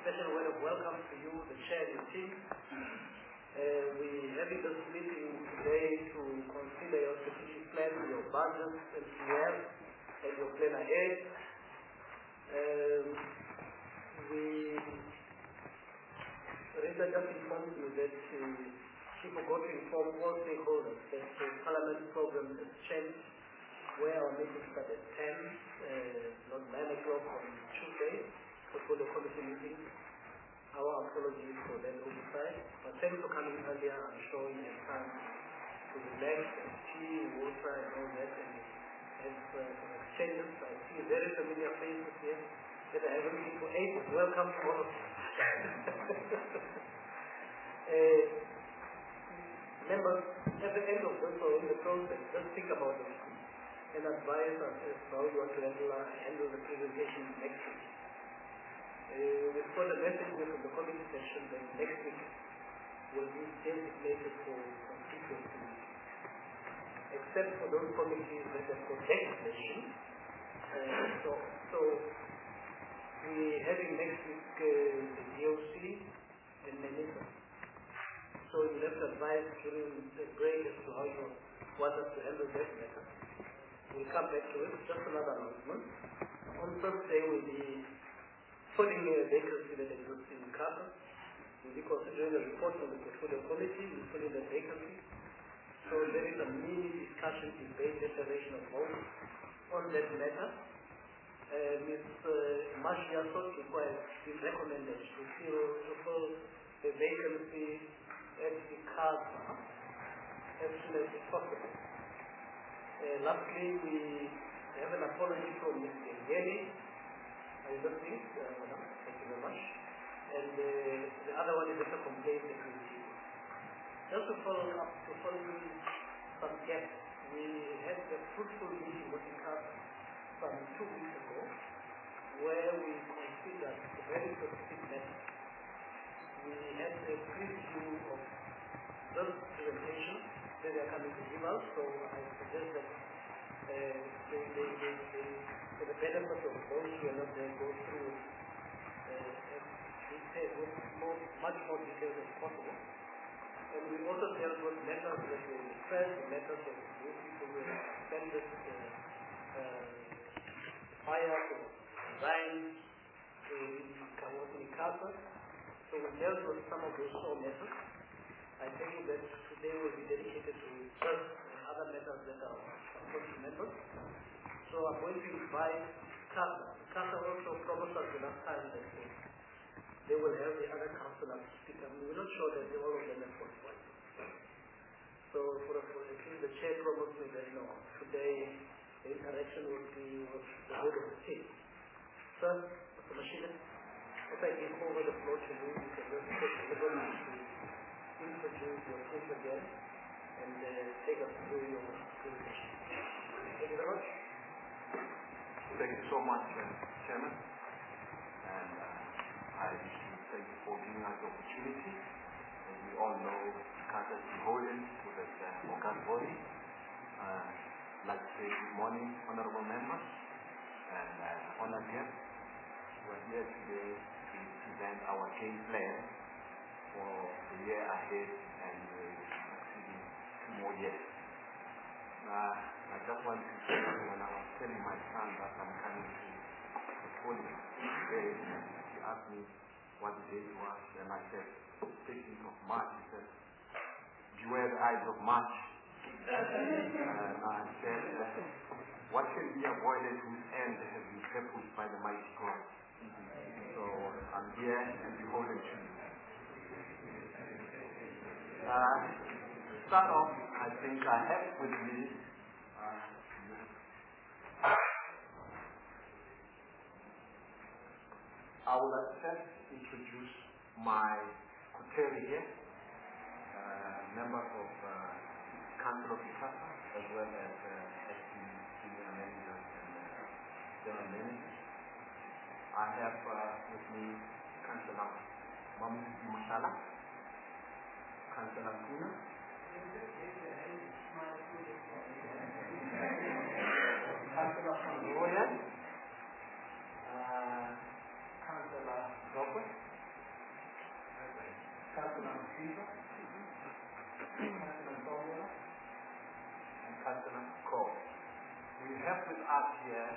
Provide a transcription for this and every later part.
special word of welcome to you, the chair and the team. We're having this meeting today to consider your strategic plan, your budget, MCF, and your plan ahead. Rita just informed me that she forgot to inform all stakeholders that the Parliament program has changed, where our meeting started at 10, not 9 o'clock on Tuesday, for the committee meeting. Our apologies for that oversight. But thanks for coming earlier. I'm sure you have time to relax and tea, water, and all that, and have some exchanges. I see very familiar faces here that I haven't seen for ages. Welcome to all of you. Members, at the end of this or in the process, just think about this and advise us as how you want to handle the presentation next week. We've got a message here from the committee session that next week will be designated for constituency meetings, except for those committees that have got legislation. So we're having next week the DOC and MINISA. So you'll have to advise during the break as to how you want us to handle that matter. We'll come back to it. Just another announcement. On Thursday we'll be putting a vacancy that exists in CAPA. We'll be considering a report from the portfolio committee. We'll fill in the vacancy. So there is a mini discussion, debate, declaration of vote on that matter. Ms. Marcia Sotiko has been recommended to fill the vacancy at the CAPA as soon as possible. Lastly, we have an apology from Mr. Yeni. I don't think, madam, thank you very much. And the other one is just a complaint that we received. Just to follow up, some gaps, we had a fruitful meeting with the CAPA some 2 weeks ago, where we considered a very specific matter. We had a preview of this presentation that they are coming to give us, so I suggest that for the benefit of those who are not there, go through much more details as possible. And we also dealt with matters that were expressed, the matters of those people who have suspended fire for design in Kawasaki Casa. So we dealt with some of those core matters. I think that today will be dedicated to first and other matters that are important to members. So I'm going to invite CASA. CASA also promised us the last time that they will have the other councillors speak. I mean, we're not sure that all of them have got voice. So for at least the chair promised me that today the interaction will be with the whole of the team. Sir, Mr. Mashina, if I give over the floor to you, you can just take the liberty to introduce your team again and take us through your presentation. Thank you very much. Thank you so much, Chairman. And I wish to thank you for giving us the opportunity. As we all know, CASA is beholden to the August body. I'd like to say good morning, honorable members and honored guests. We're here today to present our game plan for the year ahead and succeeding 2 more years. I just want to say when I was telling my son that I'm coming to the podium today, he asked me what the date was, and I said 15th of March. He said, beware the eyes of March. And I said, what can be avoided whose end has been purposed by the mighty God. So I'm here and beholden to you. To start off, I think I have with me I would like to first introduce my coterie here, members of Council of ICASA, as well as SC senior managers and general managers. I have with me Councillor Mamusi Mushala, Councillor Kuna, Councillor Fangoya, Councillor Robert, Councillor Msiba, Councillor Tombola, and Councillor Cole. We have with us here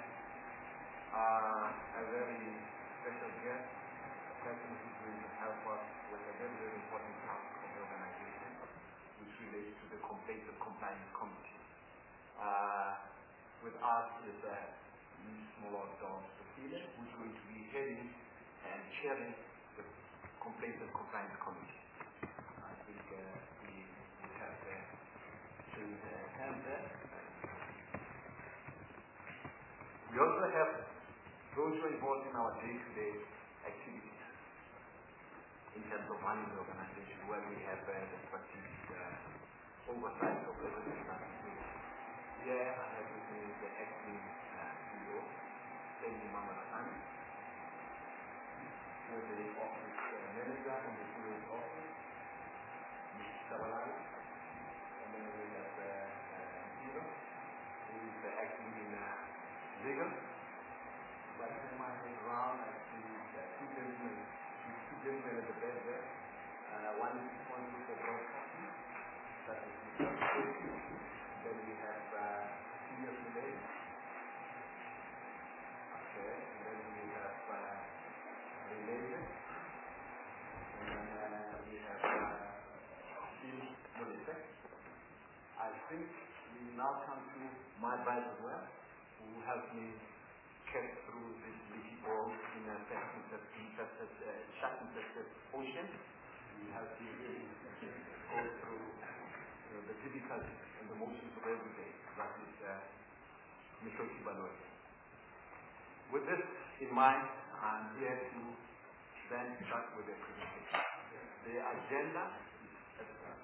a very special guest, a person who's going to help us with a very, very important task of the organization, which relates to the Complaints and Compliance Committee. With us is Ms. Molodon Cecilia, who's going to be heading and chairing the Complaints and Compliance Committee. I think we have showing the hand there. We also have those who are involved in our day-to-day activities in terms of running the organization, where we have the strategic oversight of everything that we do. Here I have with me the acting CEO, Sayyid Muhammad Hassan, with the office manager and the CEO's office, Ms. Shabalala, and then we have Msiba, who is the acting in legal. By the time I head around, I see two gentlemen at the back there. One is responsible for broadcasting, that is Mr. Then we have senior relay. Okay, and then we have relay. And then we have Steve Molisek. I think we now come to my advice as well, who helped me get through this leaky ball in a shark-infested ocean. We have to really go through the difficulties and the motions of every day. That is Mr. Kibaloi. With this in mind, I'm here to then start with the presentation. The agenda is as well.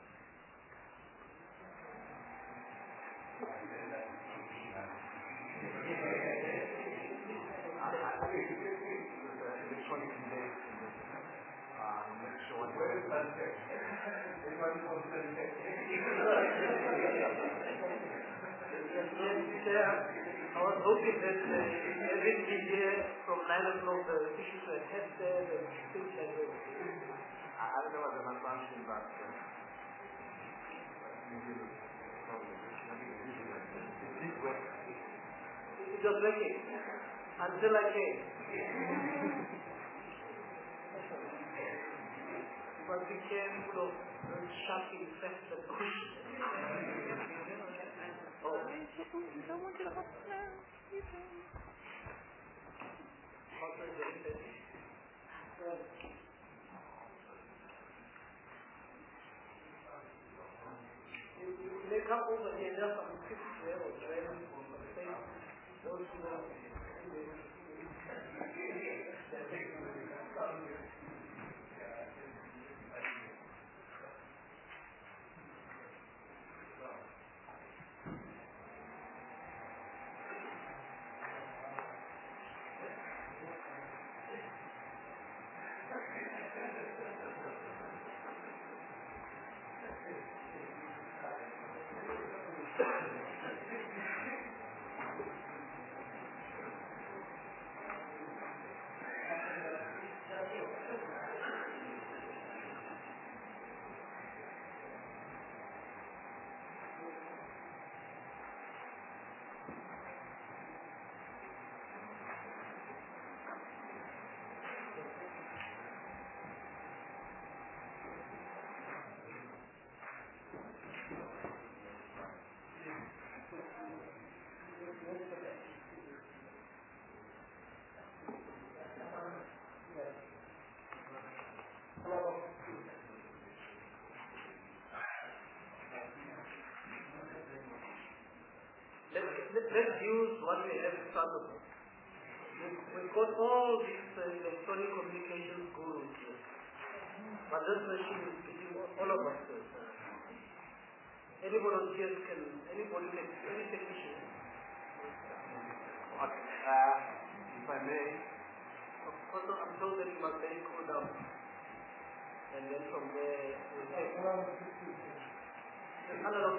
Electronic debate in this. Make sure. Where is that text? Everybody wants to text. I was hoping that everything here from 9 o'clock the issues were tested and things like that. I don't know what an assumption, but it was working until I came. But be careful of shark-infested cushions. Oh. Don't want to hot now. You may come over here, there's some tips there or training or something. Those who know. Let's use what we have in front of us. We've got all these electronic communications gurus here. But this machine is between all of us. Any volunteers can, any technician. If I may. Of course, I'm told that you must very cool down. And then from there, we'll take analog.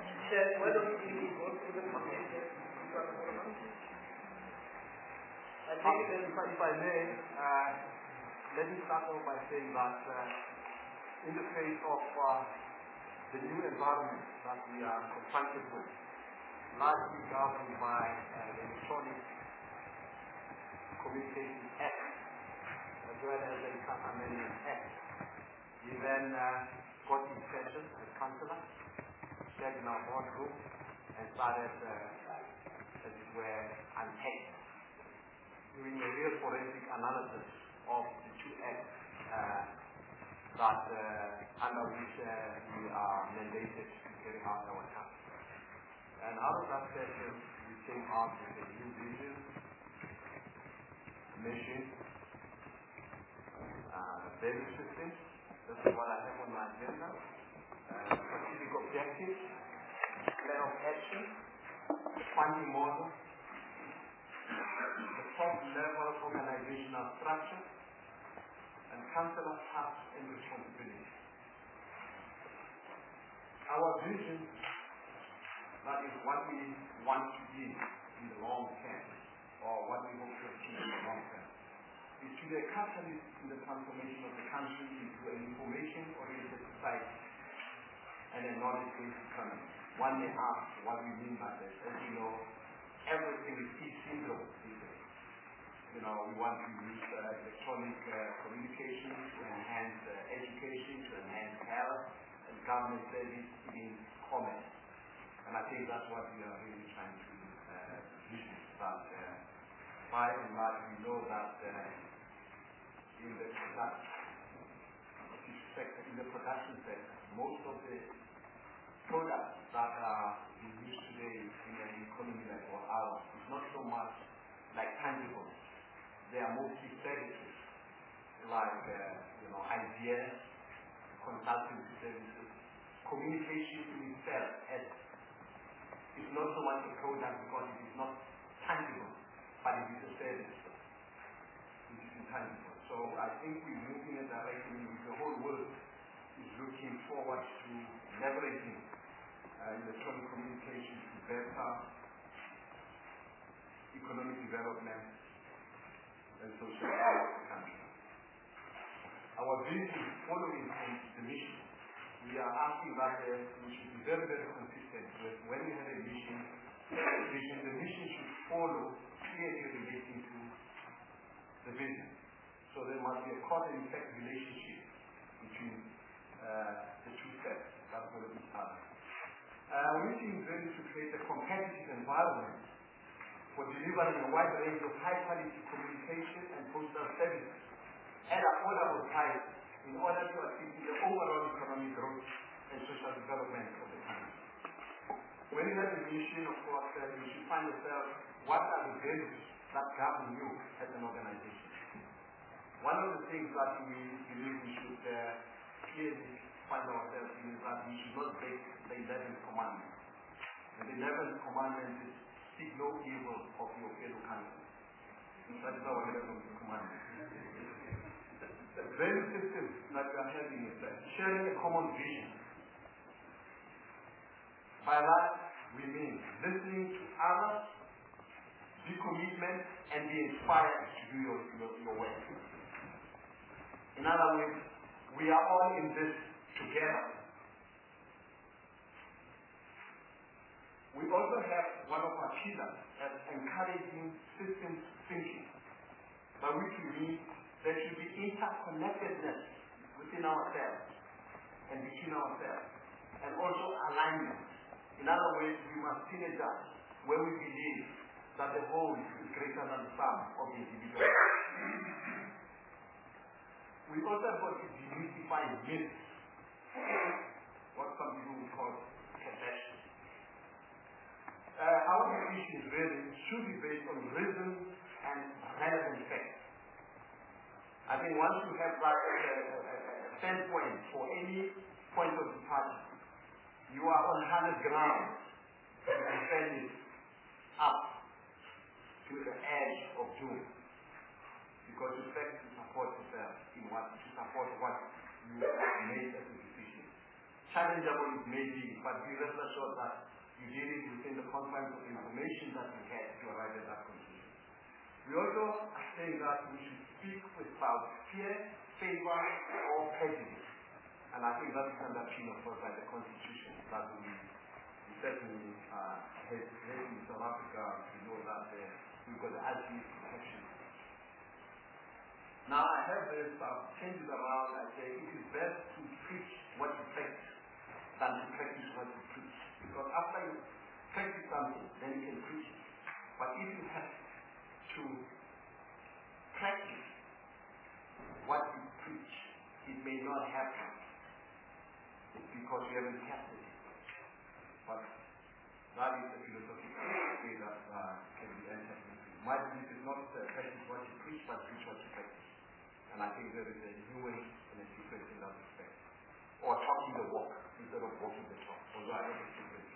Why don't we go through the computer and if I may, let me start off by saying that in the face of the new environment that we are confronted with, largely governed by the Electronic Communications Act, as well as the ICASA Amendment Act, we then got in session as councillor, sat in our boardroom, and started, as it were, unpacking, doing a real forensic analysis of the two acts that under which we are mandated to carry out our task. And out of that session, we came out with a new vision, mission, value system. This is what I have on my agenda. Strategic objectives, plan of action, funding model, the top-level organizational structure, and councillor tasks and responsibilities. Our vision, that is what we want to be in the long term, or what we hope to achieve in the long term, is to be a catalyst in the transformation of the country into an information-oriented society and a knowledge-based economy. One may ask what we mean by this. As you know, everything is e-syndrome these days. You know, we want to use electronic communication to enhance education, to enhance health, and government service, even commerce. And I think that's what we are really trying to vision. But by and large, we know that in the production sector, most of the products that are being used today in an economy like ours is not so much like tangibles. They are mostly services, like ideas, consulting services, communication in itself. It's not so much a product because it is not tangible, but it is a service, which is intangible. So I think we're moving in a direction in which the whole world is looking forward to leveraging electronic communication to better economic development and social life of the country. Our vision following the mission, we are asking that we should be very, very consistent with when we have a mission, the mission should follow clearly relating to the vision. So there must be a cause and effect relationship between the two steps that follow each other. Our mission is really to create a competitive environment for delivering a wide range of high-quality communication and postal services at affordable price in order to assist in the overall economic growth and social development of the country. When you have a mission, of course, you should find yourself what are the values that govern you as an organization. One of the things that we believe we should clearly find ourselves in is that we should not break the 11th commandment. And the 11th commandment is seek no evil of your fellow country. That is our 11th commandment. The value system that we are having is sharing a common vision. By that, we mean listening to others, be commitment, and be inspired to do your work. In other words, we are all in this together. We also have one of our pillars as encouraging systems thinking, by which we mean there should be interconnectedness within ourselves and between ourselves, and also alignment. In other words, we must synergize where we believe that the whole is greater than the sum of the individual. We also have got to demystify myths, what some people would call perception. Our position is really should be based on reason and relevant facts. I think once you have that standpoint for any point of departure, you are on hard ground to defend it up to the edge of doom. Because you expect to support yourself in what to support what you made as a decision. Challengeable it may be, but be rest assured that you did it within the confines of the information that you had to arrive at that conclusion. We We also are saying that we should speak without fear, favor, or prejudice. And I think that's underpinned, of course, by the Constitution that we certainly have in South Africa. We know that we've got the ultimate protection. Now I have this changes around. I say it is best to preach what you practice than to practice what you preach. Because after you practice something, then you can preach it. But if you have to practice what you preach, it may not happen. It's because you haven't tested it. But that is the philosophical way that can be entered into. My belief is not practice what you preach, but preach what you practice. And I think there is a nuance and a difference in that respect. Or talking the walk instead of walking the talk. Although I don't think it's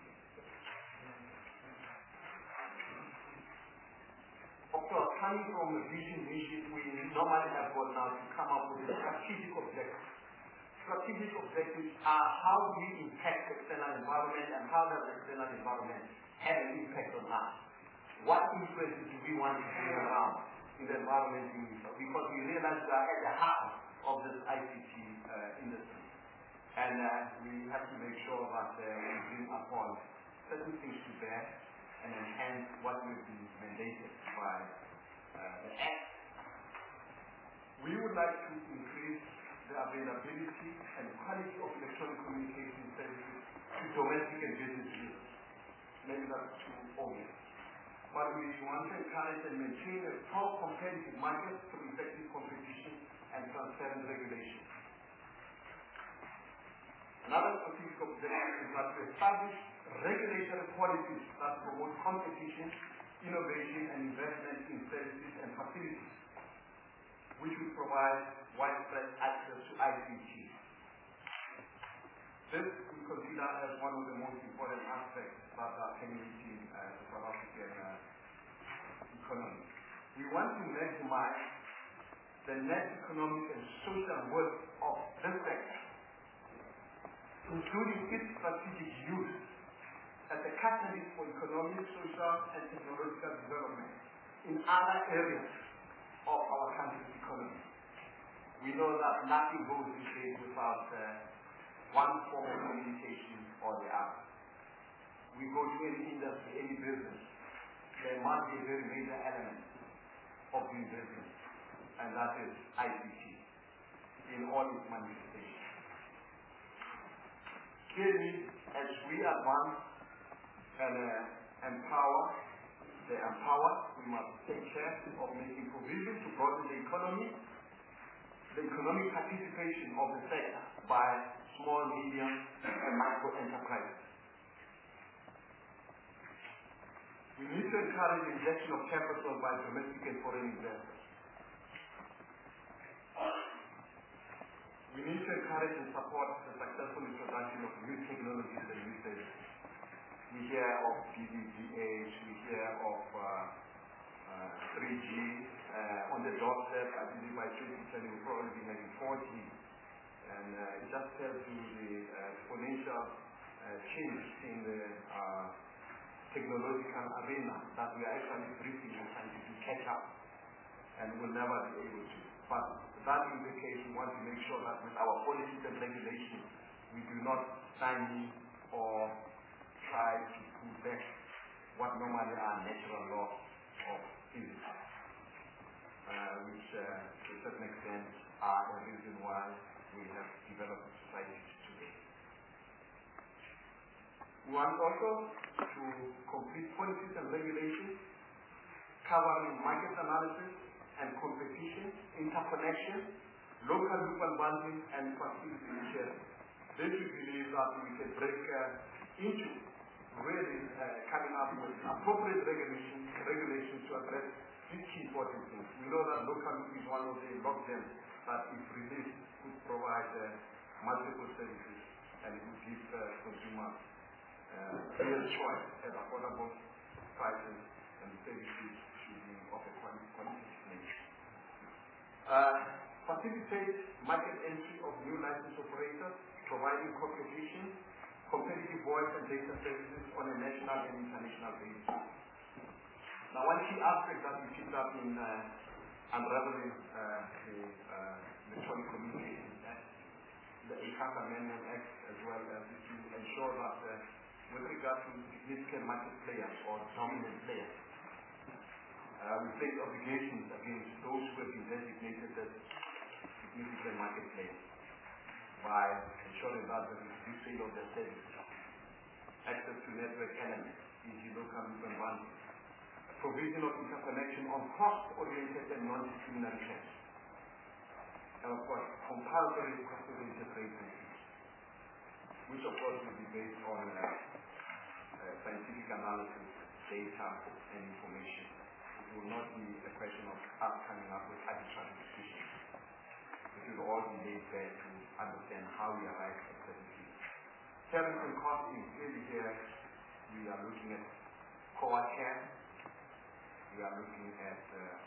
of course, coming from a vision, we normally have got now to come up with a strategic objective. Strategic objectives are how we impact the external environment and how does the external environment have an impact on us. What influences do we want to bring around in the environment because we realize we are at the heart of this ICT industry. And we have to make sure that we bring upon certain things to bear and enhance what will be mandated by the Act. We would like to increase the availability and quality of electronic communication services to domestic and business users. Maybe that's too obvious. But we want to encourage and maintain a pro-competitive market through effective competition and transparent regulation. Another strategic objective is that we establish regulatory policies that promote competition, innovation, and investment in services and facilities, which will provide widespread access to ICT. This we consider as one of the most important aspects that are community the South African economy. We want to maximize the net economic and social worth of this sector, including its strategic use as a catalyst for economic, social, and technological development in other areas of our country's economy. We know that nothing goes these days without one form of communication or the other. We go to any industry, any business, there must be a very major element of doing business, and that is ICT in all its manifestations. Clearly, as we advance and empower the empowered, we must take care of making provision to broaden the economic participation of the sector by small, medium, and micro enterprises. We need to encourage the injection of capital by domestic and foreign investors. We need to encourage and support the successful introduction of new technologies and new services. We hear of DVGH, we hear of 3G on the doorstep. I believe by 2020 we'll probably be having 4G. And it just tells you the exponential change in the technological arena that we are actually breathing and trying to catch up, and will never be able to. But that is the case. We want to make sure that with our policies and regulations, we do not stymie or try to pull back what normally are natural laws of physics, which to a certain extent are the reason why we have developed societies today. We want also to complete policies and regulations covering market analysis and competition, interconnection, local loop unbundling, and facility sharing. This we believe that we can break into really coming up with appropriate regulations to address these key important things. We know that local loop is one of the logjams that if released could provide multiple services and it would give consumers real choice at affordable prices, and the services should be of a qualitative nature. Facilitate market entry of new license operators, providing competitive voice and data services on a national and international basis. Now, one key aspect that we picked up in unraveling the Electronic Communications Act, the ICASA Amendment Act, as well as to ensure that with regard to significant market players or dominant players, we place obligations against those who have been designated as significant market players by ensuring that there is free sale of their services, access to network elements, e.g. local loop and bundles, provision of interconnection on cost-oriented and non-discriminatory terms, and of course, compulsory cost-oriented rates and fees, which of course will be based on scientific analysis, data, and information. It will not be a question of us coming up with arbitrary decisions. It will all be laid bare to understand how we arrive at certain fees. Tariff and costing, clearly here, we are looking at core care. We are looking at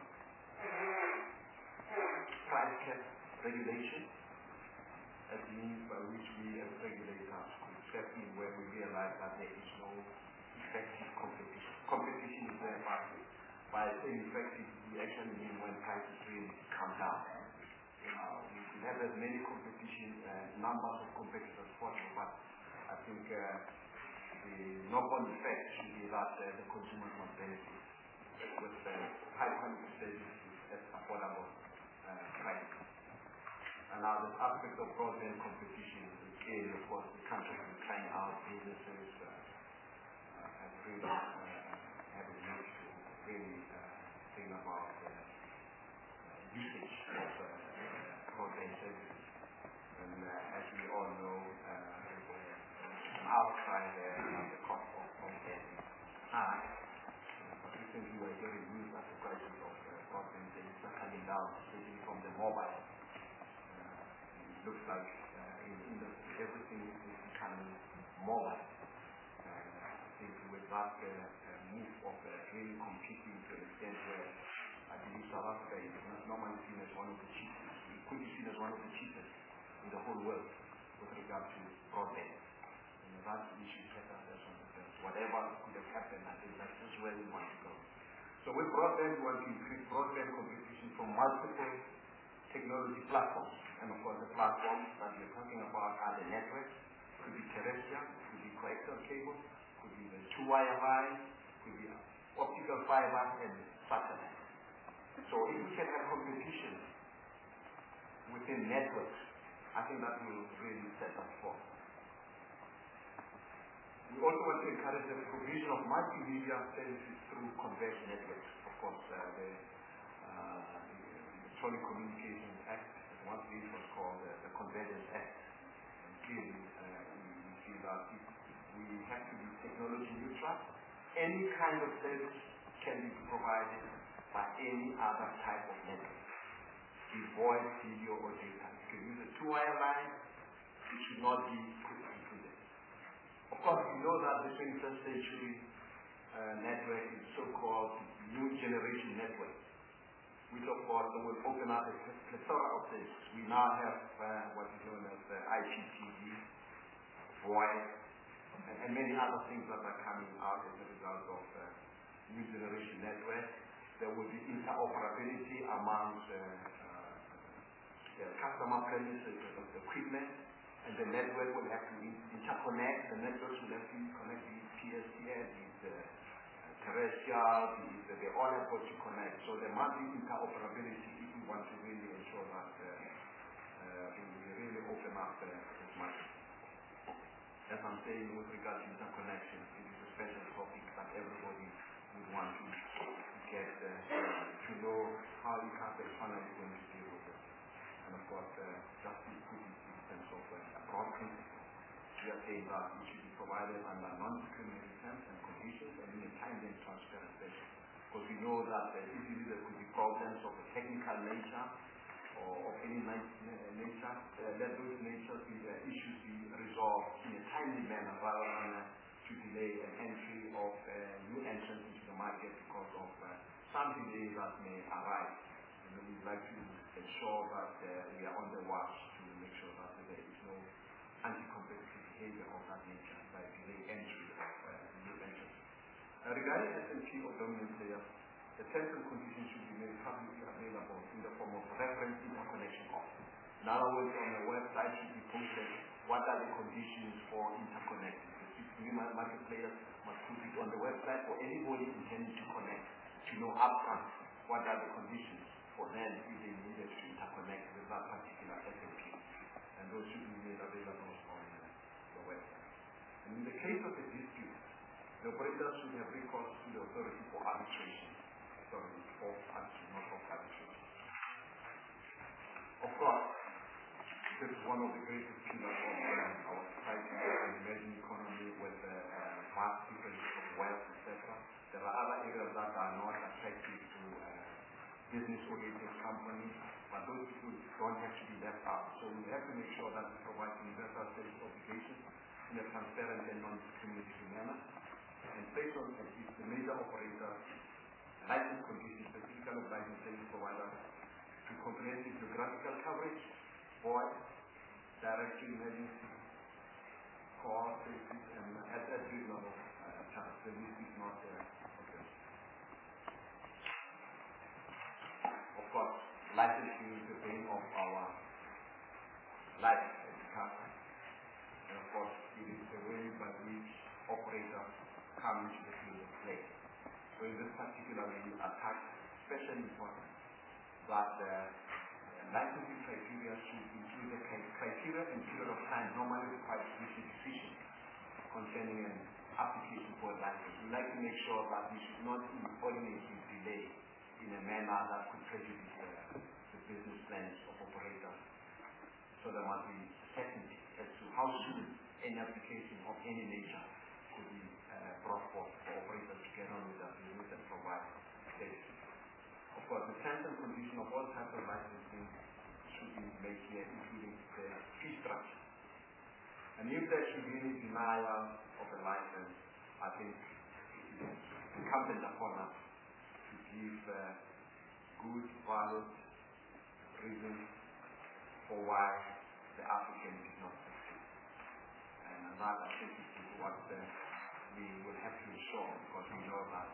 price cap regulation as means by which we as regulators could step in where we realize that there is no effective competition. Competition is there, but by saying effective, we actually mean when prices really come down. We could have as many competition, numbers of competitors possible, but I think the knock-on effect should be that the consumers must benefit with high quality services at affordable prices. And now this aspect of broadband competition is clearly, of course, the country is trying out businesses and really have a need to really think about usage of broadband services. And as we all know, there's an outcry there on the cost of broadband high. Recently we were hearing news that the prices of broadband services are coming down, especially from the mobile. It looks like in industry everything is becoming mobile. And I think with that move of really competing to an extent where I believe South Africa is normally seen as one of the cheapest, it could be seen as one of the cheapest in the whole world with regard to broadband. And that's the issue set ourselves on the fence. Whatever could have happened, I think that's just where we want to go. So with broadband, we want to increase broadband competition from multiple technology platforms. And of course, the platforms that we're talking about are the networks, could be terrestrial, could be coaxial cable, could be the two-wire line, could be optical fiber, and satellite. So if we can have competition within networks, I think that will really set us forth. We also want to encourage the provision of multimedia services through converged networks. Of course, the Electronic Communications Act, once it was called the Convergence Act. And clearly, we see that we have to be technology neutral. Any kind of service can be provided by any other type of network, be voice, video, or data. You can use a two-wire line, it should not be put included. Of course, we know that the 21st century network is so-called new generation network, which of course will open up a plethora of things. We now have what is known as IPTV, voice, and many other things that are coming out as a result of new generation network. There will be interoperability amongst customer premises of the equipment, and the network will have to interconnect. The networks will have to connect with PSTN, with terrestrial, they all have got to connect. So there must be interoperability if we want to really ensure that we really open up this market. As I'm saying, with regard to interconnection, it is a special topic that everybody would want to get to know how ICASA is finally going to deal with it. And of course, just to put it in terms of a broad principle, we are saying that it should be provided under non-discriminatory terms and conditions and in a timely and transparent fashion. Because we know that easily there could be problems of a technical nature or of any nature. Let those issues be resolved in a timely manner rather than to delay an entry of new entrants into the market because of some delays that may arise. And we'd like to ensure that we are on the watch to make sure that there is no anti-competitive behavior of that nature by delaying entry of new entrants. Regarding S&P or dominant players, the terms and conditions should be made publicly available in the form of reference interconnection offer. In other words, on the website should be posted what are the conditions for interconnecting. The 6 market players must put it on the website for anybody intending to connect to know upfront what are the conditions for them if they needed to interconnect with that particular SMP. And those should be made available on the website. And in the case of a dispute, the operator should have recourse to the authority for arbitration. Sorry, for arbitration, not for arbitration. Of course, this is one of the greatest pillars of our society, the emerging economy with vast differences of wealth, etc. There are other areas that are not attractive to business-oriented companies, but those people don't have to be left out. So we have to make sure that we provide universal service obligations in a transparent and non-discriminatory manner. And based on if the major operator license conditions specifically licensed service provider to comprehensive geographical coverage, voice, direct emergency, call, services, and at reasonable charge. The list is not okay. Of course, licensing is the bane of our life as a company. And of course, it is the way by which operators come into the field of play. So in this particular way, attack especially important that licensing criteria should include the criteria and period of time normally required to reach a decision concerning an application for a license. We like to make sure that we should not inordinately delay in a manner that could prejudice the business plans of operators. So there must be certainty as to how soon any application of any nature could be brought forth for operators to get on with their business and provide services. Of course, the terms and conditions of all types of licensing should be made here, including the fee structure. And if there should be any denial of a license, I think it is incumbent upon us to give good, valid reasons for why the applicant did not succeed. And that, I think, is what we will have to ensure, because we know that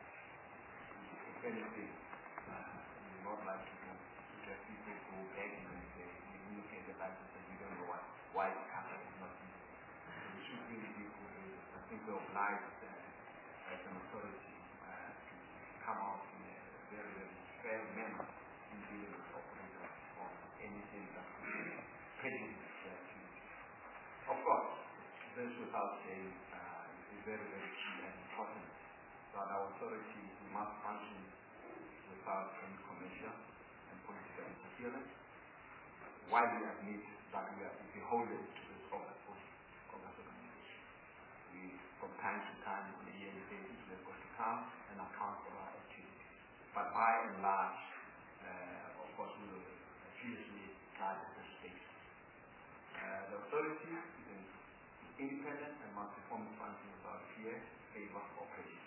if anything, we would not like to get people who begging and say, we look at the license and we don't know why the company is not using it. So we should really be good reasons. I think we're obliged as an authority to come out in a very, very fair manner in dealing with operators on anything that could prejudice their activity. Of course, this without saying is very, very key and important that our authority must function without any commercial and political interference, while we admit that we are beholden to this organization. We, from time to time, on a yearly basis, we are going to come and account for our activities. But by and large, of course, we will seriously guard this space. The authority is independent and must perform its function without fear, favor, or prejudice.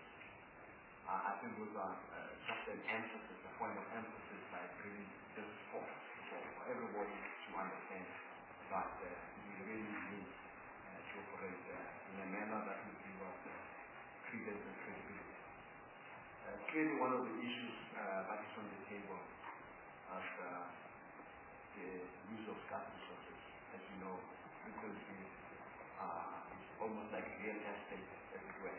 I think those are just an emphasis, a point of emphasis by bringing this forth for everybody to understand that we really need to operate in a manner that will give us credence and credibility. Clearly, one of the issues that is on the table is the use of scarce resources. As you know, frequency is almost like real estate everywhere.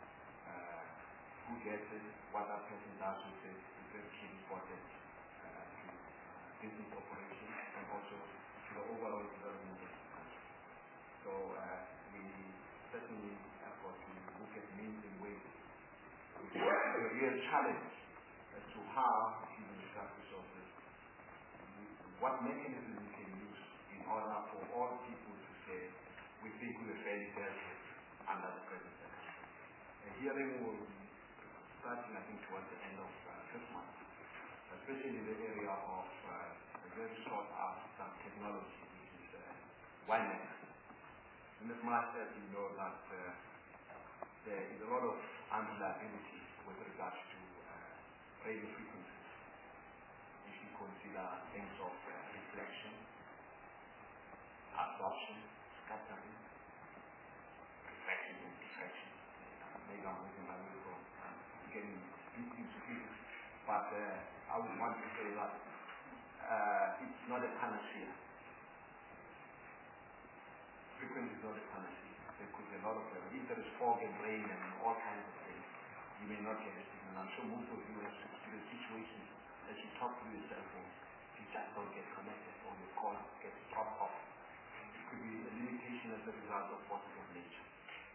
Who gets it, what that person does with it is very key important to business operations and also to the overall development of the country. So we certainly have got to look at means and ways, which is a real challenge as to how, using the scarce resources, what mechanism we can use in order for all people to say, we think we are fairly dealt with under the present circumstances. A hearing will starting, I think, towards the end of this month, especially in the area of the very sought after technology, which is wireless. In as much as you know that there is a lot of unreliability with regards to radio frequencies, if you consider things of reflection, absorption, scattering, reflection and diffraction. Maybe I'm moving my way from getting deep into physics. But I would want to say that it's not a panacea. Frequency is not a panacea. There could be a lot of if there is fog and rain and all kinds of things, you may not get a signal. I'm sure most of you have situations as you talk to your cell phone, you just don't get connected or your call gets dropped off. It could be a limitation as a result of forces of nature.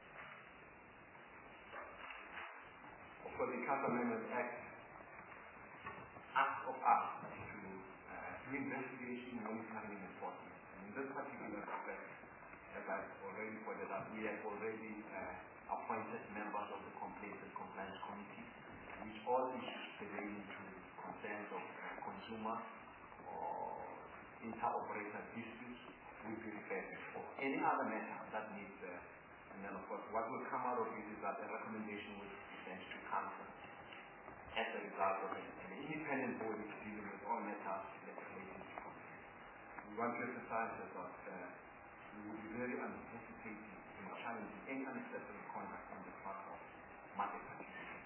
Of course, the ICASA Amendment Act asks of us to do investigation, monitoring, and enforcement. And in this particular respect, as I've already pointed out, we have already appointed members of the Complaints and Compliance Committee, which all issues pertaining to concerns of consumer or inter-operator disputes will be referred to. For any other matter that needs, and then of course what will come out of this is that a recommendation will be sent to Council as a result of an independent body dealing with all matters related to complaints. We want to emphasize that we will be very unhesitating in challenging any unacceptable conduct on the part of market participants.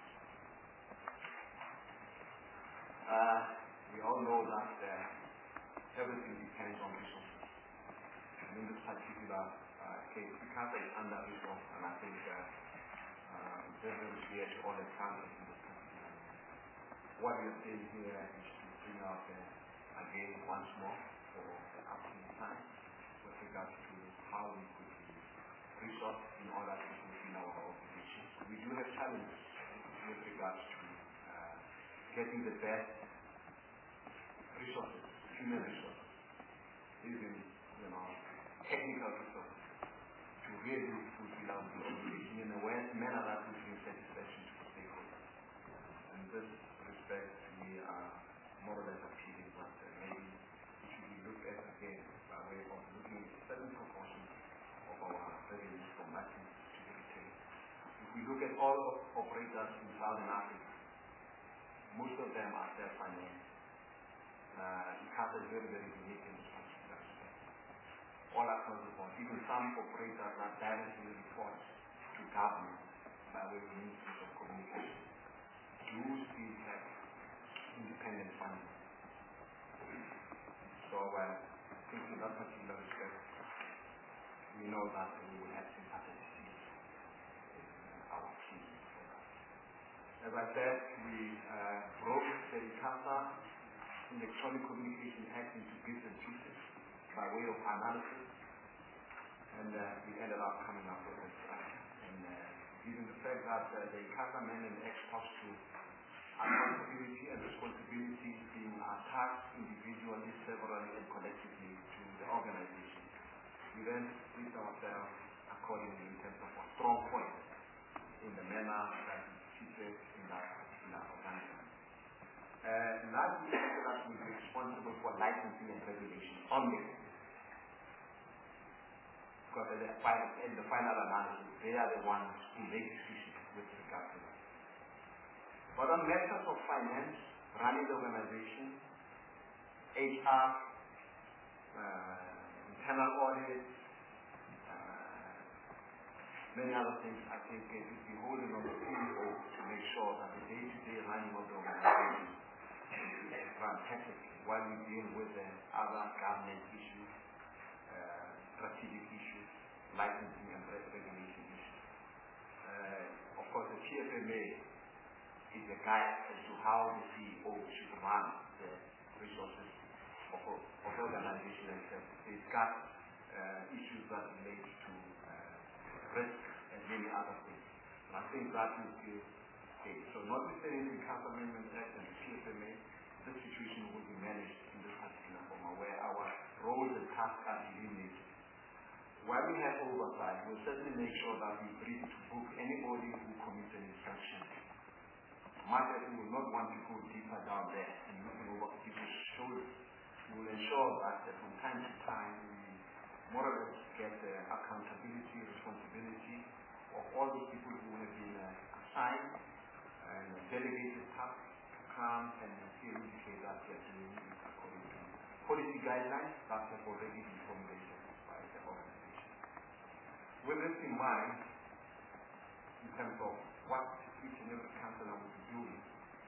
We all know that everything depends on resources. And in this particular case, ICASA is under resource, and I think it's very clear to all the countries in this particular case. What we are saying here is to bring out again once more for the upcoming time with regards to how we could be resourced in order to fulfill our obligations. We do have challenges with regards to getting the best resources, human resources, even technical resources, to really fulfill our obligation in a manner that will bring satisfaction to the stakeholders. In this respect, we are more or less appealing that maybe it should be looked at again by way of looking at certain proportions of our revenues from license to the retail. If we look at all operators in Southern Africa, most of them are self-financed. ICASA is very, very unique in this particular respect. All across the board, even some operators are directly report to government by way of ministries of communication. Do still have independent funding. So I think in that particular respect, we know that we will have sympathetic seats in our team. As I said, we broke the ICASA Electronic Communication Act into bits and pieces by way of analysis, and we ended up coming up with a structure. And given the fact that the ICASA Amendment Act talks to accountability and responsibility being attached individually, severally, and collectively to the organization, we then split ourselves accordingly in terms of a strong point in the manner that is featured in that particular organization. Largely, that will be responsible for licensing and regulation only. Because in the final analysis, they are the ones who make decisions with regard to that. But on matters of finance, running the organization, HR, internal audit, many other things, I think it will be holding on the CEO to make sure that the day-to-day running of the organization is run technically while we deal with the other government issues, strategic issues, licensing and regulation issues. Of course, the PFMA is a guide as to how the CEO should run the resources of organization and safeguard issues that relate to risk and many other things. And I think that is the case. So notwithstanding the ICASA Amendment Act and the PFMA, this situation will be managed in this particular form where our roles and tasks are delineated. While we have oversight, we'll certainly make sure that we agree to book anybody who commits an infraction. Market will not want to go deeper down there and looking over people's shoulders. We will ensure that from time to time we more or less get the accountability, responsibility of all those people who have been assigned and delegated tasks to come and indicate that they are doing it according to policy guidelines that have already been formulated by the organization. With this in mind, in terms of what each and every councillor will be doing, we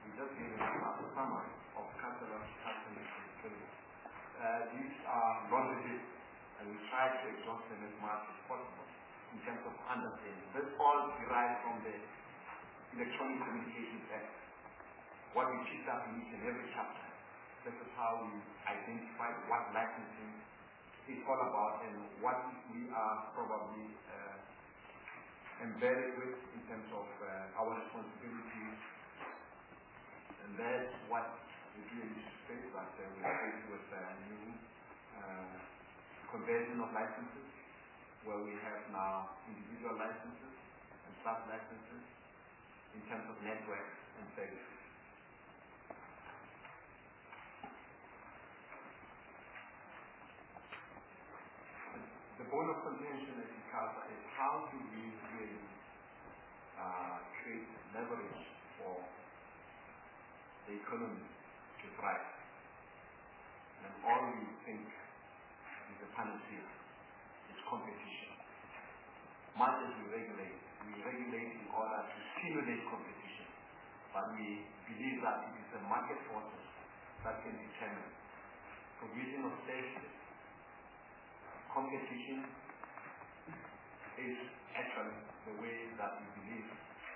we just gave a summary of Councillor's custom responsibilities. These are non-rigid, and we try to exhaust them as much as possible in terms of understanding. This all derives from the Electronic Communications Act. What we picked up in each and every chapter. This is how we identify what licensing is all about and what we are probably embedded with in terms of our responsibilities. And that's what we do in this space, that we're faced with new conversion of licenses, where we have now individual licenses and sub-licenses in terms of networks and services. The bone of contention at ICASA is how do we really create leverage for the economy to thrive. And all we think is the panacea is competition. Much as we regulate in order to stimulate competition. But we believe that it is the market forces that can determine provision of services. Competition is actually the way that we believe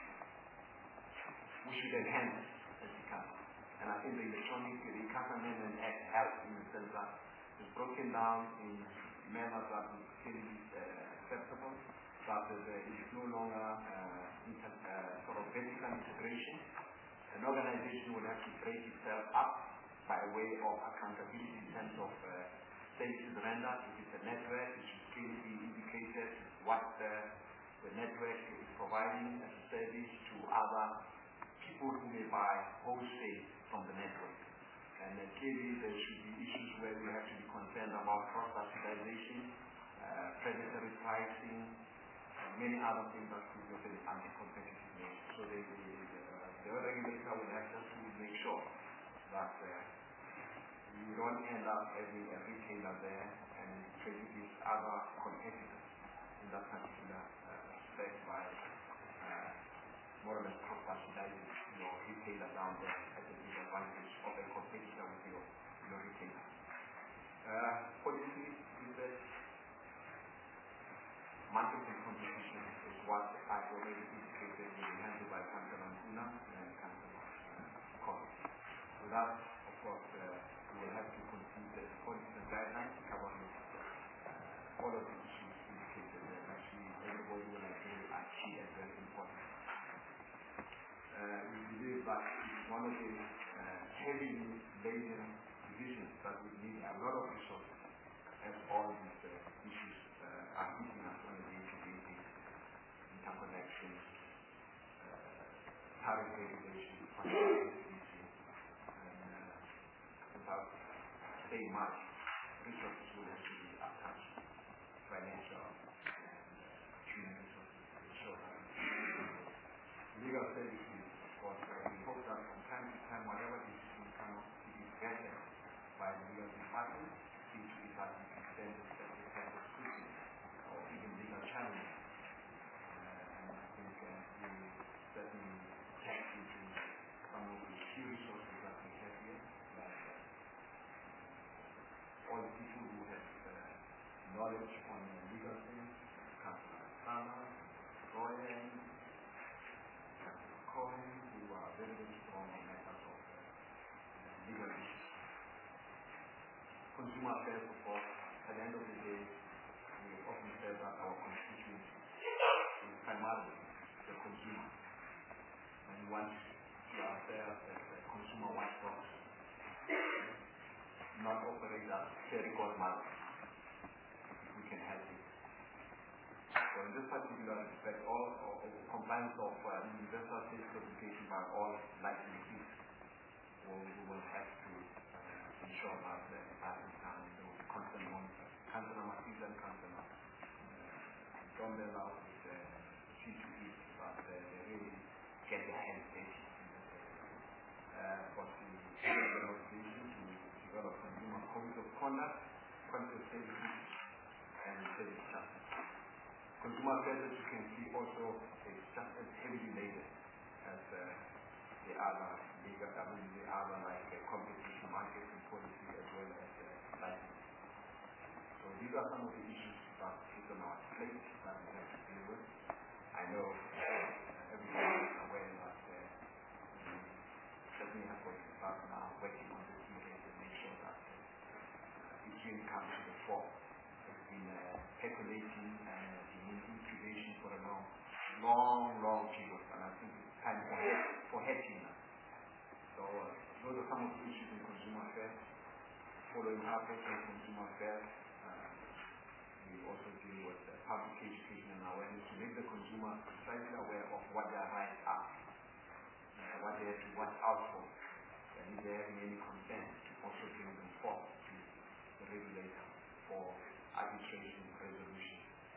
we should enhance as ICASA. And I think the ICASA Amendment Act helps in the sense that it's broken down in manners that is still acceptable, that there is no longer sort of vertical integration. An organization will have to break itself up by way of accountability in terms of services rendered. If it's a network, it should clearly be indicated what the network is providing as a service to other people who may buy wholesale from the network. And clearly there should be issues where we have to be concerned about cross-subsidization, predatory pricing, and many other things that could be of an anti-competitive nature. So the regulator will have to make sure that you don't end up having a retailer there and prejudice other competitors in that particular space by more or less cross-subsidizing your retailer down there at the disadvantage of a competitor with your retailer. Policy research, market and competition is what I've already indicated will be handled by Councillor Ntuna and Councillor Collins. So that, of course, we will have to complete the policy and guidelines covering all of the issues indicated there. Actually, everybody will agree are key and very important. We believe that it's one of the heavily laden divisions that would need a lot of resources as all these issues are hitting us on a day-to-day basis. Interconnections, tariff regulation, functionality, and without saying much, resources will have to be attached, financial and human resources to ensure that legal services. We hope that from time to time, whatever decision cannot be vetted by the legal department, seems to be that we extend the type of scrutiny or even legal challenges. And I think we certainly tap into some of the few resources that we have here. All the people who have knowledge on legal things, Councillor Sana, Royan, Councillor Cohen, who are very, very strong on matters of legal issues. Consumer affairs, of course, at the end of the day, we often say that our constituency is primarily the consumer. And we want to ourselves as consumer watchdogs, not operate as fairy godmothers, if we can help it. So in this particular respect, all compliance of universal sales certification by all licensees we will have to ensure that that is done. So constant monitoring. Councillor Masiza and Councillor John Bella with the C2E, but they really get their hands dirty in this area. For the organization to develop consumer codes of conduct, concept services, and service charges. Consumer affairs, as you can see, also is just as heavily laden as the other competition, marketing policy, as well as licensing. So these are some of the issues that sit on our plate that we have to deal with. I know everyone is aware that we certainly have to start now working on this case and make sure that it really comes to the fore. It's been speculating and in incubation for a long period, and I think it's time for hatching now. So those are some of the issues in consumer affairs. Following up on consumer affairs, we also deal with public education and awareness to make the consumer precisely aware of what their rights are, what they have to watch out for, and if they have any concerns, to also bring them forth to the regulator for arbitration resolution.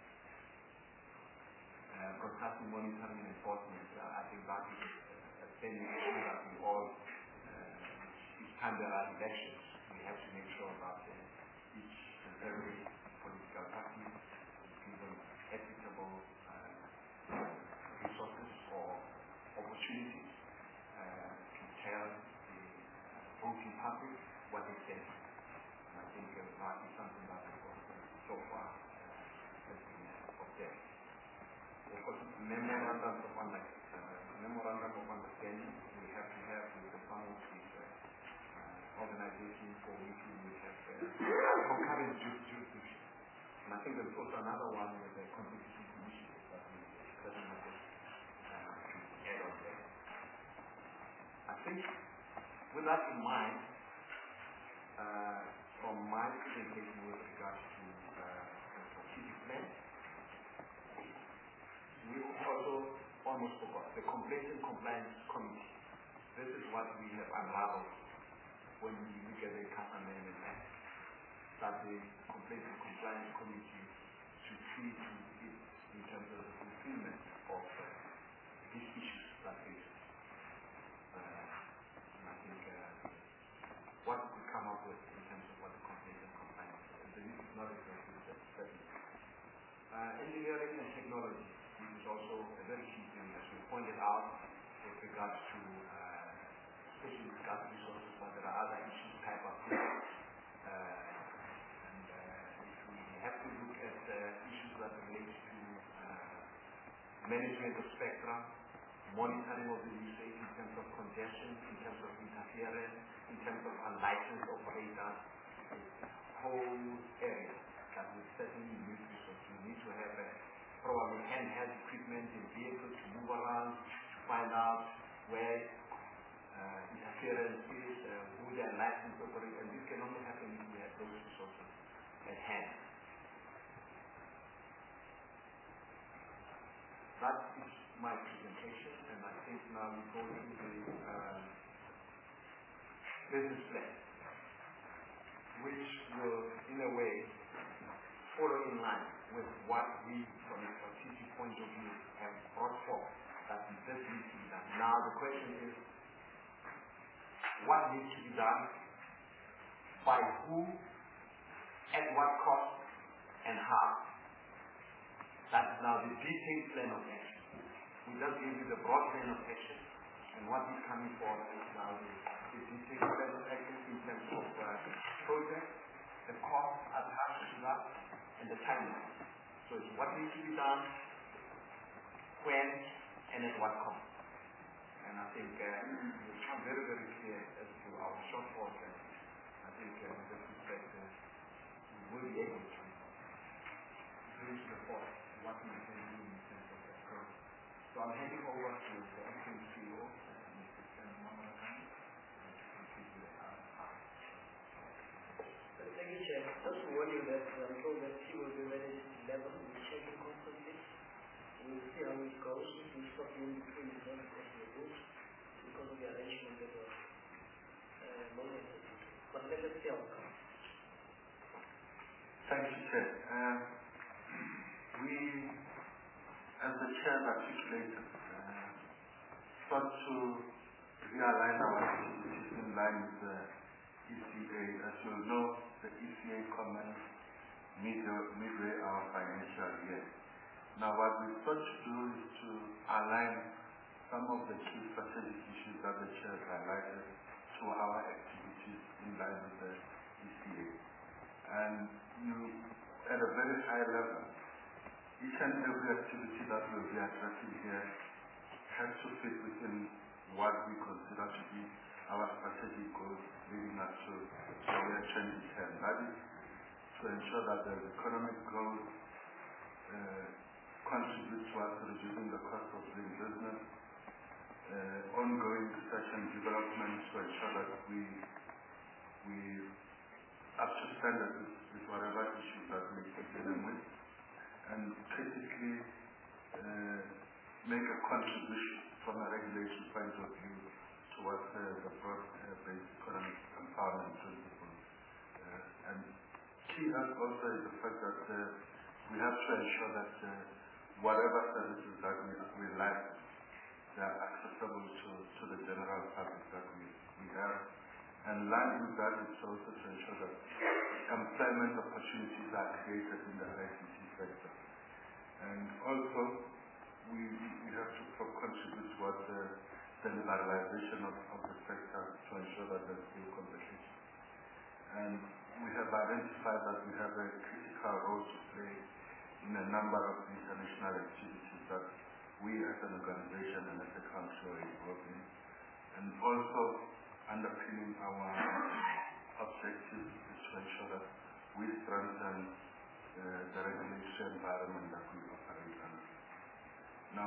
Broadcasting monitoring and enforcement, I think that is a standing issue that we all, each time there are elections, we have to make sure that each and every political party is given equitable resources or opportunities to tell the voting public what they think. And I think that is something that so far has been observed. Of course, memorandum of understanding we have to have with some of these organizations for which we will have concurrent jurisdiction. And I think there's also another one with the competition commission that we certainly have to add on there. I think with that in mind, from my presentation with regards to the strategic plan, we also almost forgot the Complaints and Compliance Committee. This is what we have unraveled when we look at the CASA Amendment Act, that the Complaints and Compliance Committee should see to it in terms of the fulfillment of these issues that face us. And I think what we come up with in terms of what the Complaints and Compliance is not exactly certain. Engineering and technology, which is also a very key thing, as we pointed out, with regards to especially gas resources, but there are other issues, type of goods. And if we have to look at issues that relate to management of spectrum, monitoring of the usage in terms of congestion, in terms of interference, in terms of unlicensed operators, a whole area that we certainly need resources. We need to have probably handheld equipment in vehicles to move around, to find out where interference is, who their license operates, and this can only happen if we have those resources at hand. That is my presentation, and I think now we go to the business plan, which will, in a way, follow in line with what we, from a strategic point of view, have brought forth, that this needs to be done. Now the question is, what needs to be done, by who, at what cost, and how? That's now the detailed plan of action. We just give you the broad plan of action, and what is coming forward is now the detailed plan of action in terms of project, the cost attached to that, and the timeline. So it's what needs to be done, when, and at what cost. And I think we become very, very clear as to our shortfalls, and I think in this respect we will be able to bring to the fore what we can do in terms of that program. So I'm handing over to the acting CEO, Mr. Ken Mamarakan, to complete the part. Thank you, Chair. Just to warn you that I'm told that he will be ready at 11. We'll check it constantly. We'll see how it goes. We'll stop you in between the because of the rules, because of the arrangement that was moment. But let us see how it comes. Thank you, Chair. We, as the Chair articulated, sought to realign our activities in line with the ECA. As you know, the ECA commenced midway our financial year. Now, what we sought to do is to align some of the key strategic issues that the Chair highlighted to our activities in line with the ECA. And you, at a very high level, each and every activity that we'll be addressing here has to fit within what we consider to be our strategic goals leading us to the year 2010. That is to ensure that the economic growth contributes towards reducing the cost of doing business, ongoing research and development to ensure that we up to standard with whatever issues that we are dealing with, and critically make a contribution from a regulatory point of view towards the broad-based economic empowerment principles. And key also is the fact that we have to ensure that whatever services that we like, they are accessible to the general public that we have. And along with that, it's also to ensure that employment opportunities are created in the ICT sector. And also, we have to contribute towards the liberalization of the sector to ensure that there's full competition. And we have identified that we have a critical role to play in a number of international activities that we as an organization and as a country are involved in. And also, underpinning our objectives is to ensure that we strengthen the regulatory environment that we operate under. Now,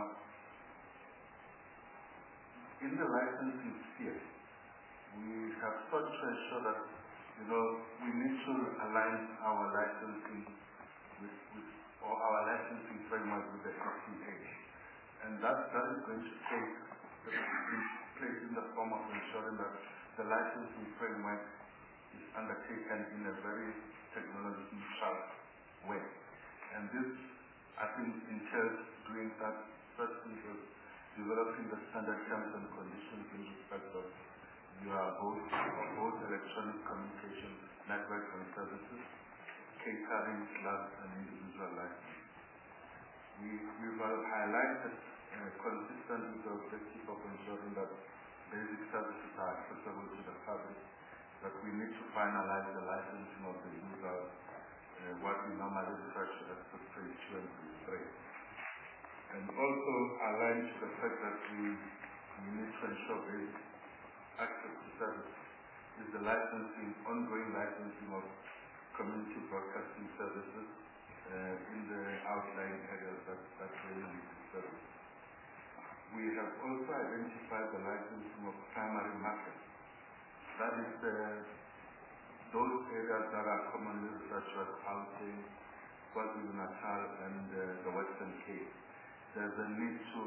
in the licensing sphere, we have sought to ensure that, we need to align our licensing or our licensing framework with the FCA. And that is going to take place in the form of ensuring that the licensing framework is undertaken in a very technology-neutral way. And this, I think, entails doing that first is developing the standard terms and conditions in respect of both electronic communication networks and services, catering, class, and individual license. We've highlighted consistent with the objective of ensuring that basic services are accessible to the public, that we need to finalize the licensing of the users, what we normally refer to as phase 2 and phase 3. And also aligned to the fact that we need to ensure basic access to service is the ongoing licensing of community broadcasting services in the outlying areas that really need service. We have also identified the licensing of primary markets. That is those areas that are commonly referred to as housing, KwaZulu-Natal, and the Western Cape. There's a need to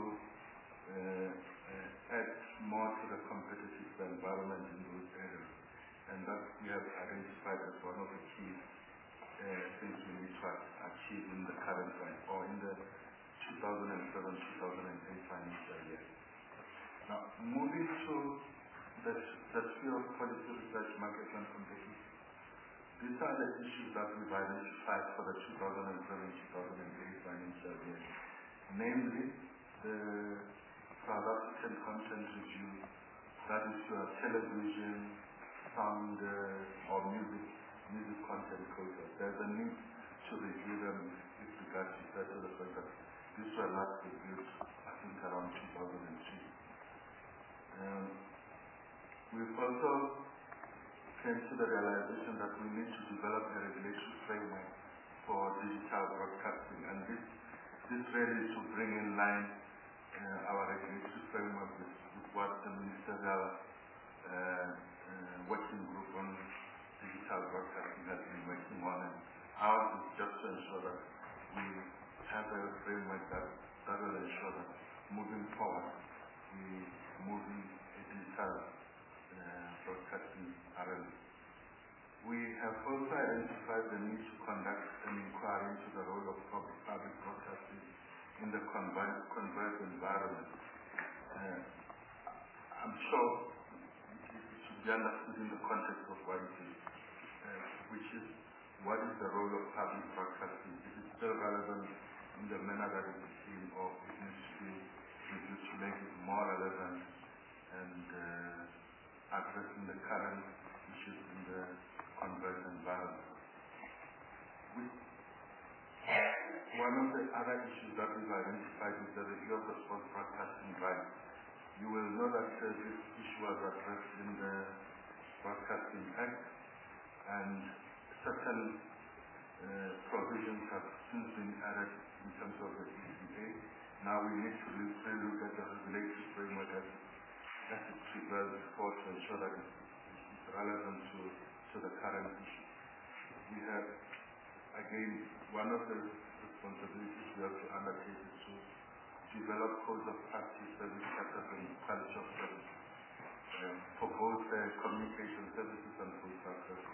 add more to the competitive environment in those areas. And that we have identified as one of the key things we need to achieve in the current or in the 2007-2008 financial year. Now, moving to the sphere of policy research, market and competition. These are the issues that we've identified for the 2007-2008 financial year. Namely, the South African content review, that is your television, sound, or music content quota. There's a need to review them with regard to the fact that these were last reviewed, I think, around 2002. We've also came to the realization that we need to develop a regulatory framework for digital broadcasting, and this really is to bring in line our regulatory framework with what the ministerial working group on digital broadcasting has been working on. And ours is just to ensure that we have a framework that will ensure that moving forward, we move in a digital broadcasting arena. We have also identified the need to conduct an inquiry into the role of public broadcasting in the converged environment. I'm sure it should be understood in the context of what it is, which is what is the role of public broadcasting? Is it still relevant in the manner that it is seen, or it needs to be reviewed to make it more relevant and addressing the current issues in the converged environment. One of the other issues that we've identified is the review of the sports broadcasting rights. You will know that this issue was addressed in the Broadcasting Act, and certain provisions have since been added in terms of the ECA. Now we need to look at the regulatory framework as it prevails before to ensure that it's relevant to the current issue. We have, again, one of the responsibilities we have to undertake is to develop codes of practice, service charters, and quality of service for both communication services and postal services.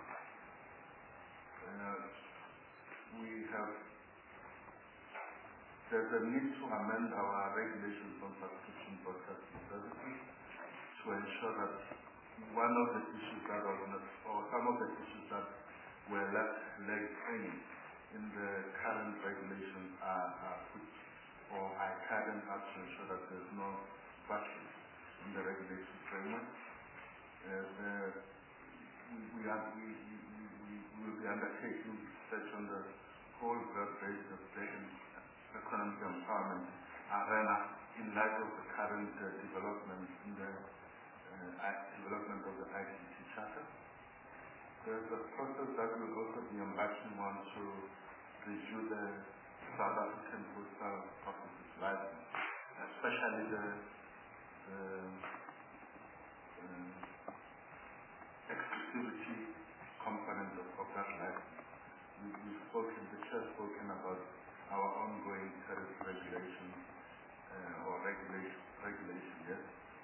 There's a need to amend our regulations on subscription broadcasting services to ensure that one of the issues that was or some of the issues that were left leg hanging in the current regulations are put or are carried out to ensure that there's no questions in the regulatory framework. We will be undertaking research on the whole web-based economic empowerment arena in light of the current developments in the development of the ICT Charter. There's a process that will also be embarking on to review the South African Postal Office's license, especially the exclusivity component of that license. The chair has spoken about our ongoing tariff regulation or regulation, yes.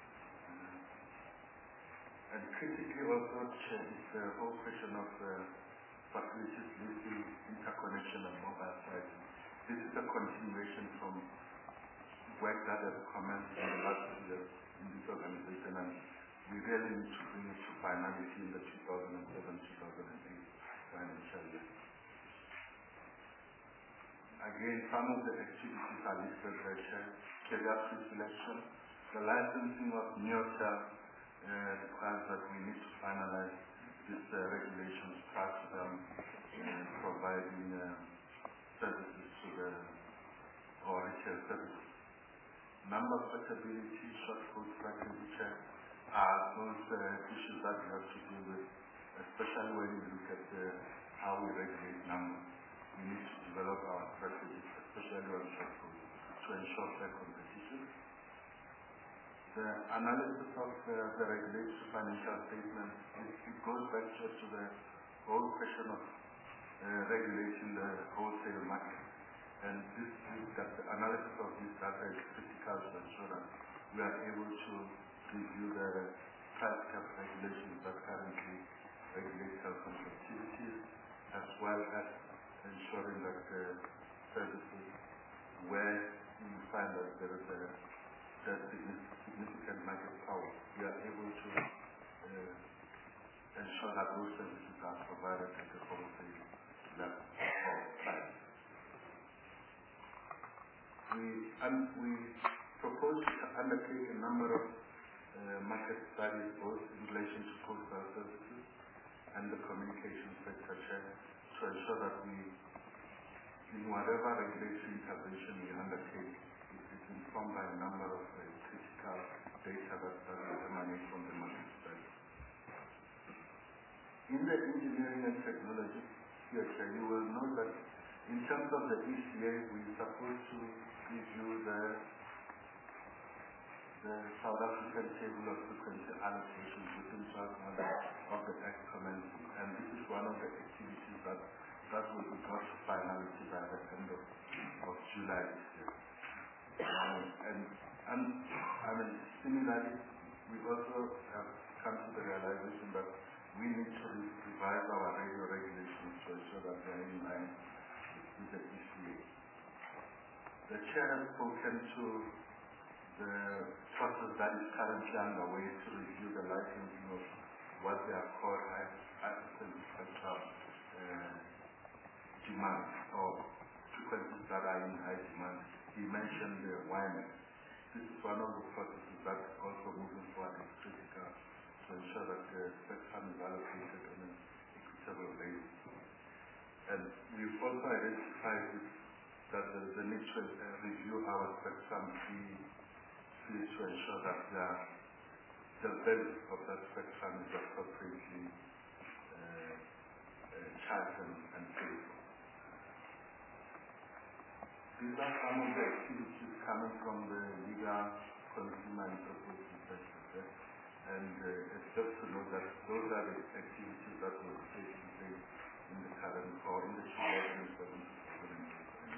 And critically also, Chair, is the whole question of facilities listing, interconnection and mobile sites. This is a continuation from work that has commenced in the last 2 years in this organization, and we really need to bring it to finality in the 2007-2008 financial year. Again, some of the activities are listed by Chair. Pediatric selection. The licensing of Neotel requires that we need to finalize these regulations prior to them providing services to the retail services. Number portability, short code strategy check are those issues that we have to do with, especially when we look at how we regulate numbers. We need to develop our strategies, especially on short code, to ensure fair competition. The analysis of the regulatory financial statements, it goes back to the whole question of regulating the wholesale market. And the analysis of this data is critical to ensure that we are able to review the price cap regulations that currently regulate telecom activities, as well as ensuring that the services where we find that there is a significant market power, we are able to ensure that those services are provided at the wholesale level or price. We propose to undertake a number of market studies both in relation to postal services and the communication sector to ensure that we, in whatever regulatory intervention we undertake, it is informed by a number of critical data that emanate from the market study. In the engineering and technology future, you will know that in terms of the ECA, we are supposed to review the South African table of frequency allocations within 12 months of the Act commencing, and this is one of the activities that will be brought to finality by the end of July this year. Similarly, we also have come to the realization that we need to revise our radio regulations to ensure that they are in line with the ECA. The Chair has spoken to the process that is currently underway to review the licensing of what they are called high-frequency spectrum demand or frequencies that are in high demand. He mentioned the WiMAX. this is one of the processes that also moving forward is critical to ensure that the spectrum is allocated on an equitable basis. And we've also identified that there's a need to review our spectrum fees to ensure that the value of that spectrum is appropriately charged and paid for. These are some of the activities coming from the legal, consumer and property perspective. And it's just to note that those are the activities that will be taking place in the current or in the 2007.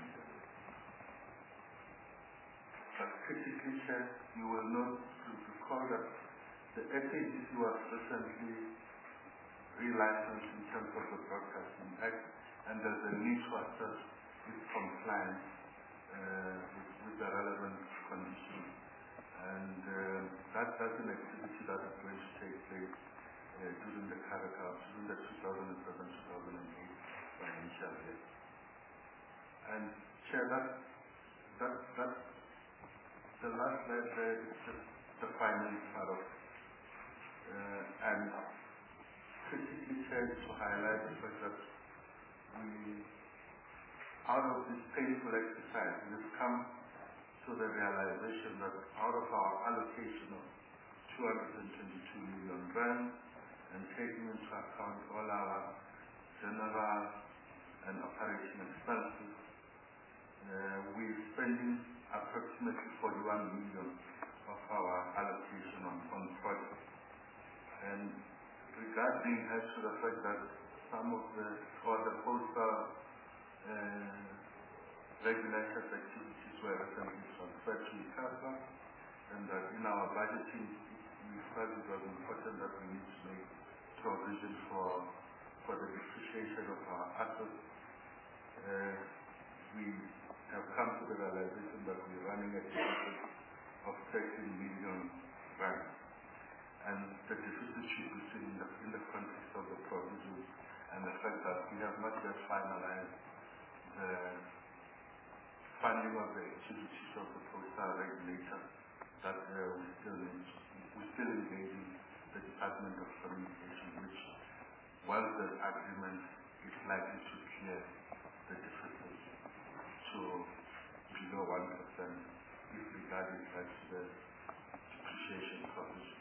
But critically, you will note to recall that the SABC was recently relicensed in terms of the Broadcasting Act, and there's a need to assess its compliance with the relevant conditions. And that's an activity that is going to take place during the 2007-2008 financial year. And Chair, that's the last slide there is just the finance part of and critically Chair, to highlight the fact that we, out of this painful exercise, we've come to the realization that out of our allocation of 222 million rand and taking into account all our general and operating expenses, we're spending approximately 41 million of our allocation on projects. And regarding to the fact that some of the postal regulated activities were recently transferred to ICASA, and that in our budgeting we felt it was important that we need to make provision for the depreciation of our assets. We have come to the realization that we're running a deficit of 13 million rand. And the deficit should be seen in the context of the provisions and the fact that we have not yet finalized the funding of the activities of the postal regulator that we're still engaging the Department of Communication, which once the agreement is likely to clear the deficit to below 1% with regard to the depreciation provision.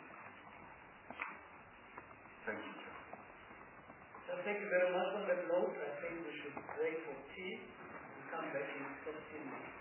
Thank you, Chair. Thank you very much. On that note, I think we should break for tea and come back in 15 minutes.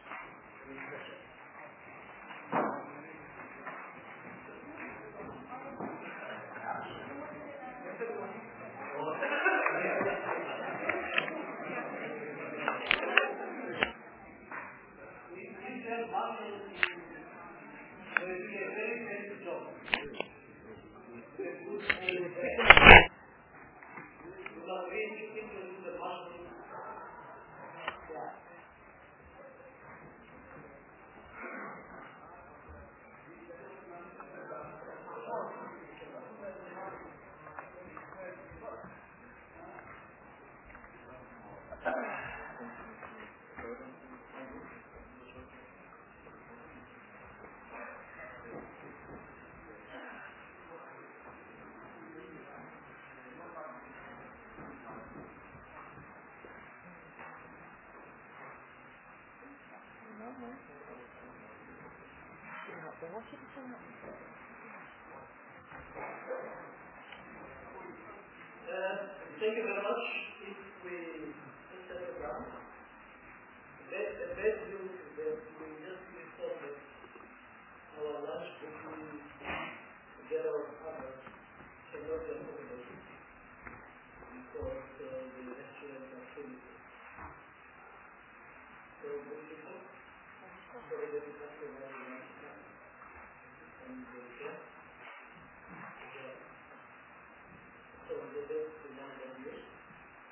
Thank you very much. If we just settle down, the best news is that we just reported our lunch booking together with others cannot be accommodated because the restaurants are fully booked. So good people, so that is exactly what we want to have. And so the best we want to do.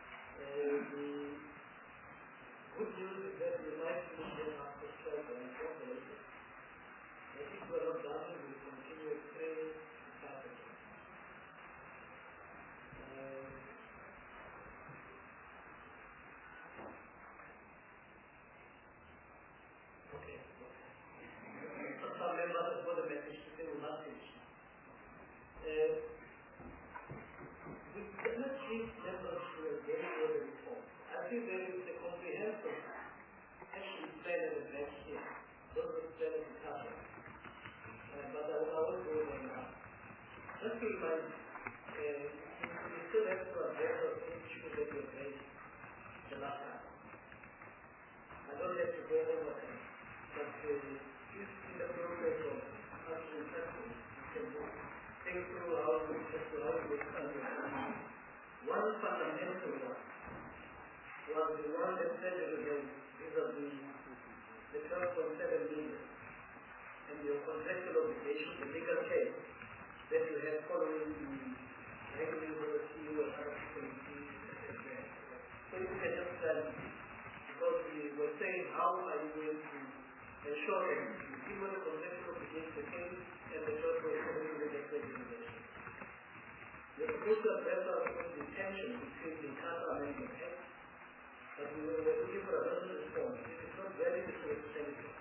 keep members to a very good reform. I think there is a comprehensive action plan at the back here. Those are plans to cover. But I won't go there now. Just to remind you, we still have to address the issues that we raised the last time. I don't have to go over them, but if in the process of answering questions, you can think through how we respond. One fundamental one was the one that said vis-a-vis the 12.7 million and your contractual obligation, the legal case that you have following the regular the CEO and other people in the So you can just because we were saying how are you going to ensure that you give the contractual obligation the case and the 12.7 million regulation. You're supposed to address the tension between the CASA Amendment Act, but we were looking for a better response. It is not very different tension.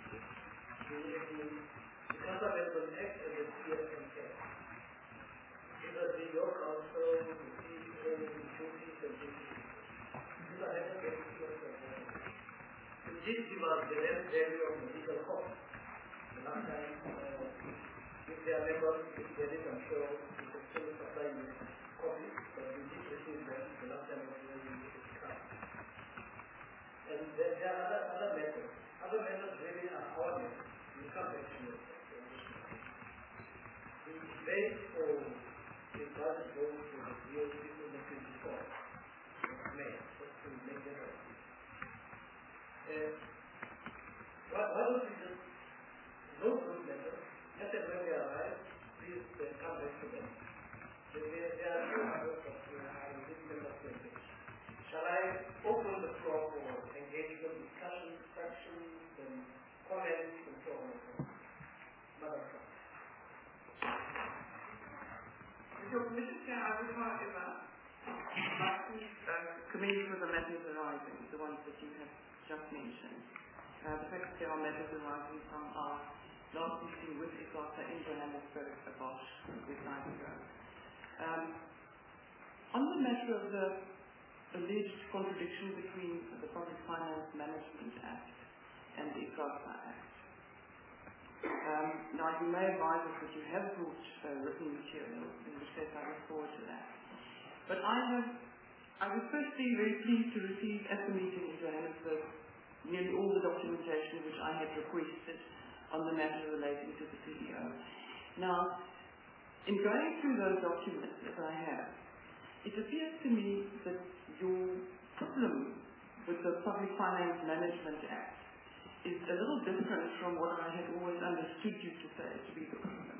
The CASA Amendment Act and the CSM Act. These are the your council, the CEO, the duties, and duties. These are headed by the CSM. So this gives us the rent value of the legal cost. The last time, if they are members, if there is, I'm sure, we can still supply you copies, but we did receive them the last time we were in the car. And there are other methods. Other methods really are our methods. We can't actually. The base for the budget goes to the DOC in the 24th of May, just to make that up. Why don't we just know those methods? Let them when they arrive, please come back to them. There are two others that I will give them a message. Shall I open the floor for engagement, discussion, questions, and comments, and so on and so on? Madam Clerk. With your permission, Chair, I would, however, like to commend for the matters arising, the ones that you have just mentioned. The fact that there are matters arising from our last meeting with ICASA in Johannesburg about a good time ago. On the matter of the alleged contradiction between the Public Finance Management Act and the ICASA Act. Now, you may advise us that you have brought written material, in which case I look forward to that. But I was firstly very pleased to receive at the meeting in Johannesburg nearly all the documentation which I had requested on the matter relating to the CEO. Now, in going through those documents that I have, it appears to me that your problem with the Public Finance Management Act is a little different from what I had always understood you to say to be the problem.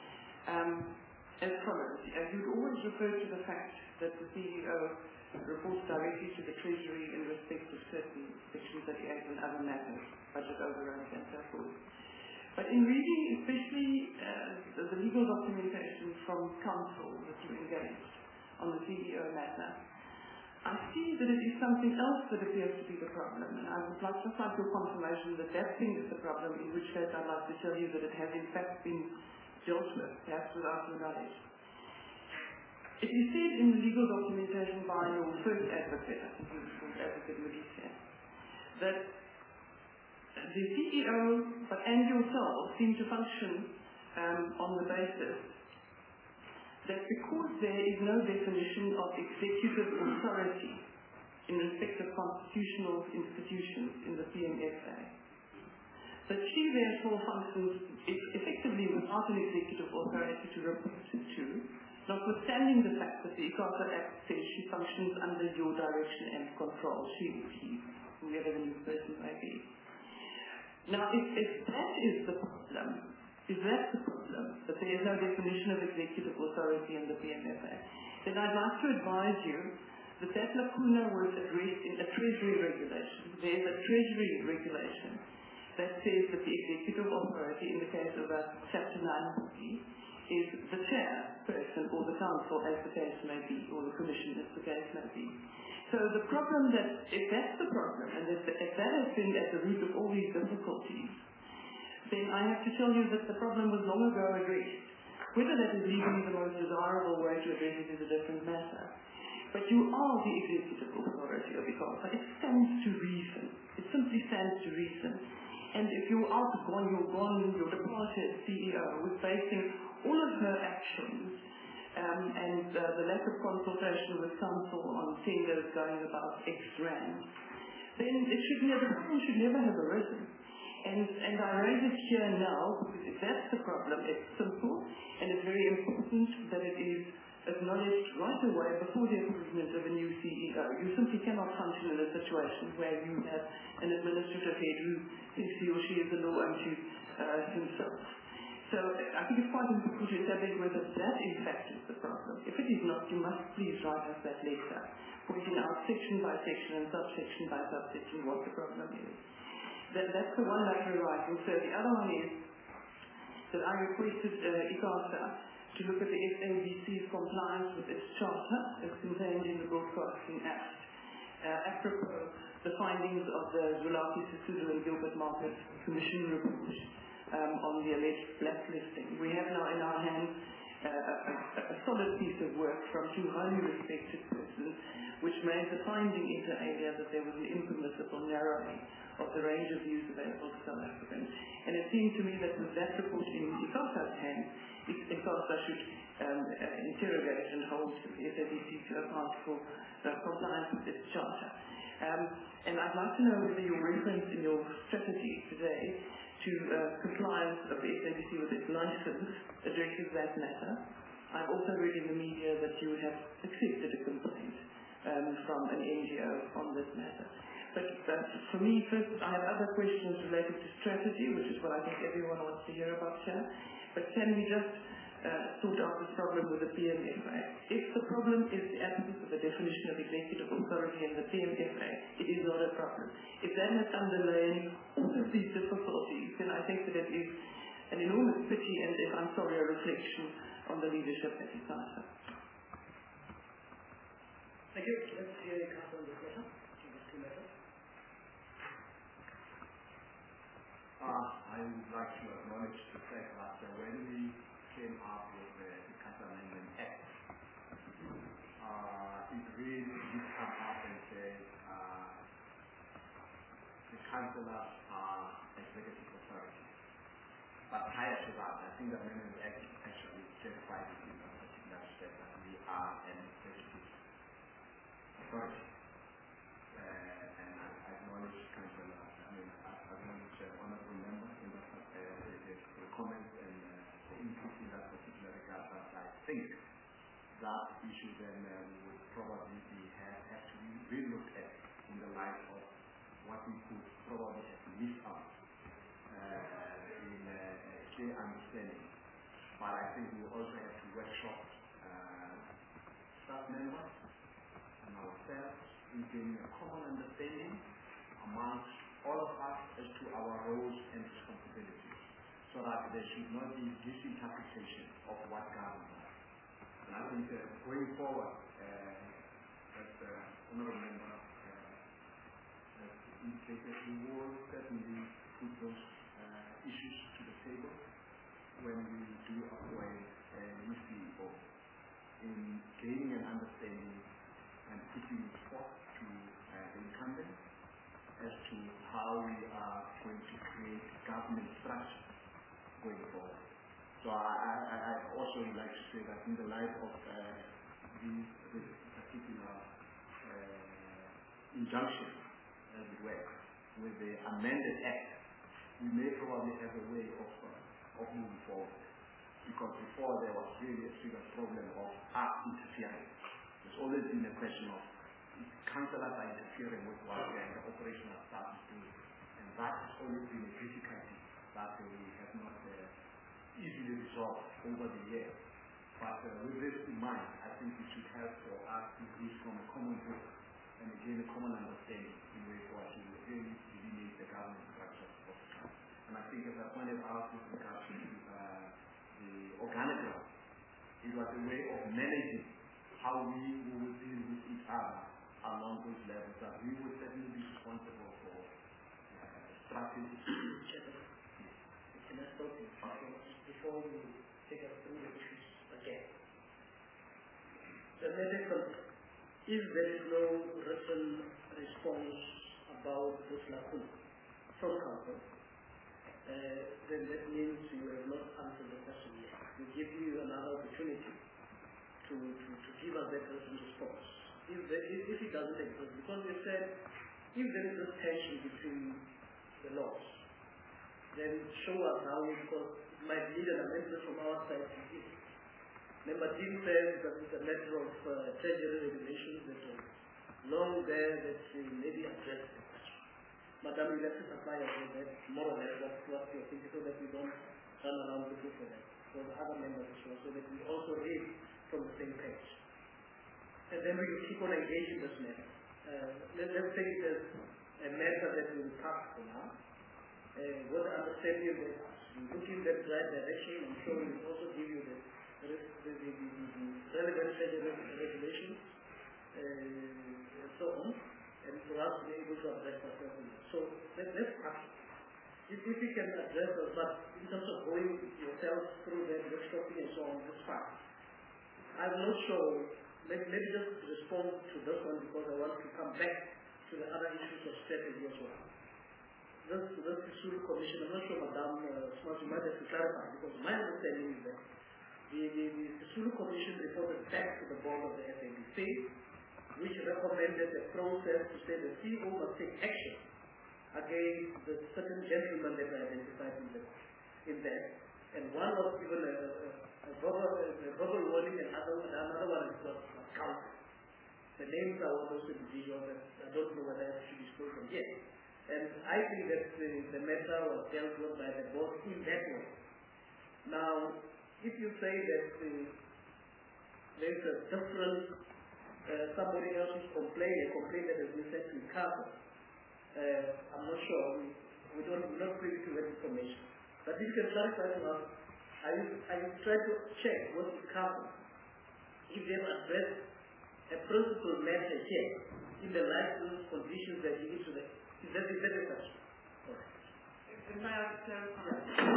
As follows, you'd always refer to the fact that the CEO reports directly to the Treasury in respect of certain sections of the Act and other matters, budget overruns and so forth. But in reading especially the legal documentation from counsel that you engaged on the CEO matter, I see that it is something else that appears to be the problem, and I would like your confirmation that that thing is the problem, in which case I'd like to tell you that it has in fact been dealt with, perhaps without your knowledge. It is said in the legal documentation by your first advocate, I think it was called Advocate Modise, that the CEO and yourself seem to function on the basis that because there is no definition of executive authority in respect of constitutional institutions in the PMFA, that she therefore functions effectively without an executive authority to report to, notwithstanding the fact that the ICASA Act says she functions under your direction and control, she or he, whoever the new person may be. Now, if that is the problem, that there is no definition of executive authority in the PMFA, then I'd like to advise you that that lacuna was addressed in a Treasury regulation. There is a Treasury regulation that says that the executive authority in the case of a Chapter 9 is the chairperson or the council, as the case may be, or the commission, as the case may be. So the problem that, if that's the problem, and if that has been at the root of all these difficulties, then I have to tell you that the problem was long ago addressed. Whether that is legally the most desirable way to address it is a different matter. But you are the executive authority of ICASA. It stands to reason. It simply stands to reason. And if you are your departed CEO was basing all of her actions and the lack of consultation with council on tenders going about X rand, then the problem should never have arisen. And I raise it here now because if that's the problem, it's simple and it's very important that it is acknowledged right away before the appointment of a new CEO. You simply cannot function in a situation where you have an administrative head who thinks he or she is the law unto himself. So I think it's quite important to establish whether that in fact is the problem. If it is not, you must please write us that letter, pointing out section by section and subsection by subsection what the problem is. That's the one that we're writing. So the other one is that I requested ICASA to look at the SABC's compliance with its charter as contained in the Broadcasting Act. Apropos the findings of the Zulaki Sisulu and Gilbert Marcus Commission report on the alleged blacklisting. We have now in our hands a solid piece of work from two highly respected persons which made the finding inter alia that there was an impermissible narrowing of the range of views available to South Africans. And it seemed to me that with that report in ICASA's hands, ICASA should interrogate and hold the SABC to account for compliance with its charter. And I'd like to know whether your reference in your strategy today to compliance of the SABC with its license addresses that matter. I've also read in the media that you have accepted a complaint from an NGO on this matter. But for me, first, I have other questions related to strategy, which is what I think everyone wants to hear about here. But can we just sort out this problem with the PMFA? If the problem is the absence of a definition of executive authority in the PMFA, it is not a problem. If that has underlain all of these difficulties, then I think that it is an enormous pity and, if I'm sorry, a reflection on the leadership at ICASA. Thank you. Let's hear ICASA on this matter. I would like to acknowledge the fact that when we came up with the ICASA Amendment Act, it really did come up and say the councillors are executive authority. But prior to that, I think the Amendment Act actually certified it in a particular step that we are an executive authority. And I acknowledge councillors. Honorable member in the comments and the input in that particular regard, but I think that issue then would probably have to be relooked at in the light of what we could probably have missed out in a clear understanding. But I think we also have to workshop staff members and ourselves in getting a common understanding amongst all of us as to our roles and responsibilities, so that there should not be misinterpretation of what governs us. And I think going forward, as the honorable member has indicated, we will certainly put those issues to the table when we do appoint a new CEO in gaining an understanding and putting it forth to the incumbent as to how we are going to create government structure going forward. So I also would like to say that in the light of this particular injunction, as it were, with the amended Act, we may probably have a way of moving forward. Because before there was really a serious problem of us interfering. There's always been a question of councillors are interfering with what the operational staff is doing. And that has always been a difficulty that we have not easily resolved over the years. But with this in mind, I think it should help for us to reach from a common book and again a common understanding in way for us to really delineate the government structure of the country. And I think as I pointed out with regard to the organogram, it was a way of managing how we will deal with each other along those levels, that we will certainly be responsible for strategy. Can I stop you before you take us through the issues again? The medical, if there is no written response about this lacuna from council, then that means you have not answered the question yet. We give you another opportunity to give us that written response. If it doesn't exist, because we said if there is a tension between the laws, then show us how it might need an amendment from our side to give. Number 10 says that it's a matter of treasury regulations that are long there that may be addressed. Madam, you have to supply us with that, more or less what you're thinking, so that we don't run around looking for that. For the other members as well, so that we also read from the same page. And then we will keep on engaging this matter. Let's take it as a matter that we will pass for now. What the understanding that we look in that right direction, I'm sure we will also give you the relevant regulations and so on, and for us to be able to address ourselves. So let's pass. If we can address us, but in terms of going yourself through that, workshopping and so on, that's fine. I'm not sure. Let me just respond to this one because I want to come back to the other issues of strategy as well. This Sisulu Commission, I'm not sure Madam Smart, you might have to clarify, because my understanding is that the Sisulu Commission reported back to the board of the SABC, which recommended a process to say the CEO must take action against the certain gentlemen that were identified in that. And one was given a verbal warning, and another one was counted. The names are all those individuals that I don't know whether I should disclose them yet. And I think that the matter was dealt with by the board in that way. Now, if you say that there is a different, somebody else's complaint, a complaint that has been sent to CASA, I'm not sure. We're not privy to that information. But if you can clarify to us, I will try to check what is CASA, if they have addressed a principal matter here in the license conditions that you need to the. Is that a question? May I clarify?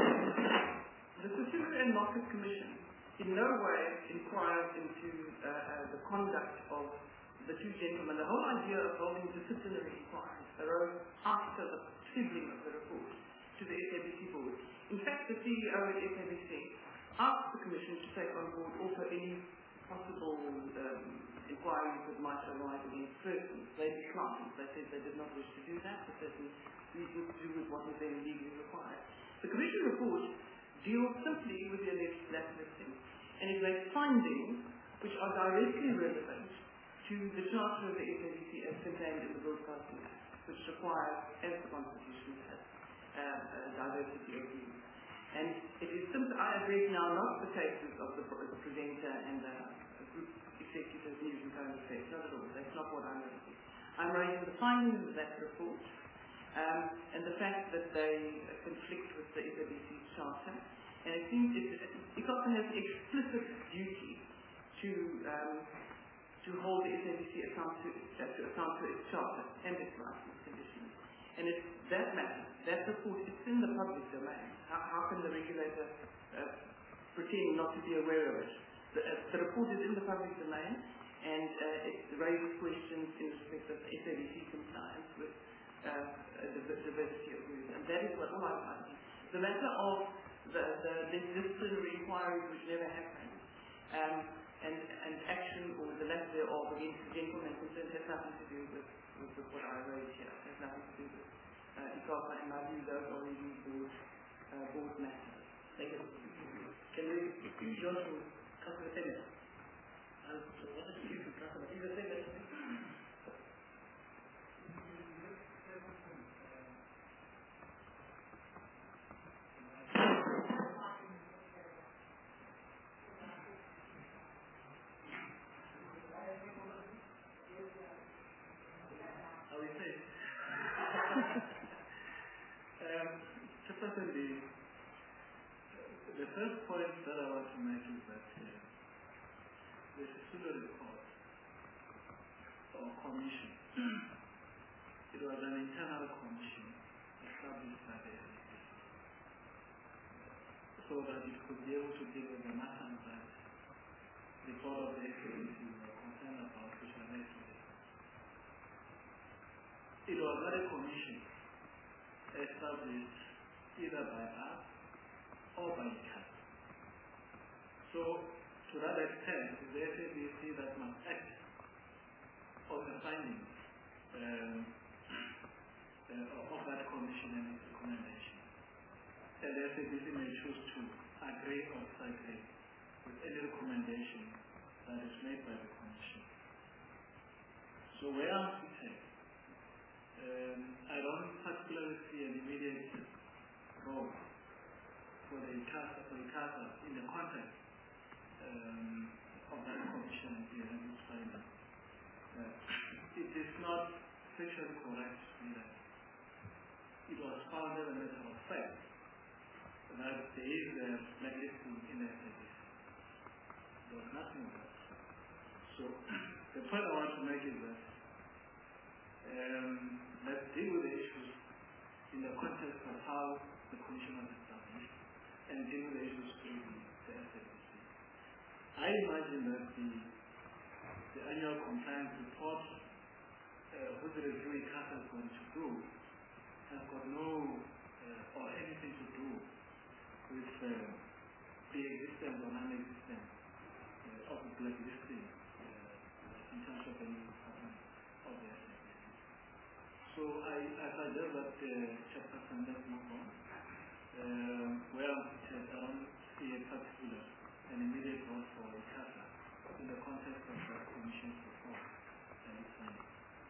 The Certificate and Market Commission in no way inquired into the conduct of the two gentlemen. The whole idea of holding disciplinary inquiries arose after the sibling of the report to the SABC board. In fact, the CEO at SABC asked the Commission to take on board also any possible inquiries that might arise against persons. They declined. They said they did not wish to do that for certain reasons to do with what was then legally required. The Commission report deals simply with the alleged blacklisting, and it makes findings which are directly relevant to the charter of the SABC as contained in the Broadcasting Act, which requires, as the Constitution has, diversity of views. And it is simply, I have read now not the cases of the presenter and the group executive news and current affairs, not at all. That's not what I'm raising. I'm raising the findings of that report and the fact that they conflict with the SABC charter. And it seems ICOSA has the explicit duty to hold the SABC account to its charter and its license conditions. And it's that matter, that report, it's in the public domain. How can the regulator pretend not to be aware of it? The report is in the public domain, and it raises questions in respect of SABC compliance with the diversity of views. And that is what all I'm asking. The matter of the disciplinary inquiries which never happened, and action or the lack thereof against the gentleman concerned has nothing to do with what I raised here. It has nothing to do with ICOSA, and I view those are really board matters. Thank you. Can we go to Councillor Taylor? What is the issue, Councillor? Is the thing that the first point that I want to make is that the Sisulu report or commission, it was an internal commission established by the SABC so that it could be able to deal with the matters that the board of the SABC were concerned about, which are related to the it was not a commission established either by us or by ICASA. So, to that extent, it's the SABC that must act on the findings of that commission and its recommendation. And the SABC may choose to agree or disagree with any recommendation that is made by the commission. So where I'm sitting, I don't particularly see an immediate role for the ICASA in the context of that commission and its findings. It is not factually correct to say that it was found as a matter of fact that there is a blacklisting in the SABC. There was nothing of that. So the point I want to make is that let's deal with the issues in the context of how the commission was established and deal with the issues through the SABC. I imagine that the annual compliance report, which the review ICASA is going to do, has got no or anything to do with the existence or non-existence of the blacklisting in terms of the new department of the SABC. So I suggest that Chairperson, let's move on. Where I don't see a particular and immediate role for ICASA in the context of the Commission's report and its findings.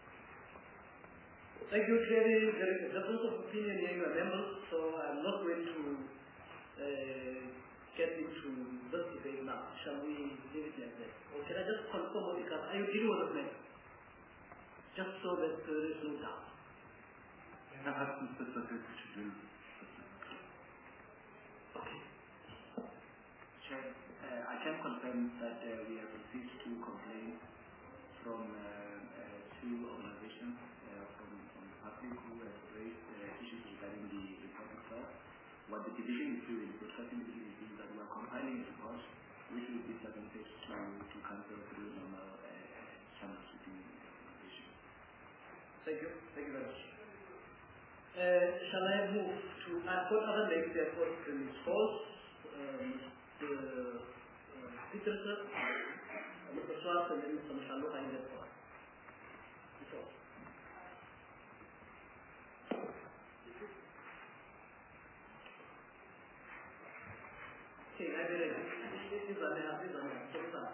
Thank you. Clearly, there is a difference of opinion here in the members, so I'm not going to get into this debate now. Shall we leave it like that? Or can I just confirm what ICASA, are you dealing with this matter? Just so that there is no doubt. Can I have some specifics to do? Okay. Chair, I can confirm that we have received 2 complaints from 2 organizations from the public who have raised issues regarding the report itself. What the division is doing, the discussing division is doing, that we are compiling a report which will be submitted to council through normal channels within the organization. Thank you. Thank you very much. Shall I move to, I've got other names there for Ms. Falls, Mr. Peterson, Mr. Schwartz, and then Mr. Mashaloka in that part. Before. Okay, I did it. This is on there.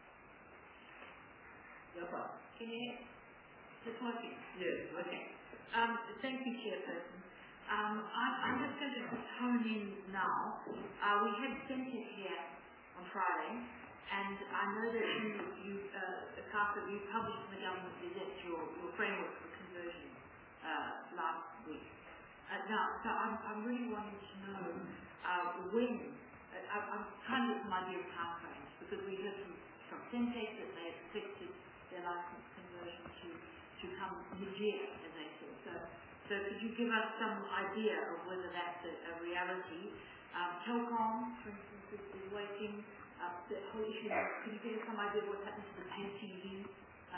Can you hear? Just working? Yes. Okay. Thank you, Chairperson. I'm just going to hone in now. We had Centre here on Friday, and I know that you published in the Government Gazette your framework for conversion last week. So I'm really wanting to know when. I'm trying to get some idea of time frames, because we heard from Centec that they expected their license conversion to come mid-year, as they said. So could you give us some idea of whether that's a reality? Telkom, for instance, is waiting. The whole issue, could you give us some idea of what's happening to the pay TV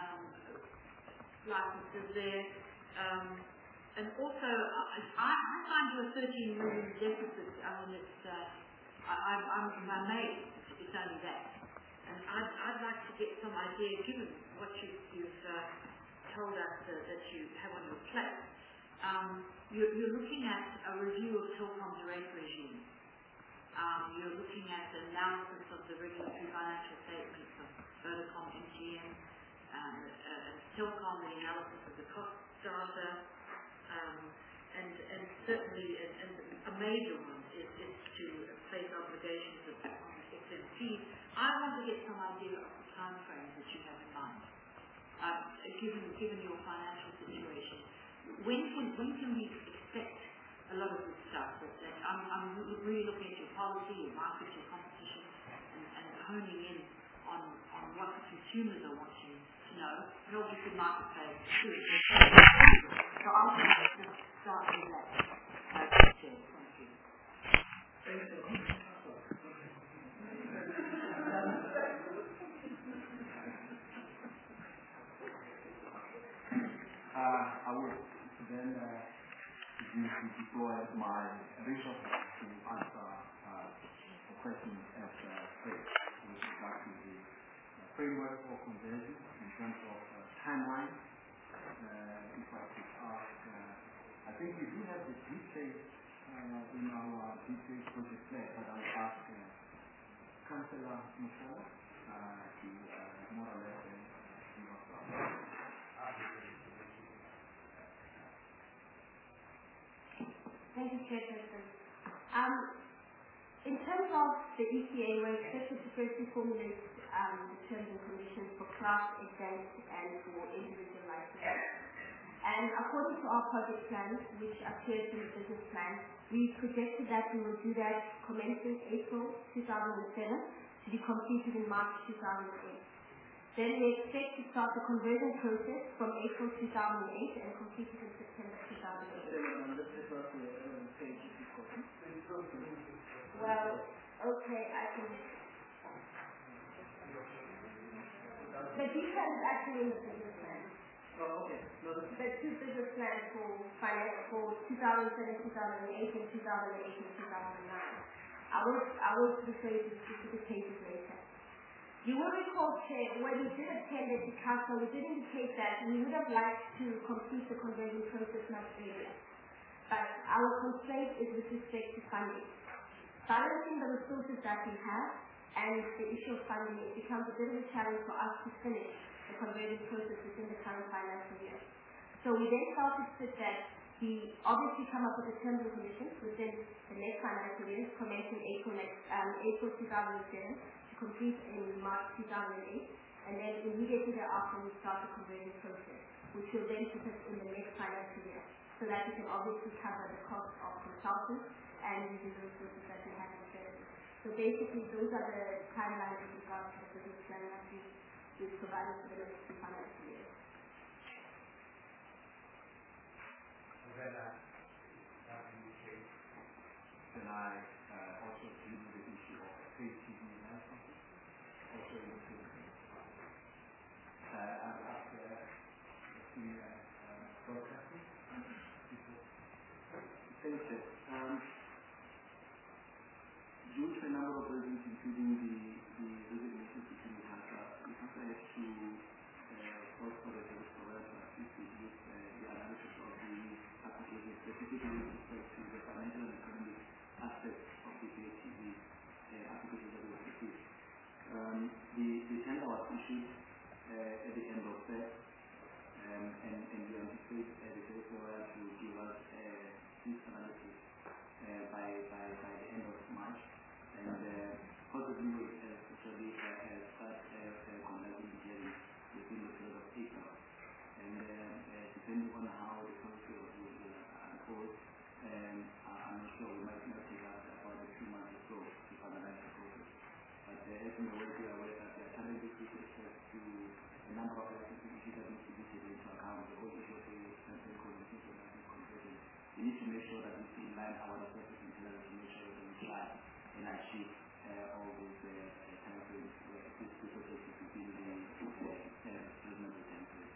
licenses there? And also, I find your 13 million deficit, I mean, I'm amazed it's only that. And I'd like to get some idea, given what you've told us that you have on your plate. You're looking at a review of Telkom's rate regime. You're looking at an analysis of the regulatory financial statements of Vodacom, MTN, Telkom, the analysis of the cost data, and certainly a major one is to place obligations on XMT. I want to get some idea of the time frames that you have in mind, given your financial situation. When can we expect a lot of this stuff? I'm really looking at your policy, your market, your competition, and honing in on what the consumers are wanting to know, and obviously marketplace too. So I'll just start with that. Thank you. I would then deploy my resources to answer the questions as raised with regard to the framework for conversion in terms of timeline. If I could ask, I think we do have the details in our detailed project plan, but I'll ask Councillor Musala to more or less give us Thank you, Chairperson. In terms of the ECA, we're expected to firstly formulate the terms and conditions for class, exempt, and for individual licenses. And according to our project plans, which appears in the business plan, we projected that we will do that commencing April 2007 to be completed in March 2008. Then we expect to start the conversion process from April 2008 and complete it in September 2008. Well, okay, I can. The detail is actually in the business plan. Oh, okay. The two business plans for 2007, 2008, and 2008 and 2009. I will refer you to specific pages later. You will recall, Chair, when we did attend at the council, we did indicate that we would have liked to complete the conversion process much earlier. But our constraint is with respect to funding. Balancing the resources that we have and the issue of funding, it becomes a bit of a challenge for us to finish the conversion process within the current financial year. So we then felt it fit that we obviously come up with the terms and conditions within the next financial year, commencing April 2007, to complete in March 2008, and then immediately thereafter we start the conversion process, which will then put us in the next financial year, so that we can obviously cover the cost of consultants and the resources that we have in service. So basically, those are the timelines with regards to the business plan that we've provided for the next two financial years. Can I also deal with the issue of pay TV licenses? Also in the same I've asked the broadcasting before. Thank you. Due to a number of reasons, including the resignations between the council has to call for the the analysis of the application, specifically with respect to the financial and economic aspects of the PHTV application that was received. The tender was issued at the end of Feb, and we anticipate the director to give us this analysis by the end of March, and possibly we especially start conducting the hearing within the period of April. And depending on how the council will unfold, I'm not sure we might not take us about 2 months or so to finalize the process. But as you know, we are aware that there are challenges with respect to a number of licenses issues that need to be taken into account, the whole issue of the central conditions and license conversion. We need to make sure that we streamline our resources internally to make sure that we try and achieve all those timeframes within the reasonable timeframes.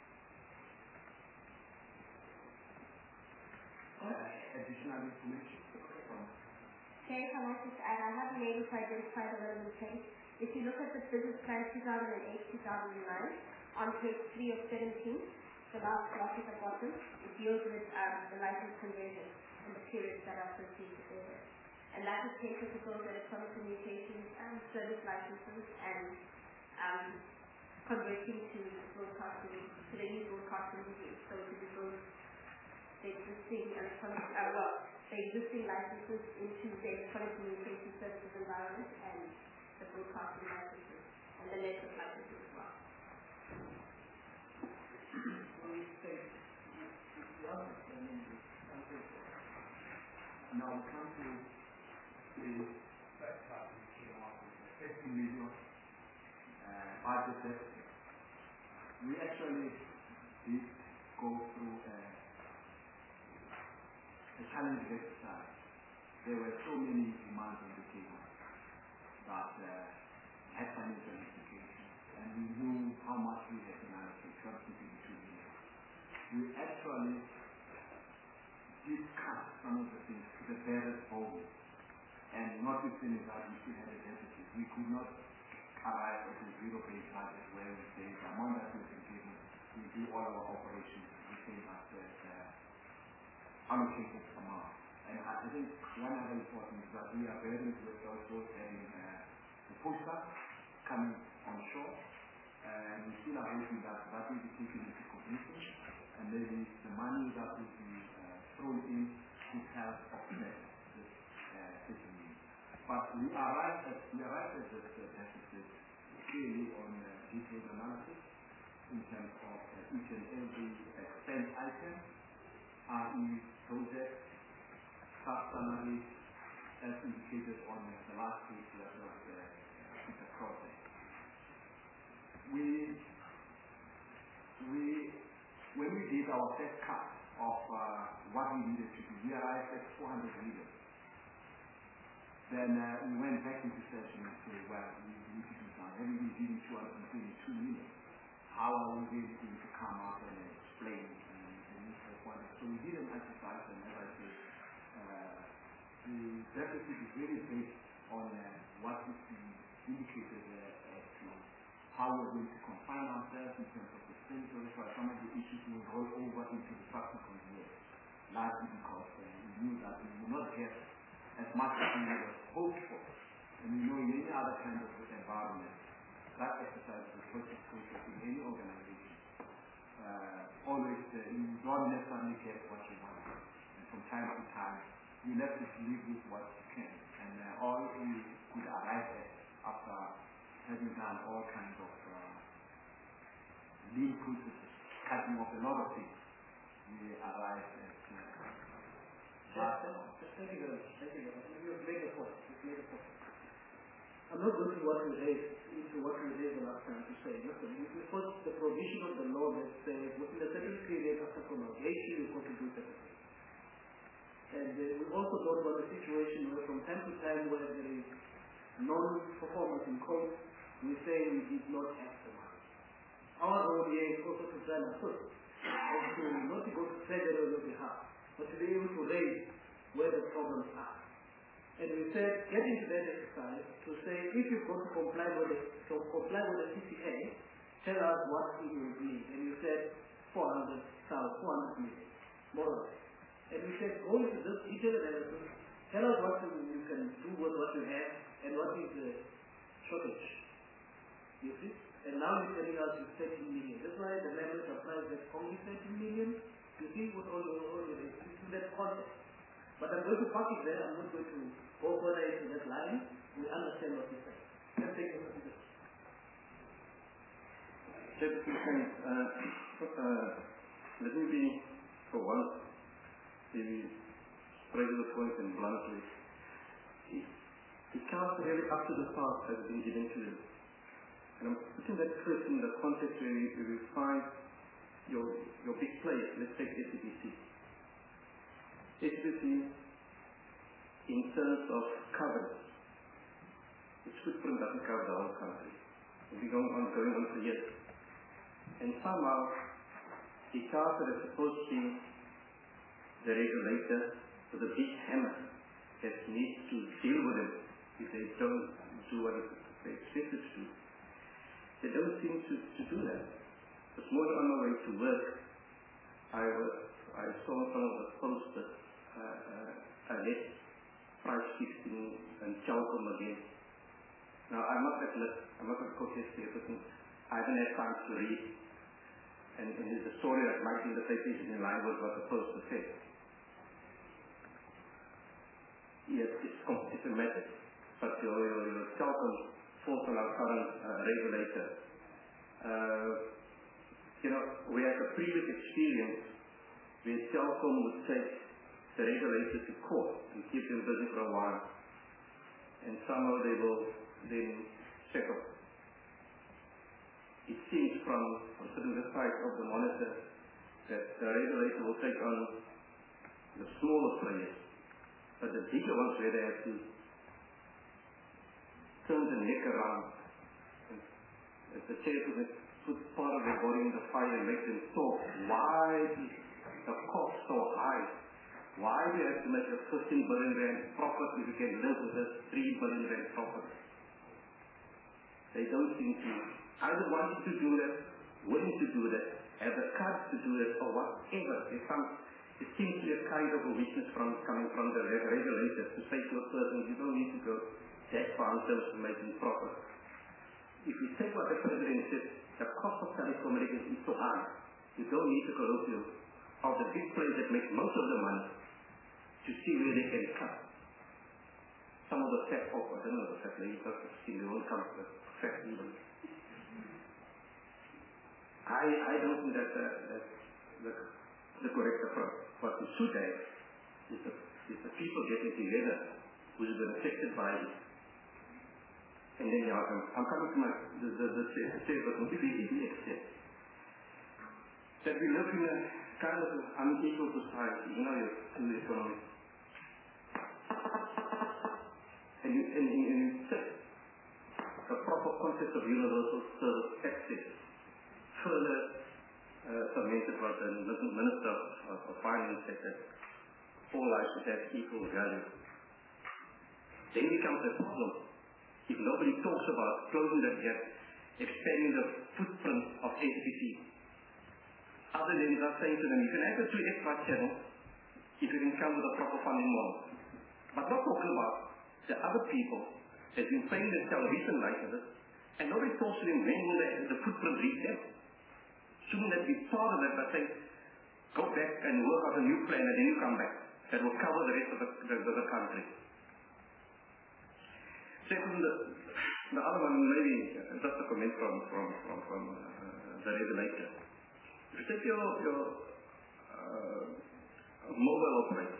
Additional information from Okay, I have been able to identify the relevant page. If you look at the business plan 2008-2009, on page 3 of 17, the last block at the bottom, it deals with the license conversion and the periods that are associated with it. And that is taken to both electronic communications and service licenses and converting to broadcasting, to the new broadcasting medium. So it is both the existing electronic, the existing licenses into the electronic communication services environment and the broadcasting licenses and the network licenses as well. Now we come to the first part we came out with 50 million budget deficit. We actually did go through a challenging exercise. There were so many demands on the table that had financial implications, and we knew how much we had to allocate, 12 million. We actually some of the things to the barest home. And notwithstanding that, we still had a deficit. We could not arrive at a zero-based budget where we say the amount that we've been given, we do all our operations within that allocated amount. And I think one other important is that we are burdened with also having the poster coming on shore. And we still are hoping that that will be taken into completion. And maybe the money that will be thrown in would help offset this taking. But we arrived at this deficit clearly on detailed analysis in terms of each and every expense item, i.e. project, sub-salary, as indicated on the last page that was put across it. When we did our first cut of what we needed to do, we arrived at 400 million. Then we went back into session and said, well, we need to do something. Then we did 222 million. How are we really going to come up and explain the need for quantity? So we did an exercise, and as I said, the deficit is really based on what is indicated as to how we're going to confine ourselves in terms of the expenditure. So some of the issues will roll over into the subsequent years, largely because we knew that we will not get as much as we were hoped for. And we know in any other kind of environment, that exercise is a purchase process in any organization. Always, you don't necessarily get what you want. And from time to time, you have to live with what you can. And all we could arrive at after having done all kinds of lean processes, cutting off a lot of things, we arrived at Thank you very much. You've made a point. I'm not going to what you raised the last time to say. Listen, we put the provision of the law that says within a certain period after promulgation you contribute everything. And we also don't want a situation where from time to time where there is non-performance in court, we say we did not have the money. Our role here is also to try and assist, not to go to federal on your behalf, but to be able to raise where the problems are. And we said, get into that exercise to say, if you've got to comply with the CCA, tell us what it will be. And you said 400 million, more or less. And we said, go into this detailed analysis, tell us what you can do with what you have, and what is the shortage. You see? And now you're telling us it's 13 million. That's why the members are priced at only 13 million. You see, with all your in that context. But I'm going to park it there. I'm not going to go further into that line. We understand what you say. Let's take a look at this. Let me be, for once, maybe straight to the point and bluntly. It comes really up to the task that has been given to you. And I'm putting that first in the context where you find your big players. Let's take SABC. SABC, in terms of coverage, its footprint doesn't cover the whole country. It's been going on for years. And somehow, the charter is supposed to be the regulator with a big hammer that needs to deal with it if they don't do what they expect it to do. They don't seem to do that. This morning on my way to work, I saw some of the posters, less price fixing and Telkom again. Now I must admit, I'm not going to contest everything. I haven't had time to read. And there's a story that might be in the paper is in line with what the poster said. Yes, it's competitive, but your Telkom falls on our current regulator. We had a previous experience where Telkom would take the regulator to court and keep them busy for a while. And somehow they will then settle. It seems from sitting the side of the monitor that the regulator will take on the smaller players, but the bigger ones where they have to turn the neck around. And as the chairman put part of their body in the fire and make them talk. Why is the cost so high Why do you have to make a 15 billion rand profit if you can live with a 3 billion rand profit? They don't seem to either wanting to do that, willing to do that, have the cards to do it, or whatever. It seems to be a kind of a weakness coming from the regulators to say to a person, you don't need to go that far in terms of making profit. If you take what the president said, the cost of telecommunications is so high. You don't need to go to the big players that make most of the money to see where they can cut. Some of the fat folk, I don't know the fat ladies, but they won't come to the fat even. I don't think that's the correct approach. What we should have is the people getting together who's been affected by it. And then I'm coming to the chairperson. If we accept that we live in a kind of unequal society, in the economy, and you set a proper concept of universal service access, further cemented what the Minister of Finance said, that all lives should have equal value. Then becomes a problem if nobody talks about closing that gap, expanding the footprint of HPC. Other than just saying to them, you can have the 2 extra channels if you can come with a proper funding model. But not talking about the other people that have been paying their television licenses, and nobody talks to them when will the footprint reach them. Shouldn't that be part of it by saying, go back and work out a new plan and then you come back. That will cover the rest of the country. Second, the other one, maybe just a comment from the regulator. If you take your mobile operator,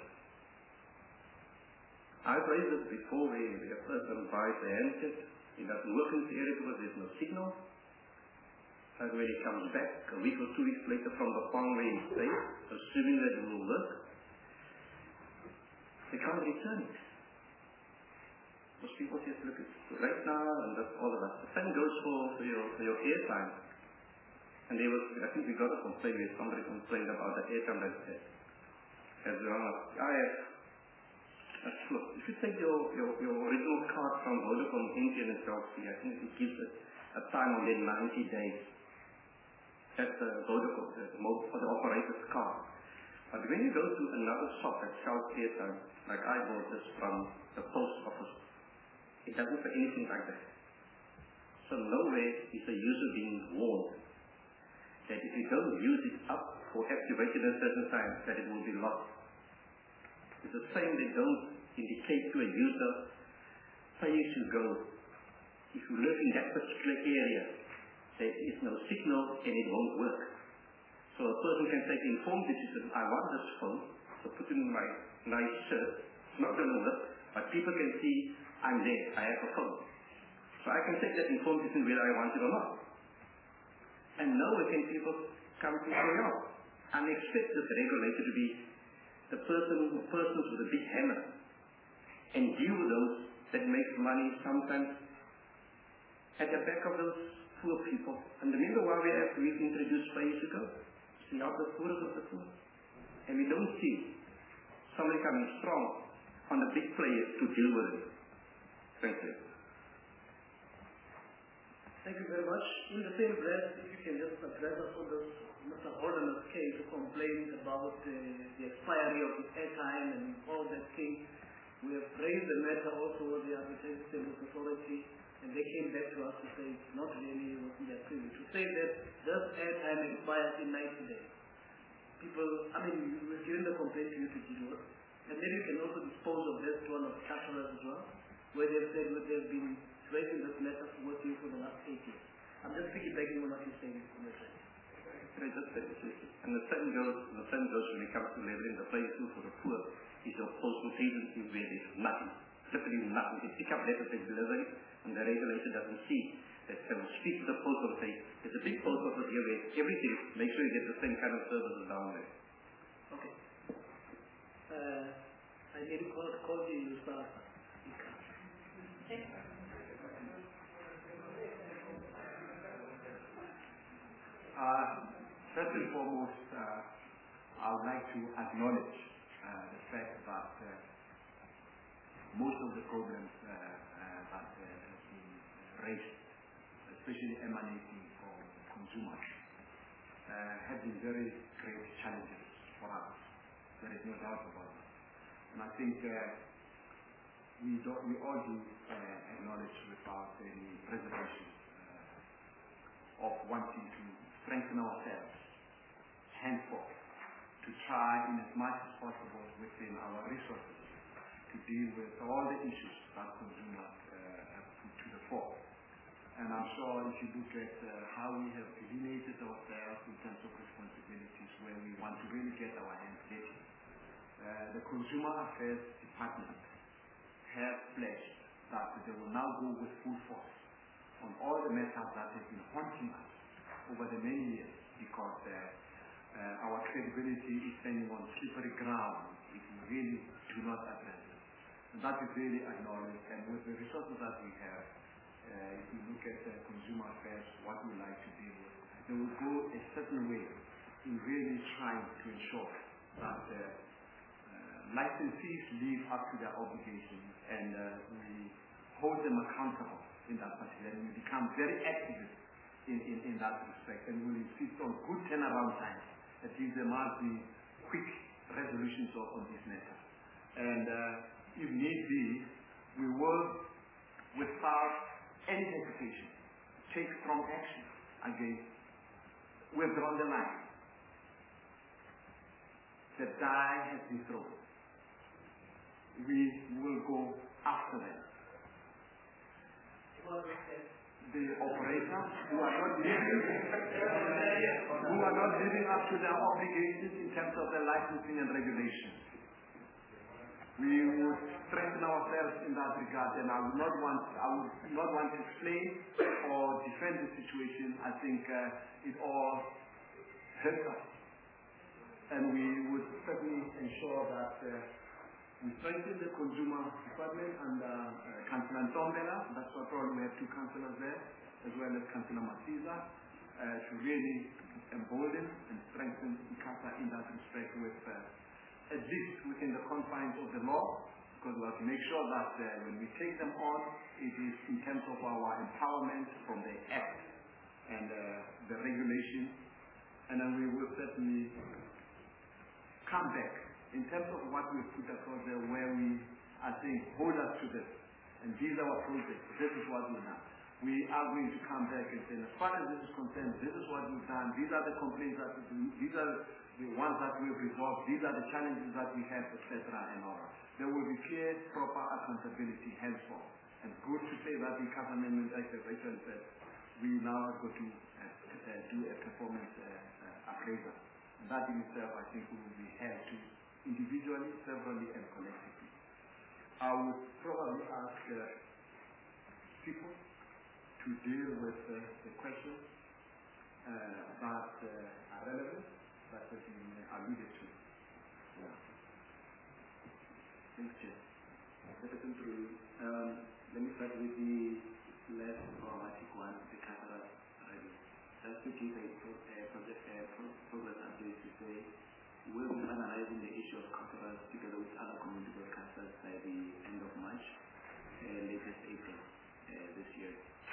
I've raised this before where a person buys a handset, he doesn't work in the area because there's no signal. And when he comes back, a week or 2 weeks later from the farm where he stays, assuming that it will work, they can't return it. Most people just look at right now, and that's all of us. The same goes for your airtime. And there was, I think we got a complaint where somebody complained about the airtime that has run up. Look, if you take your original card from Vodacom, MTN and Cell C, I think it gives it a time on their 90 days. That's the Vodacom, for the operator's card. But when you go to another shop that sells airtime, like I bought this from the post office, it doesn't say anything like that. So nowhere is the user being warned that if you don't use it up or activate it at a certain time, that it will be lost. It's the same, they don't indicate to a user, pay as you go. If you live in that particular area, there is no signal and it won't work. So a person can take informed decision, I want this phone, so put it in my nice shirt, it's not going to work, but people can see I'm there, I have a phone. So I can take that informed decision whether I want it or not. And nowhere can people come to say, no, I expect this regulator to be the persons with a big hammer and deal with those that make money sometimes at the back of those poor people. And remember why we've introduced pay as you go? To help the poorest of the poor. And we don't see somebody coming strong on the big players to deal with it. Thank you. Thank you very much. In the same breath, if you can just address also Mr. Holden's case who complained about the expiry of his airtime and all that thing. We have raised the matter also with the Advertising Authority, and they came back to us to say it's not really within their privilege. To say that this airtime expires in 90 days. People, we've given the complaint to you to deal with, and then you can also dispose of this to one of the customers as well, where they've said that they've been raising this matter with you for the last 8 years. I'm just piggybacking on what you're saying. Can I just say this? And the same goes when it comes to leveling the playing field for the poor. Is your postal agency where there's nothing, literally nothing. They pick up letters, they deliver it, and the regulator doesn't see that they will speak to the post office and say, there's a big post office here where everything, make sure you get the same kind of services down there. Okay. I need to call you, sir. First and foremost, I would like to acknowledge the fact that most of the problems that have been raised, especially emanating from consumers, have been very great challenges for us. There is no doubt about it. And I think we all do acknowledge without any reservation of wanting to strengthen ourselves henceforth to try in as much as possible within our resources to deal with all the issues that consumers have put to the fore. And I'm sure if you look at how we have delineated ourselves in terms of responsibilities where we want to really get our hands dirty, the Consumer Affairs Department have pledged that they will now go with full force on all the matters that have been haunting us over the many years, because our credibility is standing on slippery ground if we really do not address it. And that is really acknowledged, and with the resources that we have, if you look at consumer affairs, what we like to deal with, they will go a certain way in really trying to ensure that licensees live up to their obligations, and we hold them accountable in that particular, and we become very active in that respect, and we will insist on good turnaround time. That is, there must be quick resolutions on this matter. And if need be, we will, without any hesitation, take strong action against, we've drawn the line. The die has been thrown. We will go after them. The operators who are not living up to their obligations in terms of their licensing and regulation. We would strengthen ourselves in that regard, and I would not want to explain or defend the situation. I think it all hurts us, and we would certainly ensure that we strengthen the Consumer Department under Councillor Ntombela. That's why probably we have two councillors there, as well as Councillor Masiza, to really embolden and strengthen ICASA in that respect, with at least within the confines of the law, because we have to make sure that when we take them on, it is in terms of our empowerment from the Act and the regulation, and then we will certainly come back in terms of what we've put across there, where we, I think, hold us to this. And these are our projects. This is what we've done. We are going to come back and say, as far as this is concerned, this is what we've done. These are the complaints that we do. These are the ones that we've resolved. These are the challenges that we have, etc. and all that. There will be clear, proper accountability henceforth. And good to say that the ICASA Amendment Act, as Rachel said, we now are going to do a performance appraisal. And that in itself, I think, we will be held to individually, severally, and collectively. I would probably ask people to deal with the questions that are relevant, that have been alluded to. Yeah. Thanks, Chair. Let me start with the last problematic one, the capital review. Just to give a progress update to say, we'll be finalizing the issue of conference together with other community broadcasters by the end of March, latest April this year.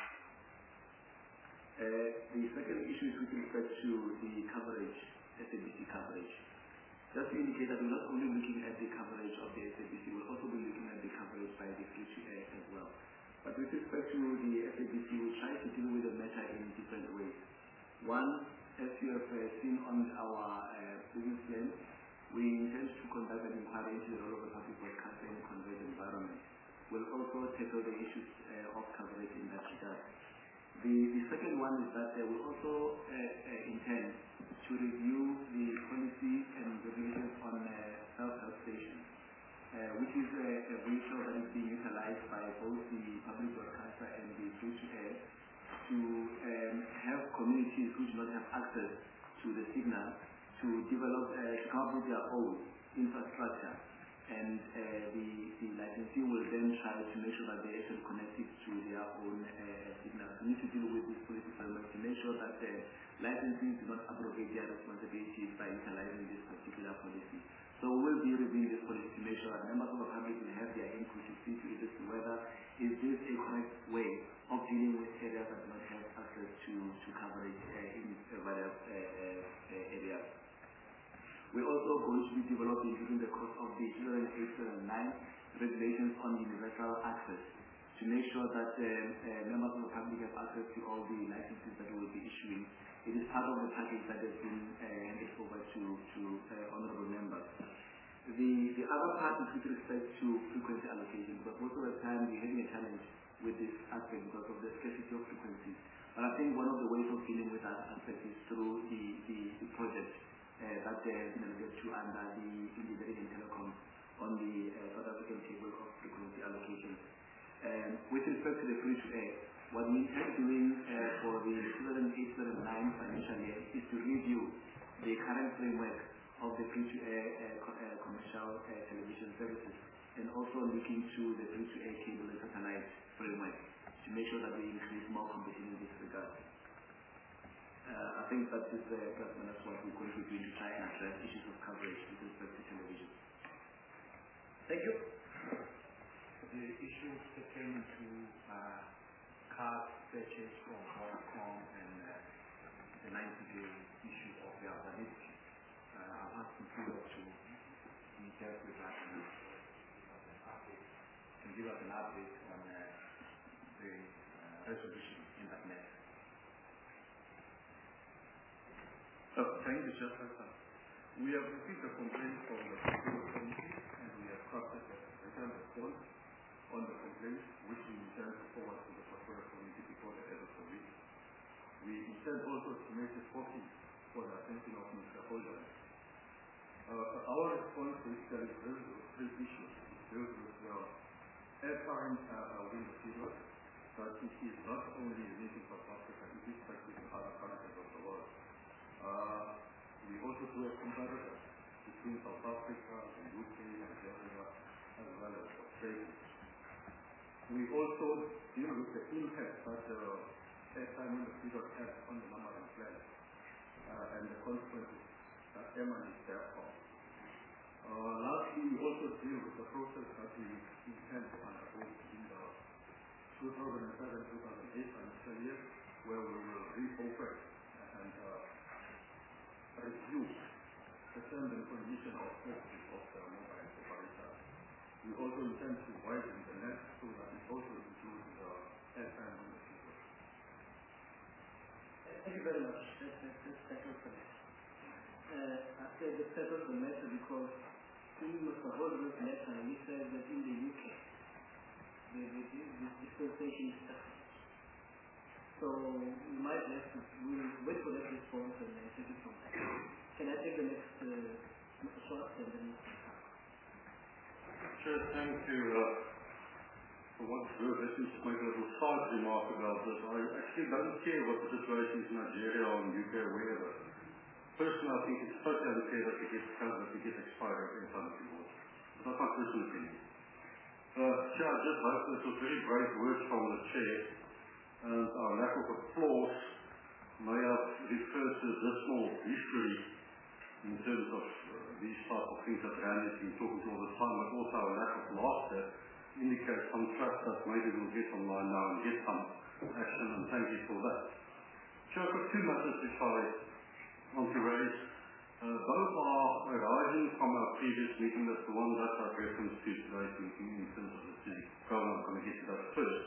The second issue is with respect to the coverage, SABC coverage. Just to indicate that we're not only looking at the coverage of the SABC, we'll also be looking at the coverage by the free-to-air as well. But with respect to the SABC, we'll try to deal with the matter in different ways. One, as you have seen on our business plan, we intend to conduct an inquiry into the role of the public broadcaster in a converged environment. We'll also tackle the issues of coverage in that regard. The second one is that we also intend to review the policy and regulations on self-help stations, which is a vehicle that is being utilized by both the public broadcaster and the free-to-air to have communities who do not have access to the signal to develop, to come up with their own infrastructure, and the licensee will then try to make sure that they actually connect it to their own signal. We need to deal with this policy framework to make sure that the licensees do not abrogate their responsibilities by utilizing this particular policy. So So we'll be reviewing this policy to make sure that members of the public will have their input to see to it as to whether is this a correct way of dealing with areas that do not have access to coverage in various areas. We're also going to be developing during the course of the 2008-2009 regulations on universal access to make sure that members of the public have access to all the licenses that we will be issuing. It is part of the package that has been handed over to honorable members. The other part is with respect to frequency allocation, because most of the time we're having a challenge with this aspect because of the scarcity of frequencies. But I think one of the ways of dealing with that aspect is through the project that has been allocated to under the Engineering and Telecom on the South African table of frequency allocation. With respect to the free-to-air, what we intend doing for the 2008-2009 financial year is to review the current framework of the free-to-air commercial television services, and also look into the free-to-air cable and satellite framework to make sure that we increase more competition in this regard. I think that is that's what we're going to be doing to try and address issues of coverage with respect to television. Thank you. The issues pertaining to card purchase from Vodacom and the 90-day issue of their validity. I'm asking people to be dealt with that and give us an update on the resolution in that matter. Thank you, Chairperson. We have received a complaint from the Control Committee, and we have crafted a written response on the complaint, which we intend to forward to the Control Committee before the end of the week. We intend also to make a copy for the attention of Mr. Holder. Our response basically deals with three issues. It deals with the airtime window period, but it is not only unique in South Africa, it is practiced in other countries of the world. We also do a comparison between South Africa, the UK, Nigeria, as well as Australia. We also deal with the impact that the airtime window period has on the number of plans and the consequences that emanate therefrom. Lastly, we also deal with the process that we intend to undergo in the 2007-2008 financial year, where we will reopen and review the terms and conditions of services of the mobile operator. We also intend to widen the net so that it also includes the airtime on the people. Thank you very much. That's settled for that. I said it's settled the matter because in Mr. Holder's letter, he said that in the UK, the dispensation is different. So we might have to wait for that response and then take it from there. Can I take the next Mr. Schwartz and then Mr. Kahn? Sure, thank you. For what it's worth, I think to make a little side remark about this. I actually don't care what the situation is in Nigeria or in the UK or wherever. Personally, I think it's totally unfair that we get covered, that we get expired in front of people. That's my personal opinion. Chair, I just hope this was very brave words from the Chair, and our lack of applause may have referred to additional history in terms of these type of things that Randy has been talking to all the time, but also our lack of laughter indicates some trust that maybe we'll get online now and get some action, and thank you for that. Chair, I've got two matters which I want to raise. Both are arising from our previous meeting. That's the one that I've referenced to today's meeting in terms of the city. I'm going to get to that first.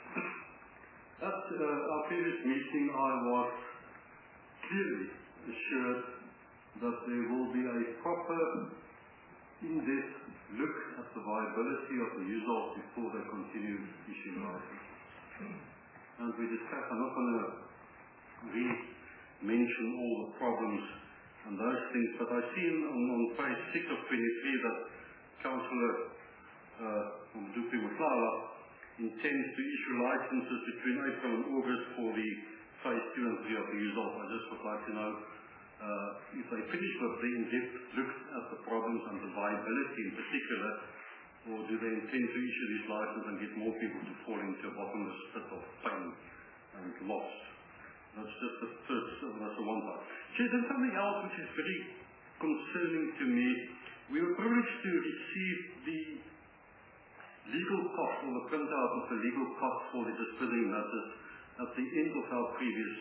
At our previous meeting, I was clearly assured that there will be a proper, in-depth look at the viability of the users before they continue issuing licenses. And we discussed, I'm not going to re-mention all the problems and those things, but I see on page 6 of 23 that Councillor Mdupi Mutlala intends to issue licenses between April and August for the phase 2 and 3 of the use of. I just would like to know if they finish with the in-depth look at the problems and the viability in particular, or do they intend to issue these licenses and get more people to fall into a bottomless pit of pain and loss? That's just the first, that's the one part. See, there's something else which is very concerning to me We were privileged to receive the legal cost, or the printout of the legal cost for the disciplining matters at the end of our previous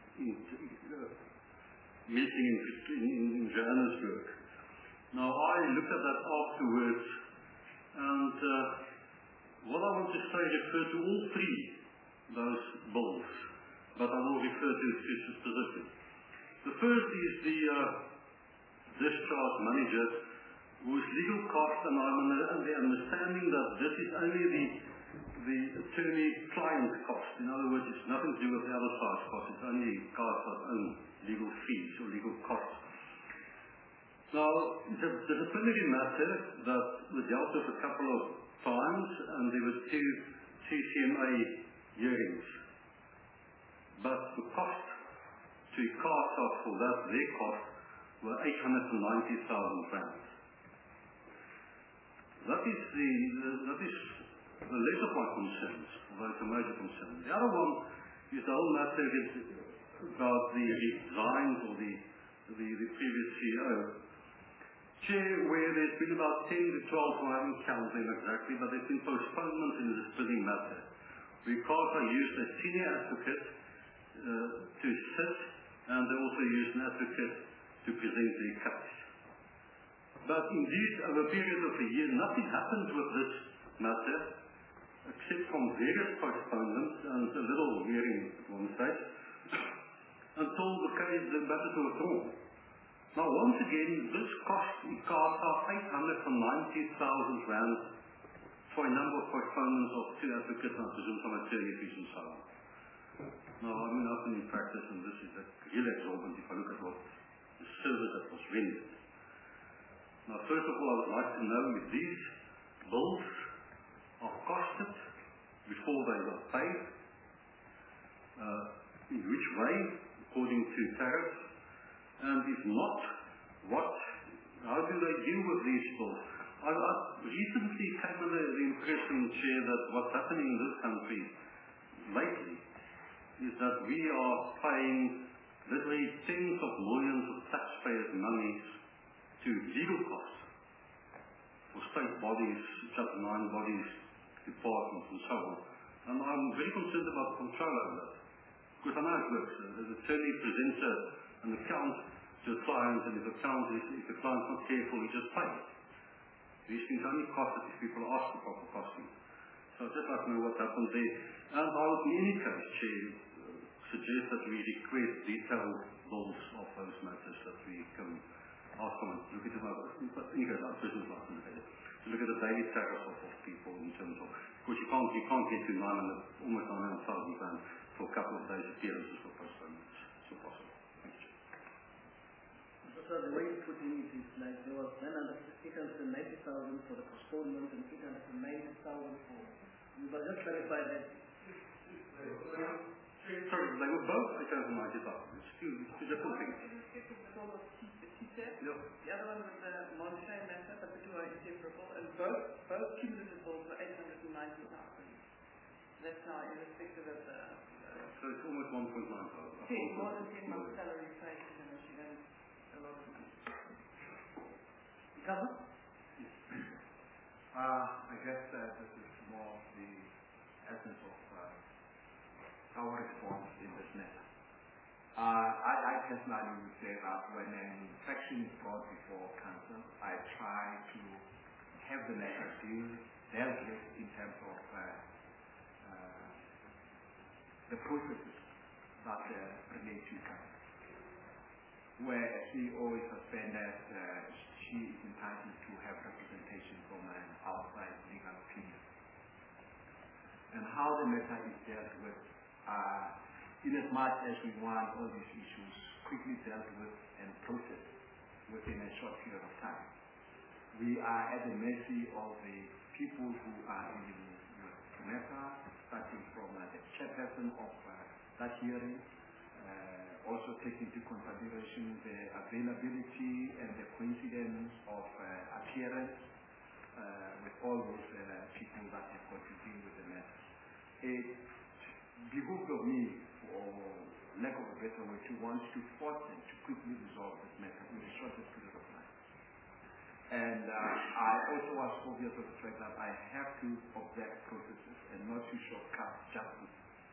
meeting in Johannesburg. Now, I looked at that afterwards, and what I want to say refer to all three those bills, but I will refer to specifically. The first is the discharge manager, whose legal cost, and I'm under the understanding that this is only the attorney-client cost. In other words, it's nothing to do with the other side's cost. It's only CASA's own legal fees or legal costs. Now, it's a disciplinary matter that was dealt with a couple of times, and there were 2 CCMA hearings. But the cost to CASA for that, their cost, were 890,000 rand. That is the least of my concerns, although it's a major concern. The other one is the whole matter about the resigns or the previous CEO. Chair, where there's been about 10 to 12, I haven't counted them exactly, but there's been postponement in the disciplining matter. Because I used a senior advocate to sit, and they also used an advocate to present their case. But indeed, over a period of a year, nothing happened with this matter, except from various postponements and a little hearing at one stage, until the matter was withdrawn. Now, once again, this cost ICASA 890,000 rand for a number of postponements of 2 advocates, and I presume some attorney fees and so on. Now, I mean, I've been in practice, and this is really exorbitant if I look at what the service that was rendered. Now, first of all, I would like to know if these bills are costed before they were paid, in which way, according to tariffs, and if not, how do they deal with these bills? I recently came under the impression, Chair, that what's happening in this country lately is that we are paying literally tens of millions of taxpayers' money to legal costs for state bodies, chapter 9 bodies, departments, and so on. And I'm very concerned about the control over that. Because I know it works. The attorney presents an account to a client, and if the client's not careful, he just pays. These things only cost it if people ask for proper costing. So I'd just like to know what happened there. And I would, in any case, Chair, suggest that we request detailed bills of those matters that we can ask someone to look at them over. But anyway, our business license, to look at the daily tariffs of people in terms of, because you can't get to almost 900,000 rand for a couple of days appearances for postponements. It's impossible. Thank you. So the way you put it is like there was 890,000 for the postponement and 890,000 for. But just clarify that. Sorry, they were both 890,000. It's two different things. The other one was the Monshane matter, but the two are inseparable, and both cumulative bills were 890,000. That's now irrespective of the. So it's almost 1.9 thousand. More than 10 months salary paid to them, she earns a lot of money. Cover? I guess this is more the essence of our response in this matter. I personally would say that when an infection is brought before council, I try to have the matter dealt with in terms of the processes that relate to council. Where a CEO is suspended, she is entitled to have representation from an outside legal opinion. And how the matter is dealt with, in as much as we want all these issues quickly dealt with and processed within a short period of time, we are at the mercy of the people who are dealing with the matter, starting from the chairperson of that hearing, also taking into consideration the availability and the coincidence of appearance with all those people that have got to deal with the matter. It behooves of me, for lack of a better way, to want to force them to quickly resolve this matter in the shortest period of time. And And I also was obvious of the fact that I have to object processes and not to shortcut justice.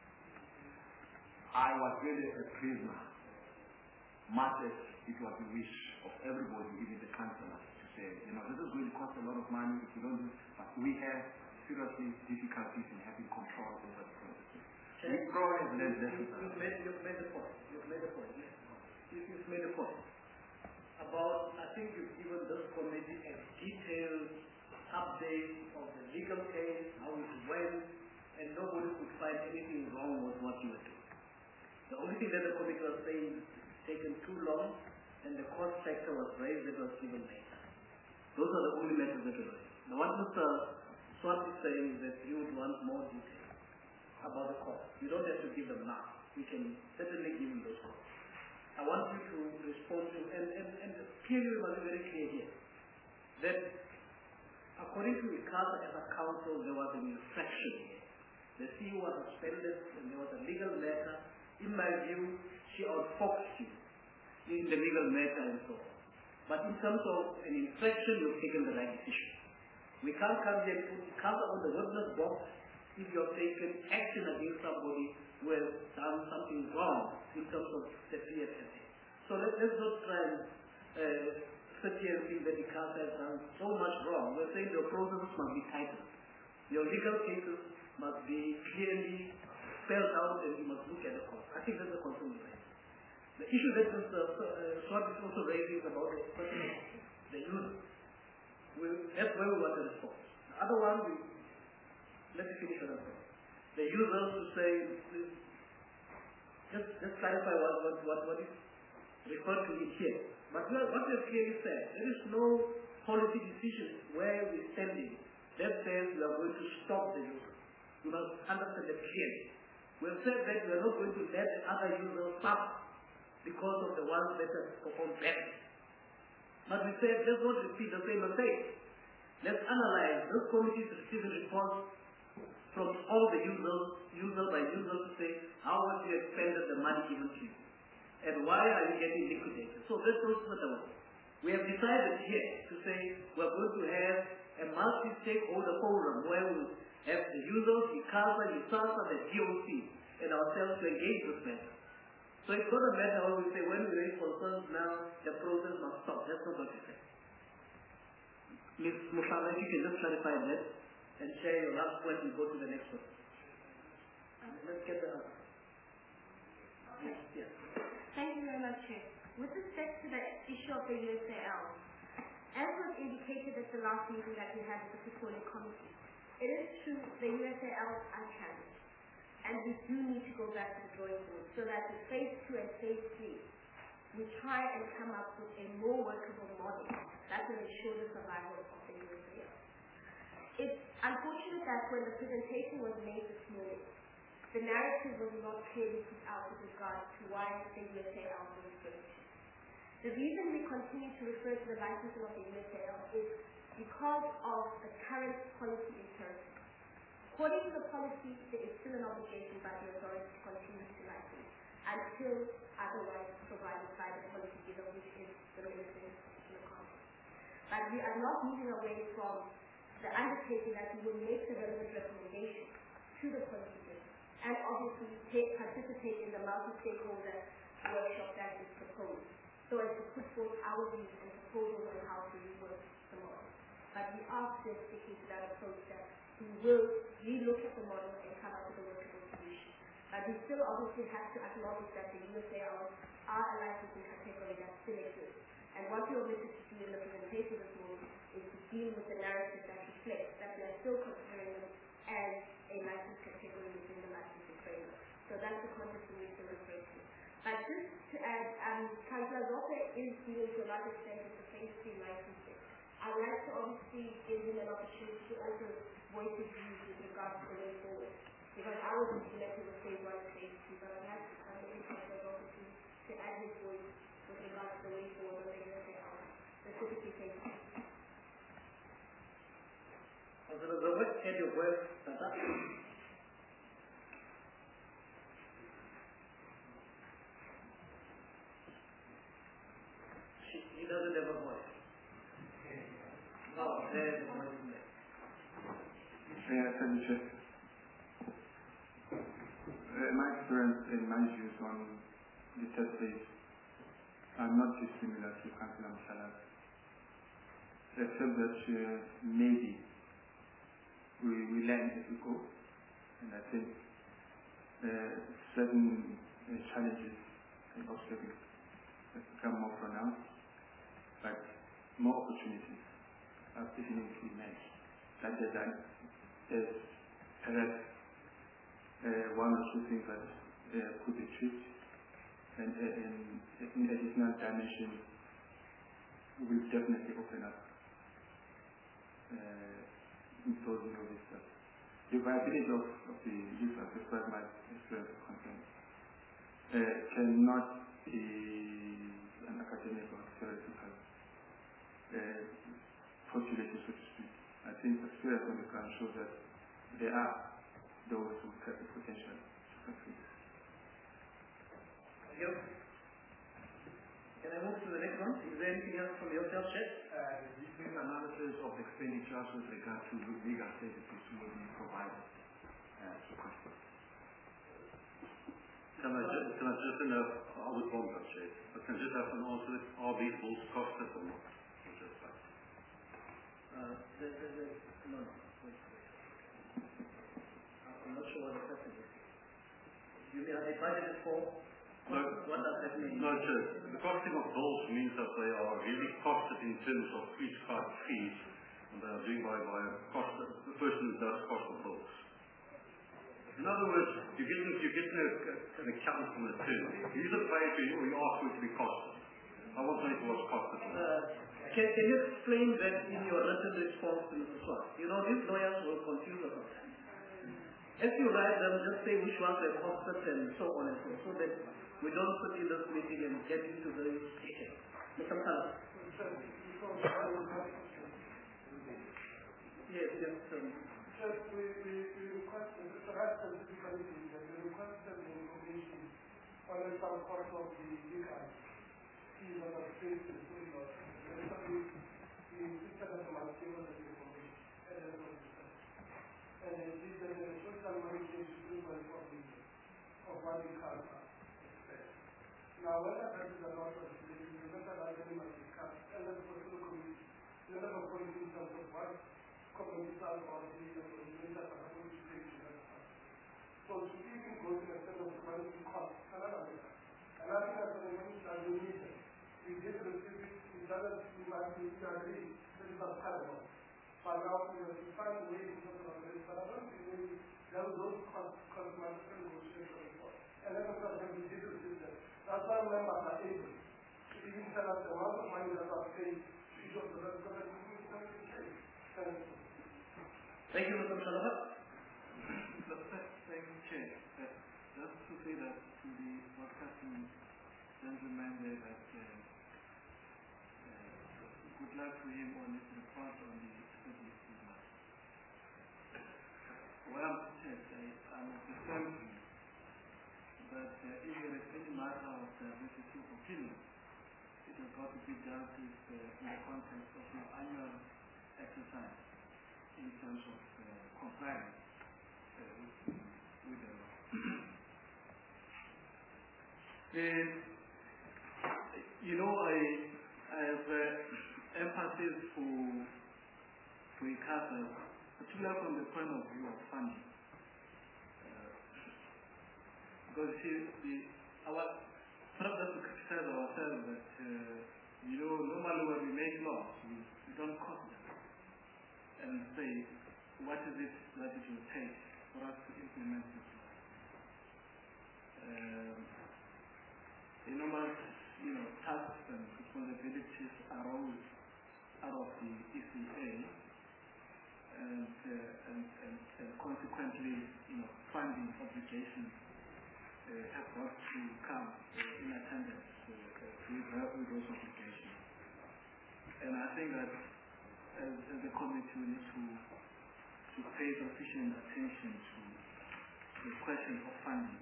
I was really a prisoner, much as it was the wish of everybody, even the councillors, to say, this is going to cost a lot of money if you don't do it, but we have seriously difficulties in having control over the processes. You've made the point. You've made a point about, I think you've given this committee a detailed update of the legal case, how it went, and nobody could find anything wrong with what you were doing. The only thing that the committee was saying is taken too long, and the cost factor was raised, that was given later. Those are the only matters that were raised. Now what Mr. Swart is saying is that you would want more detail about the cost. You don't have to give them now. We can certainly give you those costs. I want you to respond to, and clearly we must be very clear here, that according to ICASA as a council, there was an infraction here. The CEO was suspended and there was a legal matter. In my view, she outfoxed you in the legal matter and so on. But in terms of an infraction, you've taken the right decision. We can't come here and put ICASA on the witness box if you have taken action against somebody who has done something wrong in terms of the PFSA. So let's not try and sit here and think that ICASA has done so much wrong. We're saying your processes must be tightened. Your legal cases must be clearly spelled out and you must look at the cost. I think that's the concern. The issue that Mr. Swart is also raising is about the user. That's where we want a response. The other one, let me finish what I'm saying. The users to say, just clarify what is referred to in here. But what we have clearly said, there is no policy decision where we're standing that says we are going to stop the user. We must understand that clearly. We have said that we are not going to let other users suffer because of the ones that have performed better. But we said, let's not repeat the same mistake. Let's analyze this committee's receiving reports from all the users, user by user, to say how much you expended the money given to you and why are you getting liquidated. So let's go further on. We have decided here to say we're going to have a multi-stakeholder forum where we have the users, ICASA, ISASA, the DOC, and ourselves to engage this matter. So it's not a matter where we say when we raise concerns now, the process must stop. That's not what we say. Ms. Mushara, if you can just clarify that and share your last point and go to the next one. Let's get the answer. Okay. Yes. Thank you very much, Chair. With respect to the issue of the USAL, as was indicated at the last meeting that we had with the Petroleum Committee, it is true the USAL are challenged, and we do need to go back to the drawing board so that in phase 2 and phase 3, we try and come up with a more workable model that will ensure the survival of the USAL. It's unfortunate that when the presentation was made this morning, the narrative was not clearly put out with regard to why the USAL was finished. The reason we continue to refer to the licensing of the USAL is because of the current policy imperative. According to the policy, there is still an obligation by the authority to continue to license until otherwise provided by the policy giver, which is the Ministry of Particular Context. But we are not moving away from the undertaking that we will make the relevant recommendation to the policy giver and obviously participate in the multi-stakeholder workshop that is proposed, so as to put forth our views and proposals on how to rework the model. But we are still sticking to that approach that we will relook at the model and come up with a workable solution. But we still obviously have to acknowledge that the USALs are a licensing category that still exists. And what we omitted to do in the presentation this morning is to deal with the narrative that reflects that we are still considering them as a license category within the licensing framework. So that's the context in which we're referring to. But just to add, Councillor Zoppe is dealing to a large extent with the phase 3 licensing. I'd like to obviously give him an opportunity to also voice his views with regards to the way forward. Because I was selected with phase 1 and phase 2, but I'd like to come in Councillor Zoppe to add his voice with regards to the way forward on the USAL, specifically phase 2. Councillor Zoppe, add your voice. He doesn't have a voice. there, the point is there. Thank you, Chair. My experience and my views on the third phase are not dissimilar to Councillor Mshalab, except that maybe we learn as we go, and I think certain challenges and obstacles have become more pronounced, but more opportunities are beginning to emerge. That there's perhaps one or two things that could be tweaked, and in additional dimension will definitely open up imposing all this stuff. The viability of the youth as far as my experience is concerned cannot be an academic or theoretical postulation, so to speak. I think experience on the ground shows that there are those who have the potential to succeed. Thank you. Can I move to the next one? Is there anything else from yourself, Chet? This analysis of expenditures with regard to legal services will be provided to customers. Can I just I would want that, Chair, but can I just have an answer? Are these bills costed or not? No. I'm not sure what the question is. You mean are they budgeted for? No. What does that mean? No, sir. The costing of bills means that they are really costed in terms of each type fees, and they are doing by a cost, the person who does cost the bills. In other words, you get an account from an attorney. You either pay it or you ask for it to be costed. I want to know what's costed. Can you explain that in your written response to Mr. Swart? You know, these lawyers will confuse us sometimes. As you write them, just say which ones are costed and so on and so that we don't put in this meeting and get into the details. Mr. Mkala. Yes. We requested, perhaps specifically, we requested the information on some part of the legal fees that are faced in the law. We insisted on the given the information at the end of the term. And indeed, there is a social money improvement of what we can expect. Now, whether that is a lot of the better argument must be cut, and then the political committee, the other policy in terms of what communities are about the communities that are going to take to that part. So, to even go to the extent of providing costs, another thing that the money that we needed, we did receive it, we agree, this is untenable. But now we have to find a way to talk about this, but I don't think maybe there are those cost negotiation before. And then of course, when we did receive them, that's why members are able to even tell us the amount of money that are paid to each of the because we need to pay. Thank you. Thank you, Mr. Mshalaba. Thank you, Chair. Just to say that to the broadcasting gentleman there that good luck to him on his report on the stability matter. Well, I'm of the same view that if there is any matter of diversity of opinion, it has got to be dealt with in the context of your annual exercise in terms of compliance with the law. I have emphasis for ICASA, particularly from the point of view of funding. Because our purpose to criticize ourselves that, normally when we make laws, we don't cost them and say, what is it that it will take for us to implement this law? Enormous, tasks and responsibilities arose out of the ECA, and consequently, funding obligations have got to come in attendance with those obligations. And I think that as a committee we need to pay sufficient attention to the question of funding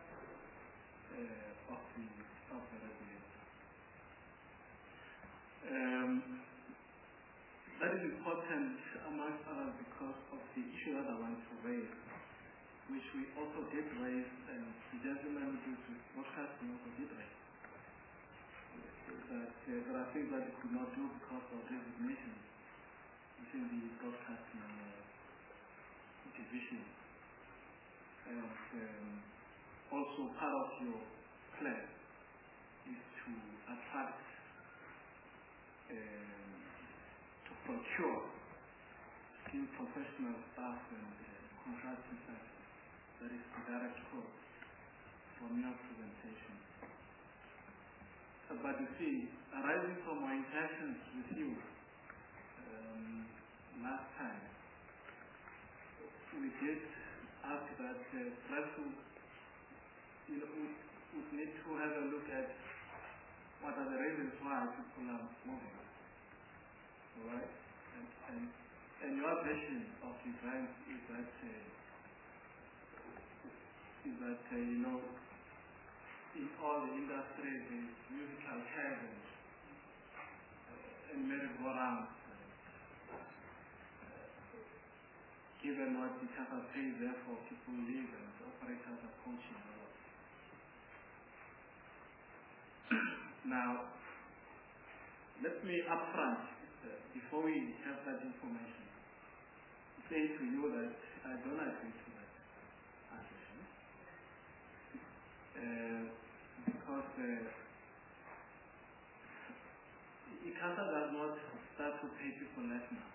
of the regulator. That is is important, amongst others, because of the issue that I want to raise, which we also did raise, and the gentleman who did broadcasting also did raise. That there are things that we could not do because of resignation within the broadcasting division. And also part of your plan is to attract, to procure skilled professional staff and contracting services. That is the direct quote from your presentation. But you see, arising from my interactions with you last time, we did ask that perhaps we would need to have a look at what are the reasons why people are moving. All right? And your version of events is that in all the industries, the musical chairs and merry-go-rounds, given what the CASA pays, therefore people leave and the operators are poaching a lot. Now, let me upfront, before we have that information, say to you that I don't agree to that assertion. Because ICASA does not start to pay people less now.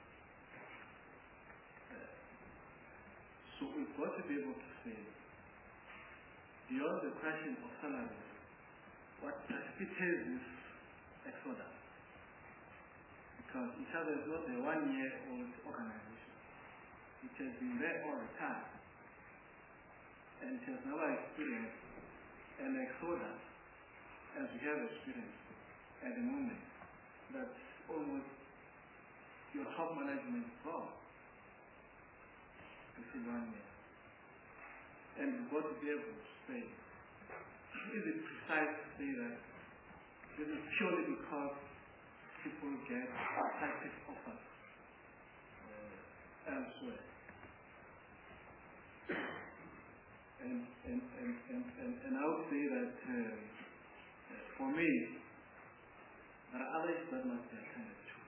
So we've got to be able to say, beyond the question of salaries, what precipitates this exodus? Because ICASA is not a one-year-old organization. It has been there all the time. And it has never experienced an exodus as we have experienced at the moment. That's almost your top management is gone within 1 year. And we've got to be able to say, is it precise to say that this is purely because people get attractive offers elsewhere? And I would say that for me, there are others that must be attended to.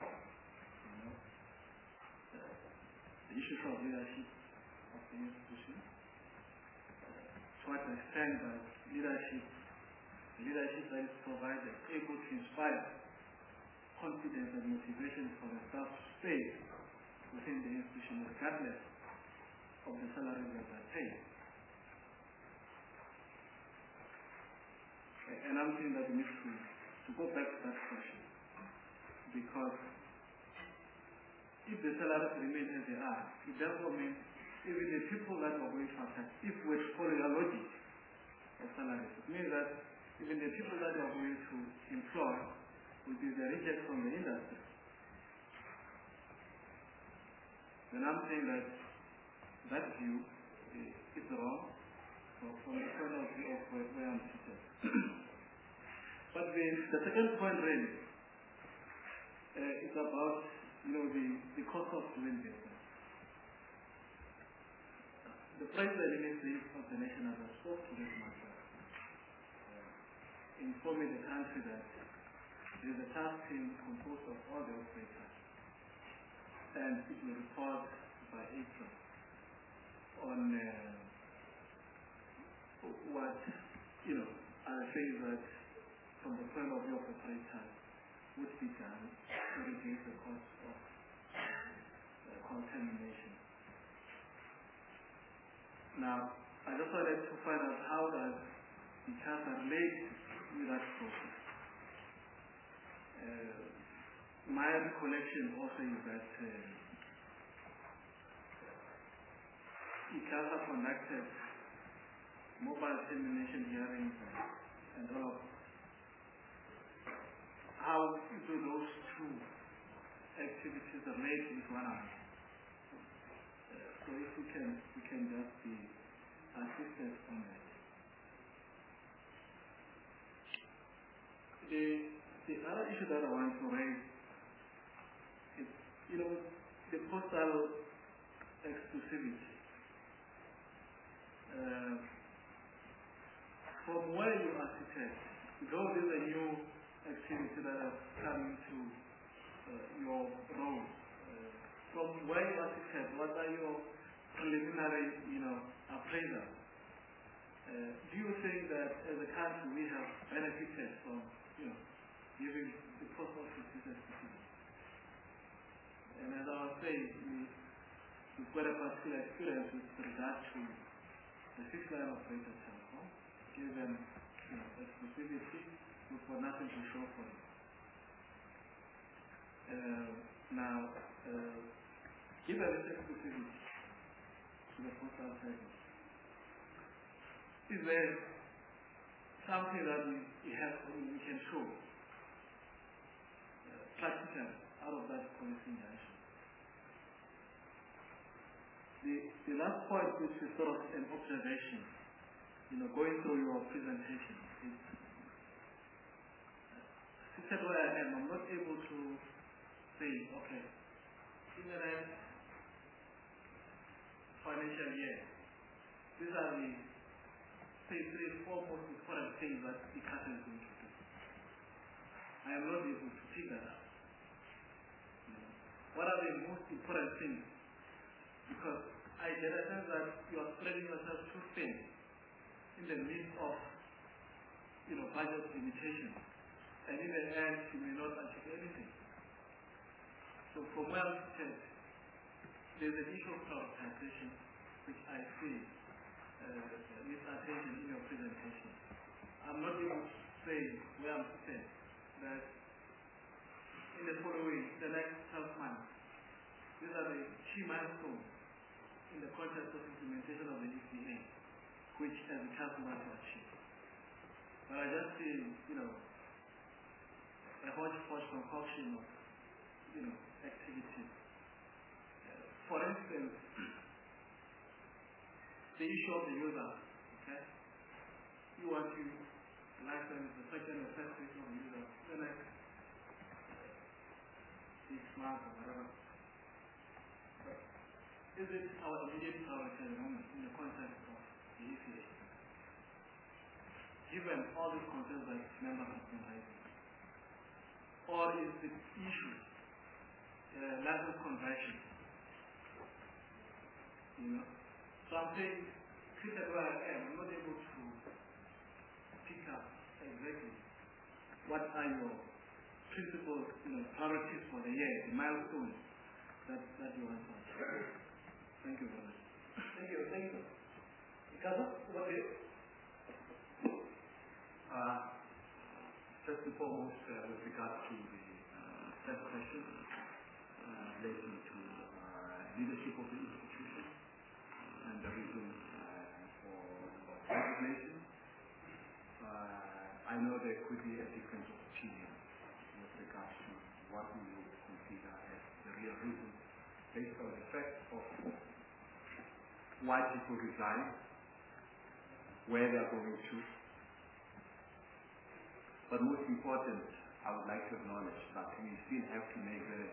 The issues of leadership of the institution, to what extent that leadership that is provided, able to inspire confidence and motivation for the staff to stay within the institution regardless of the salaries that are paid. And I'm saying that we need to go back to that question, because if the salaries remain as they are, it therefore means even the people that are going to affect, if we follow your logic of salaries, it means that even the people that are going to employ will be the rejects from the industry. Then I'm saying that that view is wrong from the point of view of where I'm seated. But the second point really is about the cost of doing business. The President of the nation has spoke to this matter, informing the country that there is a task team composed of all the operators, and it will report by April on what are the things that, from the point of view of operators, would be done to reduce the cost of contamination. Now, I just wanted to find out how does ICASA relate with that process. My recollection also is that ICASA conducted mobile termination hearings and all of that. How do those two activities relate with one another? So if we can just be assisted on that. The other issue that I want to raise is the postal exclusivity. From where you are seated, though there's a new activity that has come into your role, from where you are seated, what are your preliminary, appraisal? Do you think that as a country we have benefited from, giving the post office this exclusivity? And as I was saying, we've got a particular experience with regard to the fixed line operator telecom. Give them exclusivity, we've got nothing to show for it. Now, given this exclusivity to the postal service, is there something that we can show practical out of that policy injunction? The last point, which is sort of an observation, going through your presentation, is seated where I am, I'm not able to say, okay, in the next financial year, these are the, say, 3-4 most important things that the country is going to do. I am not able to pick that up. What are the most important things? Because I get a sense that you are spreading yourself too thin in the midst of, budget limitations. And in the end, you may not achieve anything. So from where I'm sitting, there's an issue of prioritization, which I see with attention in your presentation. I'm not able to say where I'm sitting that in the the next 12 months, these are the key milestones in the context of implementation of the ECA, which has a customer to achieve. But I just see, a hodgepodge concoction of, activities. For instance, the issue of the user, okay? You want to license the second or first issue of the user, the next 6 months or whatever. But is it our immediate priority at the moment in the context of the ECA? Given all these concerns that members have been raising? Or is the issue license conversion? So I'm saying, treated where I am, I'm not able to pick up exactly what are your principal priorities for the year, the milestones that you want to achieve. Thank you very much. Thank you. Ricardo, what do you? First and foremost, with regard to the first question relating to leadership of the institution and the reason for resignation, I know there could be a difference of opinion with regard to what we would consider as the real reason, based on the fact of why people resign, where they are going to. But most important, I would like to acknowledge that we still have to make the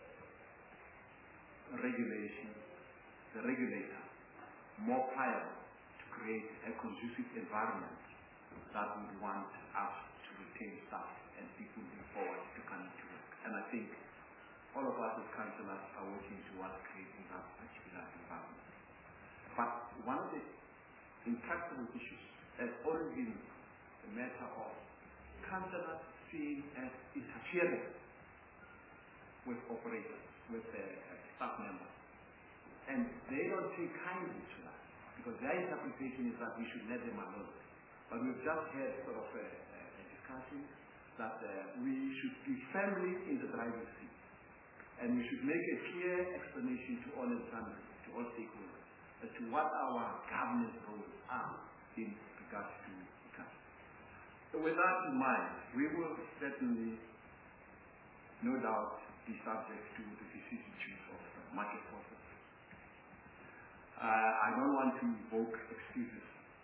regulator more pliable to create a conducive environment that would want us to retain staff and people move forward to come to work. And I think all of us as councillors are working towards creating that particular environment. But one of the intractable issues has always been the matter of councillors seen as interfering with operators, with staff members. And they don't take kindly to that, because their interpretation is that we should let them alone. But we've just had sort of a discussion that we should be firmly in the driving seat. And we should make a clear explanation to all instances, to all stakeholders, as to what our governance roles are in regards to the country. So with that in mind, we will certainly, no doubt, be subject to the vicissitudes of market forces. I don't want to invoke excuses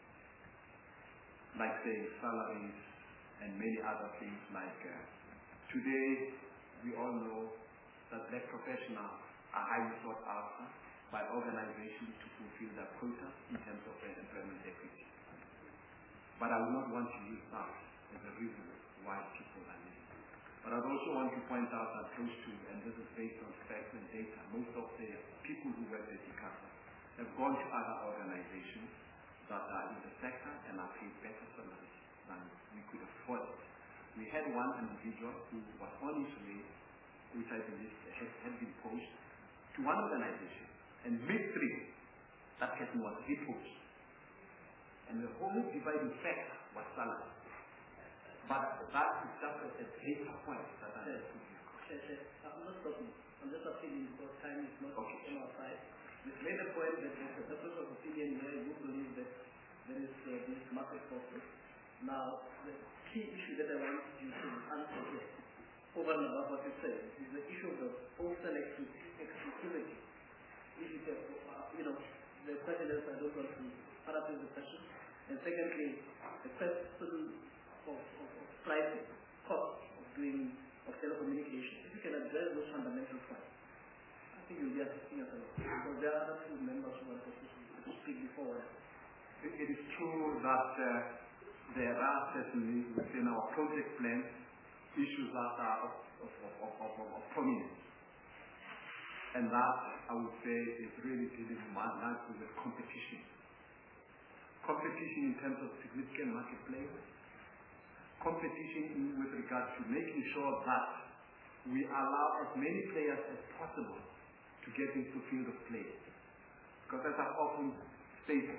like, say, salaries and many other things like today we all know that black professionals are highly sought after by organizations to fulfill their quota in terms of employment equity. But I would not want to use that as a reason why people are leaving. But I also want to point out that close to, and this is based on facts and data, most of the people who work at ICASA have gone to other organizations that are in the sector and are paid better salaries than we could afford. We had one individual who was on his way, which I believe had been poached, to one organization, and midstream, that person was repoached. And the whole dividing factor was salary. But that is just a data point that I have to give. I'm not stopping. I'm just appealing because time is not on our side. We've made a point that there's a difference of opinion where you believe that there is this market forces. Now, the key issue that I want you to answer here, over and above what you said, is the issue of the postal exclusivity. If you say, the question is, I don't want to paraphrase the question. And secondly, the question of pricing, cost of telecommunication. If you can address those fundamental points, I think you'll be assisting us a lot. Because there are other two members who want to speak before. It is true that there are certainly within our project plan issues that are of prominence. And that, I would say, is really dealing largely with competition. Competition in terms of significant marketplace. Competition with regard to making sure that we allow as many players as possible to get into the field of play. Because as I've often stated,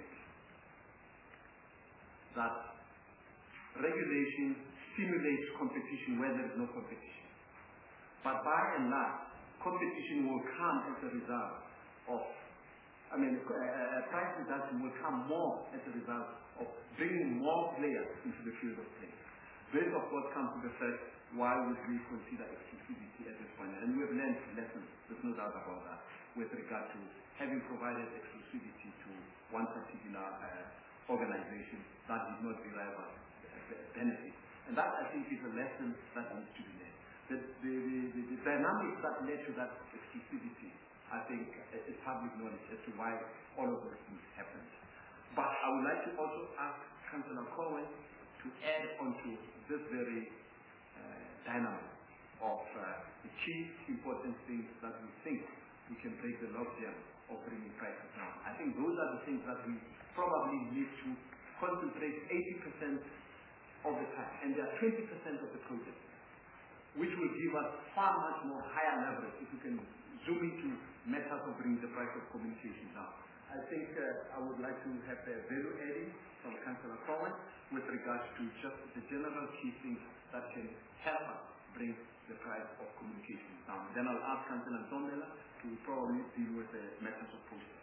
that regulation stimulates competition where there is no competition. But by and large, competition will come as a result of, price reduction will come more as a result of bringing more players into the field of play. This, of course, comes to the fact, why would we consider exclusivity at this point? And we have learned lessons, there's no doubt about that, with regard to having provided exclusivity to one particular organization that did not derive a benefit. And that, I think, is a lesson that needs to be learned. The dynamics that led to that exclusivity, I think, is public knowledge as to why all of those things happened. But I would like to also ask Councillor Cohen to add onto this very dynamic of the key important things that we think we can break the logjam of bringing prices down. I think those are the things that we probably need to concentrate 80% of the time, and there are 20% of the project, which will give us far much more higher leverage if we can zoom into methods of bringing the price of communication down. I think I would like to have a value adding from Councillor Cohen with regards to just the general key things that can help us bring the price of communication down. Then I'll ask Councillor Ntombela to probably deal with the methods of process.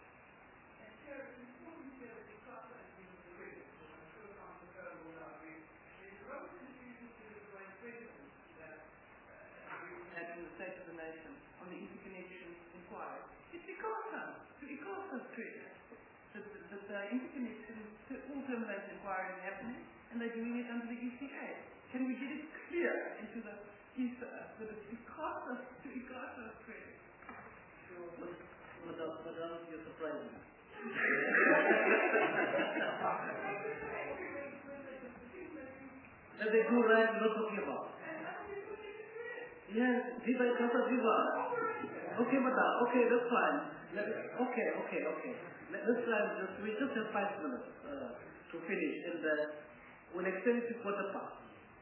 The nation on the interconnection inquiry. It's ICASA's credit that the interconnection all terminate inquiry is happening and they're doing it under the ECA. Can we get it clear into the ether that it's ICASA's credit? Madam, you're surprising. That they do right, not talking about. Yes, Viva ICASA, Viva. Okay, madam, okay, that's fine. Okay. Let's try we just have 5 minutes to finish, and we'll extend it to 1:15.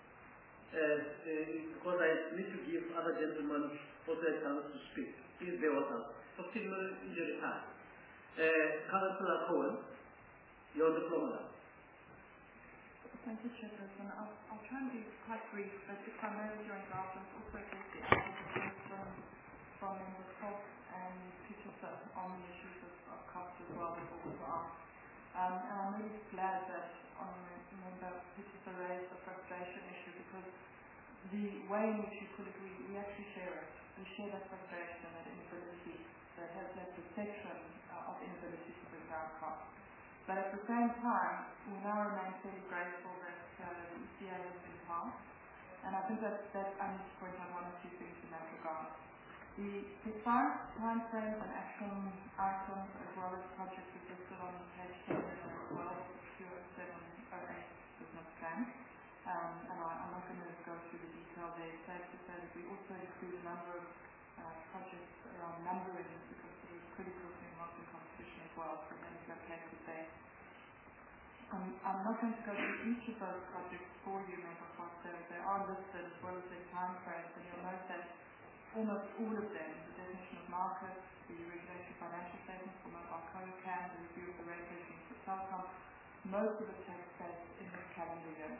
Because I need to give other gentlemen also a chance to speak. Please bear with us. 15 minutes injury time. Councillor Cohen, you're the floor, madam. Thank you, Chairperson. I'll try and be quite brief, but primarily during draft and also get the answers from Members Cox and Peterson on the issues of cost as well before we go on. And I'm really glad that Member Peterson raised the frustration issue because the way in which you put it, we actually share it. We share that frustration and that inability, that has that perception of inability to bring down costs. But at the same time, we now remain fairly grateful that the ECA has been passed. And I think that I need to point out one or two things in that regard. The time frames and action items as well as projects are listed on page 7 and 12 of the 2007-08 business plan. And I'm not going to go through the detail there. It's safe to say that we also include a number of projects around numbering because it is critical to enhancing competition as well. So that is okay to say. I'm not going to go through each of those projects for you, Member Foster. They are listed as well as their time frames, and you'll note that almost all of them, the definition of markets, the regulatory financial statements for Mobile COCAM, the review of the rate regime for Telkom, most of it takes place in this calendar year.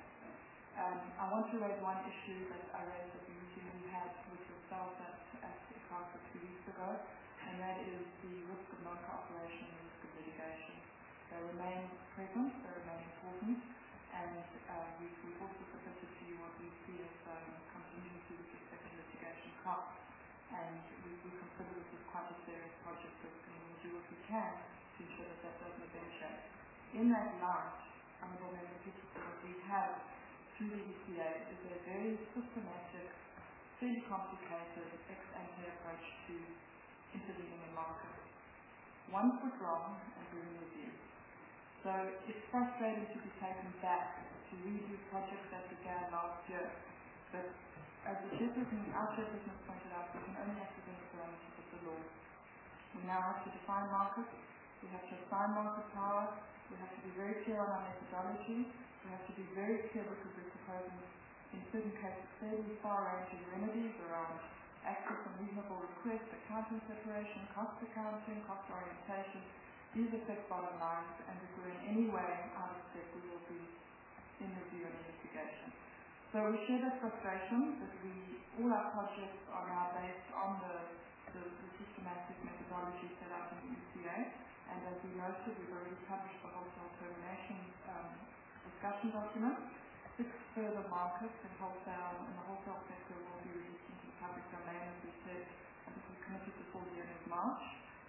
I want to raise one issue that I raised at the meeting we had with yourself at ICASA 2 weeks ago, and that is the risk of non-cooperation and risk of litigation. They remain present, they remain important, and we've also submitted to you what we see as contingency with respect to litigation costs, and we consider this as quite a serious project risk, and we'll do what we can to ensure that that doesn't eventuate. In that light, Honourable Member Peterson, what we have through the ECA is a very systematic, fairly complicated ex-ante approach to intervening in markets. One foot wrong and we're in review. So it's frustrating to be taken back to redo projects that began last year. But as the our chairperson has pointed out, we can only act within the parameters of the law. We now have to define markets, we have to assign market power, we have to be very clear on our methodology, we have to be very clear because we're proposing, in certain cases, fairly far-ranging remedies around access and reasonable request, accounting separation, cost accounting, cost orientation. These affect bottom lines, and if we're in any way out of step, we will be in review and investigation. So we share that frustration that all our projects are now based on the systematic methodology set out in the ECA, and as we noted, we've already published the wholesale termination discussion document. 6 further markets in the wholesale sector will be released into the public domain, as we said, I think we're committed before the end of March.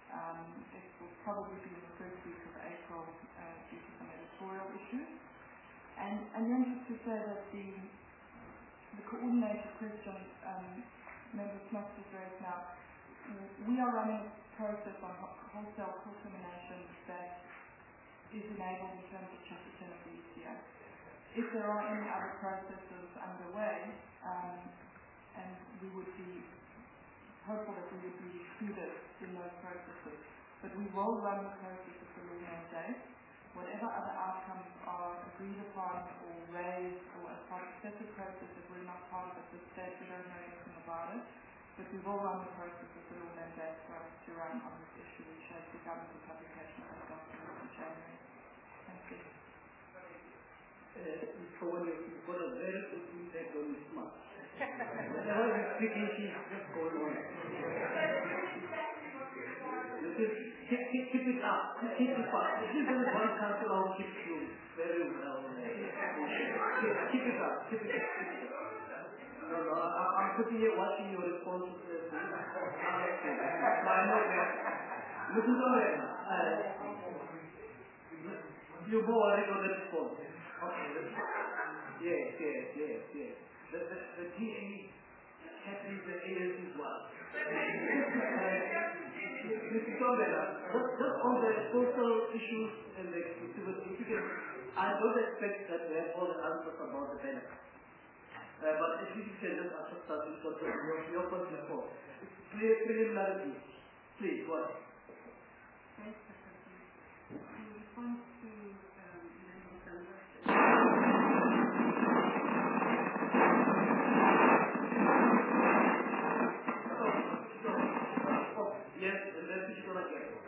It will probably be in the first week of April due to some editorial issues. And then just to say that the coordinated question Member Smith has raised now, we are running a process on wholesale termination that is enabled in terms of Chapter 10 of the ECA. If there are any other processes underway, and we would be hopeful that we would be included in those processes. But we will run the process of the law mandate. Whatever other outcomes are agreed upon or raised or as part of separate process that we're not part of at this stage, we don't know anything about it. But we will run the process of the law mandate for us to run on this issue, which has begun with the publication of the document in January. Thank you. So when you've got a very good impact on this month. Whenever we're speaking, she's just going on. Keep it up. Keep it up. This is one council who keeps you very well. Keep it up. Keep it up. No, I'm sitting here watching your responses. Listen to me. You go already on the response. Okay. Yes. The DA handles the agency's work. Mr. Tobela, just on the social issues and the exclusivity, I don't expect that we have all the answers about the benefits. But if you can just assist us with what your question for. Preliminary, please, go ahead. Thanks, Professor. In response to Yes, and then she's going to get it.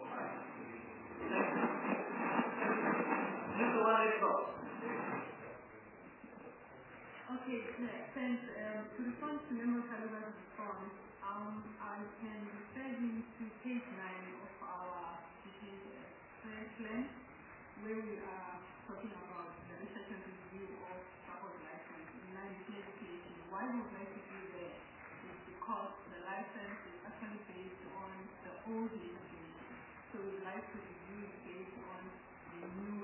Okay, thanks. To respond to Member Kaluva's response, I can refer you to page 9 of our plan, where we are talking about the research and review of support license in line with legislation. Why we would like to do that is because the license is actually based on the old legislation. So we would like to review it based on the new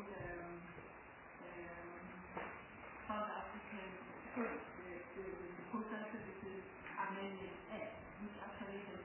South African the Postal Services Amendment Act, which actually has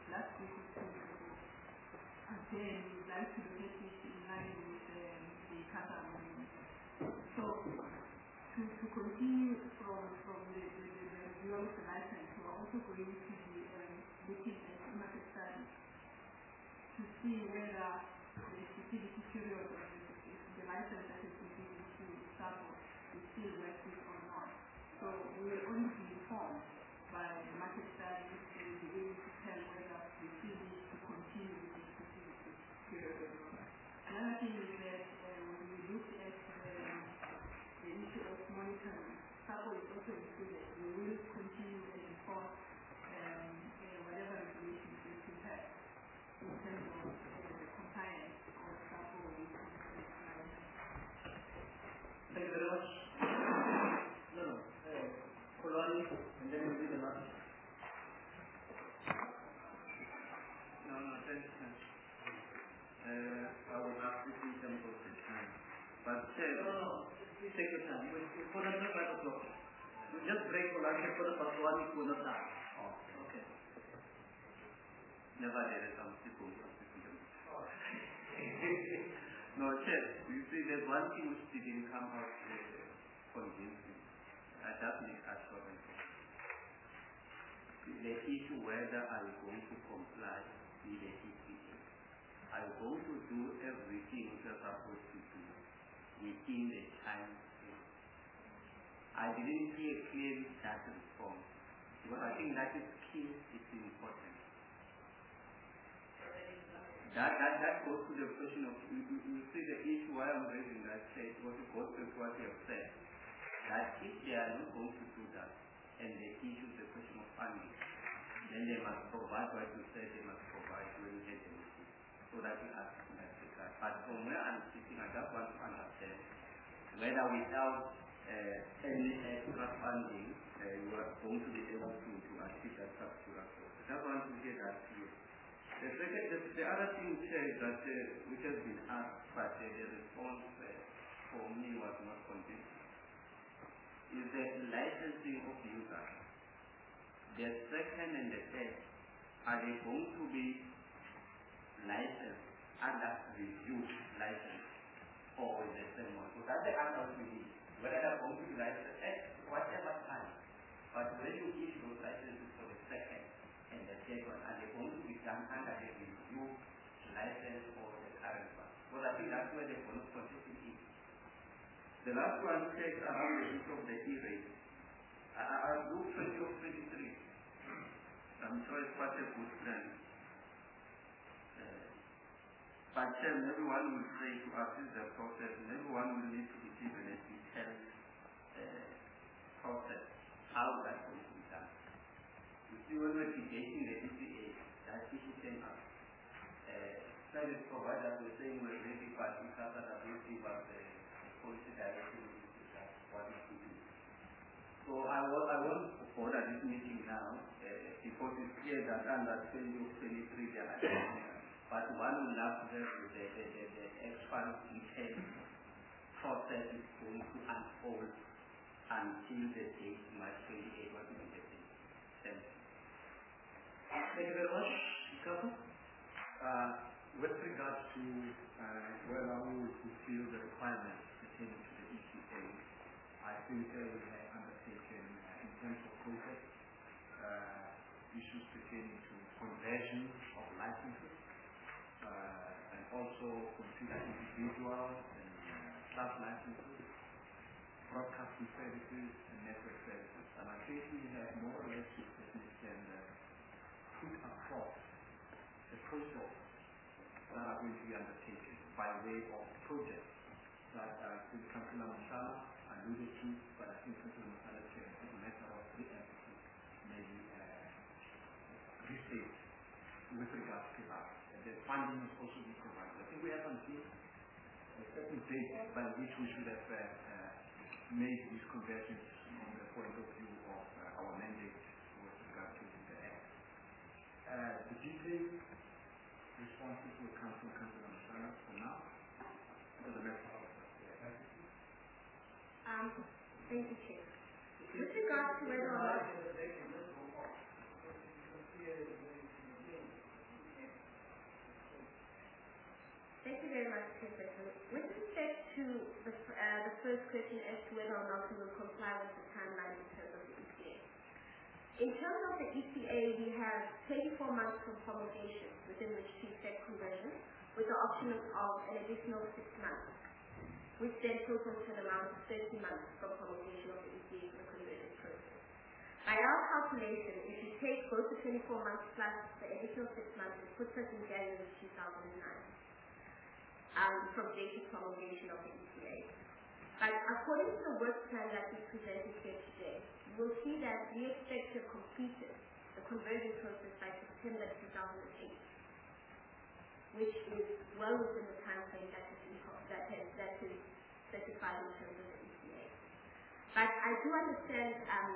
last week or two ago. Again, we'd like to look at it in line with the Qatar Amendment. So, to continue from the review of the license, we are also going to be looking at market studies to see whether the stability period of the license that has been given to SAPO is still working or not. So we will only be informed by the market studies to be able to tell whether we still need to continue with the stability period or not. Another thing is that when we look at the issue of monitoring, SAPO is also included. We will continue and enforce whatever regulations we have in terms of the compliance of SAPO with the license. Thank you very much. Kulwani, and then we'll do the last. No, thanks. I will ask this in terms of the time. But No, please take your time. We'll put on the 5 o'clock. We'll just break for lunch and put the first one, we'll not start. Okay. Nevertheless, I'm still going to No, Chair, you see, there's one thing which didn't come out convincing. I just need assurance. The issue whether I'm going to comply with the ECA. I'm going to do everything which I'm supposed to do within the time frame. I didn't hear clearly that response. Because I think that is key, it's important. That goes to the question of, you see the issue why I'm raising that, what goes to what you have said. That if they are not going to do that, and they issue the question of funding, then they must provide what you said they must provide when you get the issue. So that you ask in that regard. But from where I'm sitting, I just want to understand whether without any extra funding, you are going to be able to achieve that particular goal. I just want to get that clear. The other thing is that which has been asked, but the response for me was not convincing. Is the licensing of users. The second and the third, are they going to be licensed under review license or with the same one? So that's the answer we need. Whether they're going to be licensed at whatever time. But when you issue those licenses for the second and the third one, are they going to be done under the review license or the current one? Because I think that's where the consistency is. The last one checks around the issue of the E-rate. I'll do 20 of 23. I'm sure it's quite a good plan. But everyone will say to assist the process, and everyone will need to be given a detailed process. How that's going to be done. You see, when we're debating the ECA, that issue came up. Service providers were saying we're ready, but we can't give us the policy direction what is to do. So I want to order this meeting now because it's clear that under 2023 there are but one will have to have the actual detailed process is going to unfold until the date March 28, what will be the date. Thank you. Thank you very much. Council? With regards to whether we will fulfill the requirements pertaining to the ECA, I think we have undertaken, in terms of projects, issues pertaining to conversion of licenses, and also consider individual and class licenses, broadcasting services, and network services. And I think we have more or less put across the process that are going to be undertaken by way of projects that I think Councillor Masala alluded to, but I think Councillor Masala can, as a matter of pre-emphasis, maybe restate with regards to that. And the funding must also be provided. I think we have until a certain date by which we should have made these conversions from the point of view of our mandate with regard to the Act. The detailed responses will come from Councillor Masala for now. For the next hour. Thank you, Chair. With regards to whether or not With respect to the first question as to whether or not we will comply with the timeline in terms of the ECA. In terms of the ECA, we have 24 months from promulgation within which to effect conversion, with the option of an additional 6 months, which then totals to the amount of 30 months from promulgation of the ECA for the conversion process. By our calculation, if you take both the 24 months plus the additional 6 months, it puts us in January 2009. From date of promulgation of the ECA. But according to the work plan that we presented here today, you will see that we expect to have completed the conversion process by September 2008, which is well within the time frame that is specified in terms of the ECA. But I do understand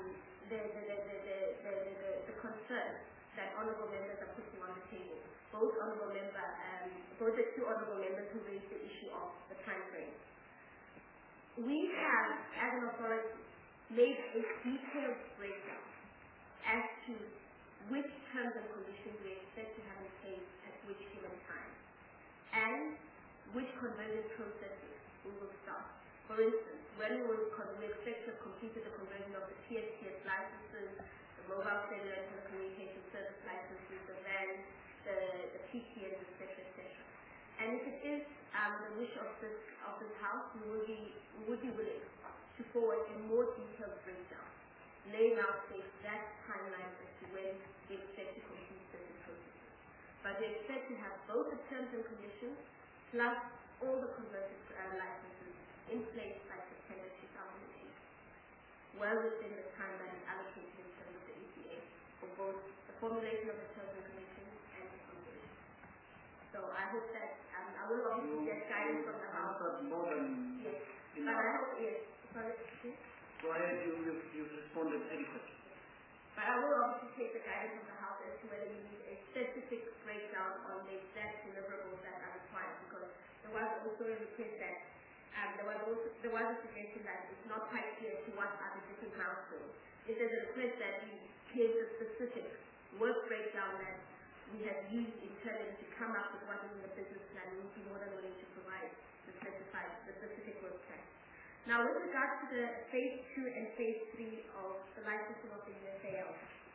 the concern that honourable members are putting on the table. Both the two honourable members who raised the issue of the time frame. We have, as an authority, made a detailed breakdown as to which terms and conditions we expect to have in place at which given time, and which conversion processes we will start. For instance, when we expect to have completed the conversion of the PSTS licenses, the mobile cellular and telecommunication service licenses, the VAN, the PTS, etc., etc. And if it is the wish of this House, we would be willing to forward a more detailed breakdown, laying out the exact timeline as to when we expect to complete certain processes. But we expect to have both the terms and conditions plus all the converted licenses in place by September 2008, well within the time that is allocated in terms of the ECA for both the formulation of the terms and conditions and the conversion. So I hope that I will obviously get guidance from the House. More than yes. enough. But I hope, yes. Sorry. Go ahead, you've responded adequately. But I will obviously take the guidance from the House as to whether we need a specific breakdown on the exact deliverables that are required, because there was also a request that there was a suggestion that it's not quite clear to what are the different milestones. If there's a request that we give the specific work breakdown that we have used internally to come up with what is in the business plan, we will be more than willing to provide the specific work plan. Now, with regard to the phase 2 and phase 3 of the licensing of the USAL,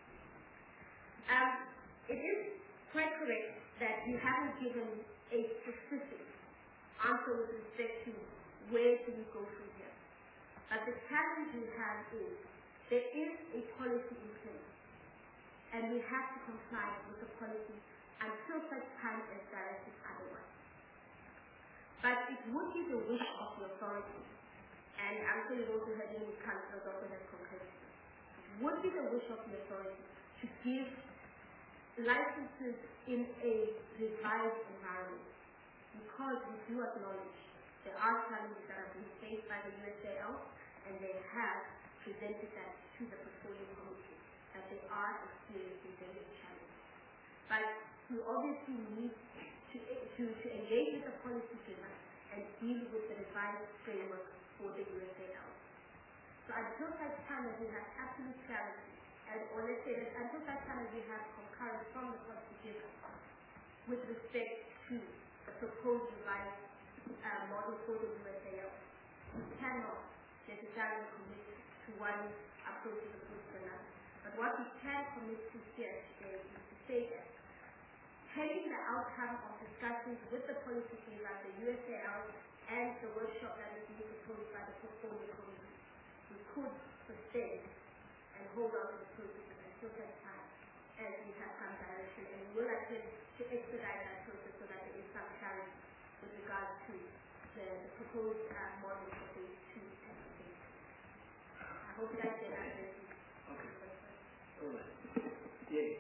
it is quite correct that you haven't given a specific answer with respect to where do we go from here. But the challenge we have is there is a policy in place, and we have to comply with the policy until such time as directed otherwise. But it would be the wish of the authority, and I'm sure you've also heard me Councillor Dr. has concurred, it would be the wish of the authority to give licenses in a revised environment, because we do acknowledge there are challenges that have been faced by the USAL, and they have presented that to the portfolio committee, that they are experiencing various challenges. But we obviously need to engage with the policy giver and deal with the revised framework for the USAL. So until such time as we have absolute clarity, or let's say that until such time as we have concurrence from the policy giver with respect to the proposed revised model for the USAL, we cannot necessarily commit to one approach as opposed to another. But what we can commit to here today is to say that taking the outcome of discussions with the policy giver, the USAL, and the workshop that is being proposed by the portfolio committee, we could sustain and hold on to the process until such time as we have some direction, and we will attempt to expedite that process so that there is some clarity with regards to the proposed model for phase 2 and phase 3. I hope that they are addressing. Okay. All right. Yes.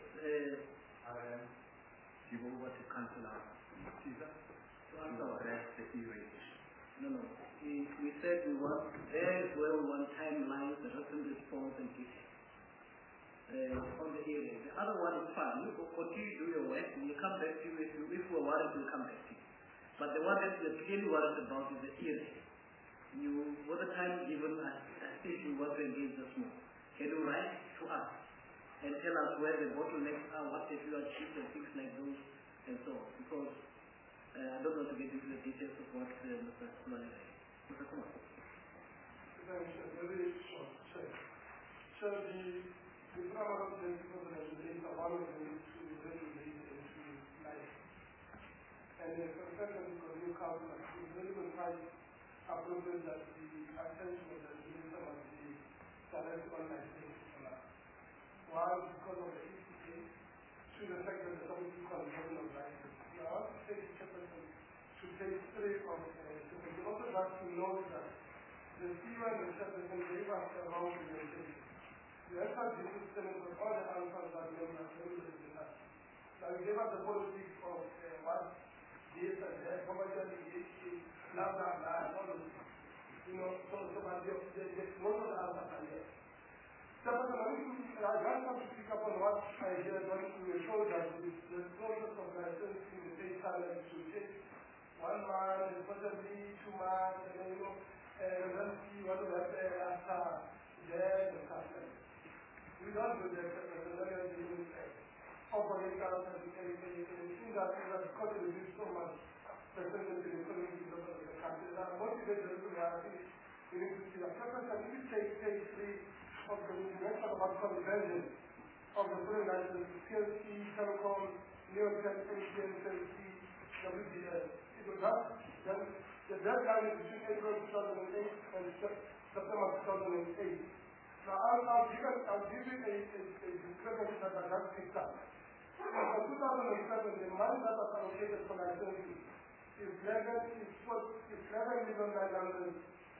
Give over to Councillor Caesar to address the e-rate. No. We said we want very well one timeline, the written response and details on the e-rate. The other one is fine. You continue to do your work and we'll come back to you. If we're worried, we'll come back to you. But the one that we're clearly worried about is the e-rate. You, for the time given, I think you want to engage us more. Can you write to us and tell us where the bottlenecks are, what have you achieved and things like those and so on? Because I don't want to get into the details of what Mr. Kumar is saying. Mr. Kumar. Thanks. Very short. So the problem of the people that is one of them to regulate into life. And the profession of new council is very much appropriate that the attention of the minister must be directed on my state. One, because of the ECK, to the fact that the committee control of license. We are also taking chairperson to take three of we also have to know that the CEO and the chairperson gave us the wrong presentation. The answer to this system was all the answers that we have to have. Now we gave us the politics of what this and that, commercial blah blah blah, all of this. So but most of the answers are here. I just want to pick up on what I heard when we were told that the process of licensing the state talent should take 1 month and possibly 2 months, and then then see what will happen after then and stuff like that. We don't do that operators and things that contribute so much percentage to the economy of the country. That motivated to we need to see the purpose and we take 3 of the mention about conversion of the foreign license, PLC, Telecom, Neotel, ATN, WDS. It was not, then the deadline is between April 2008 and September 2008. Now, I'll give you a discrepancy that I have picked up. For 2007, the money that was allocated for licensing is 11,900,000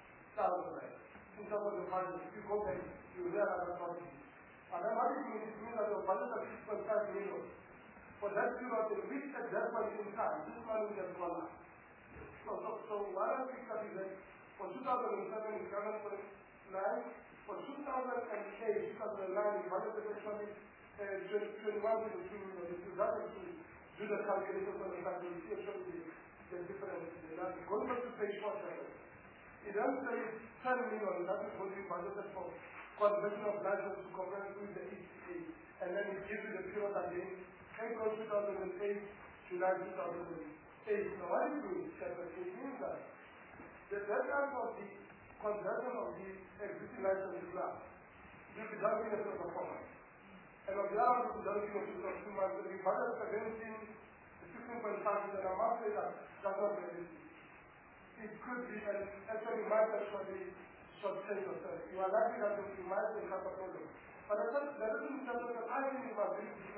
in terms of the budget. If you go back, you hear another budget. And then what it means that the budget of 6.5 million for that period, which at that point in time, this money has gone up. So what I picked up is that for 2007, it's 11.9. For 2008, 2009, the budget is actually 21 to 2 million. If you do the calculation for the fact, you see actually the difference. Going back to page 47. It then says 10 million, that is what we budgeted for conversion of license to compare with the ECA. And then it gives you the period again, April 2008, July 2008. Now what it means, it means that the deadline of the conversion of the existing license is now. It will be done in a performance. And on the other hand, it will be done in a 2 months. We budgeted 16.5 million, I must say that that's not realistic. It could be, and actually might actually sustain yourself. You are likely that you might have a problem. But the other thing that I think about this is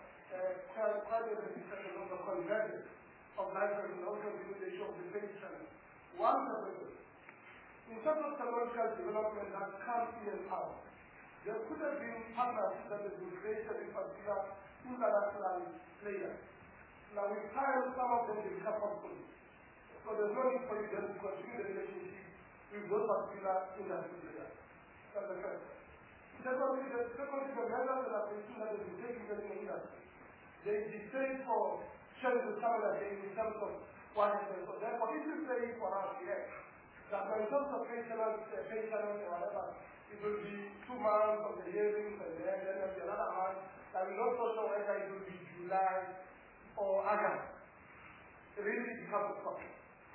quite a discussion of the conversion of libraries and also the issue of the page channel. One purpose. In terms of technological development that comes in and out, there could have been partnerships that have been created with particular international players. Now with time, some of them will become obsolete. So there's no need for you to continue the relationship with those particular industry players. That's the first. Secondly, the measures that have been taken in the industry, they dictate for sharing the family again in terms of what happens. So therefore, if you say for us here, that in terms of pay channels or whatever, it will be 2 months of the hearings and then there will be another month. I will not know whether it will be July or August. It really becomes a problem.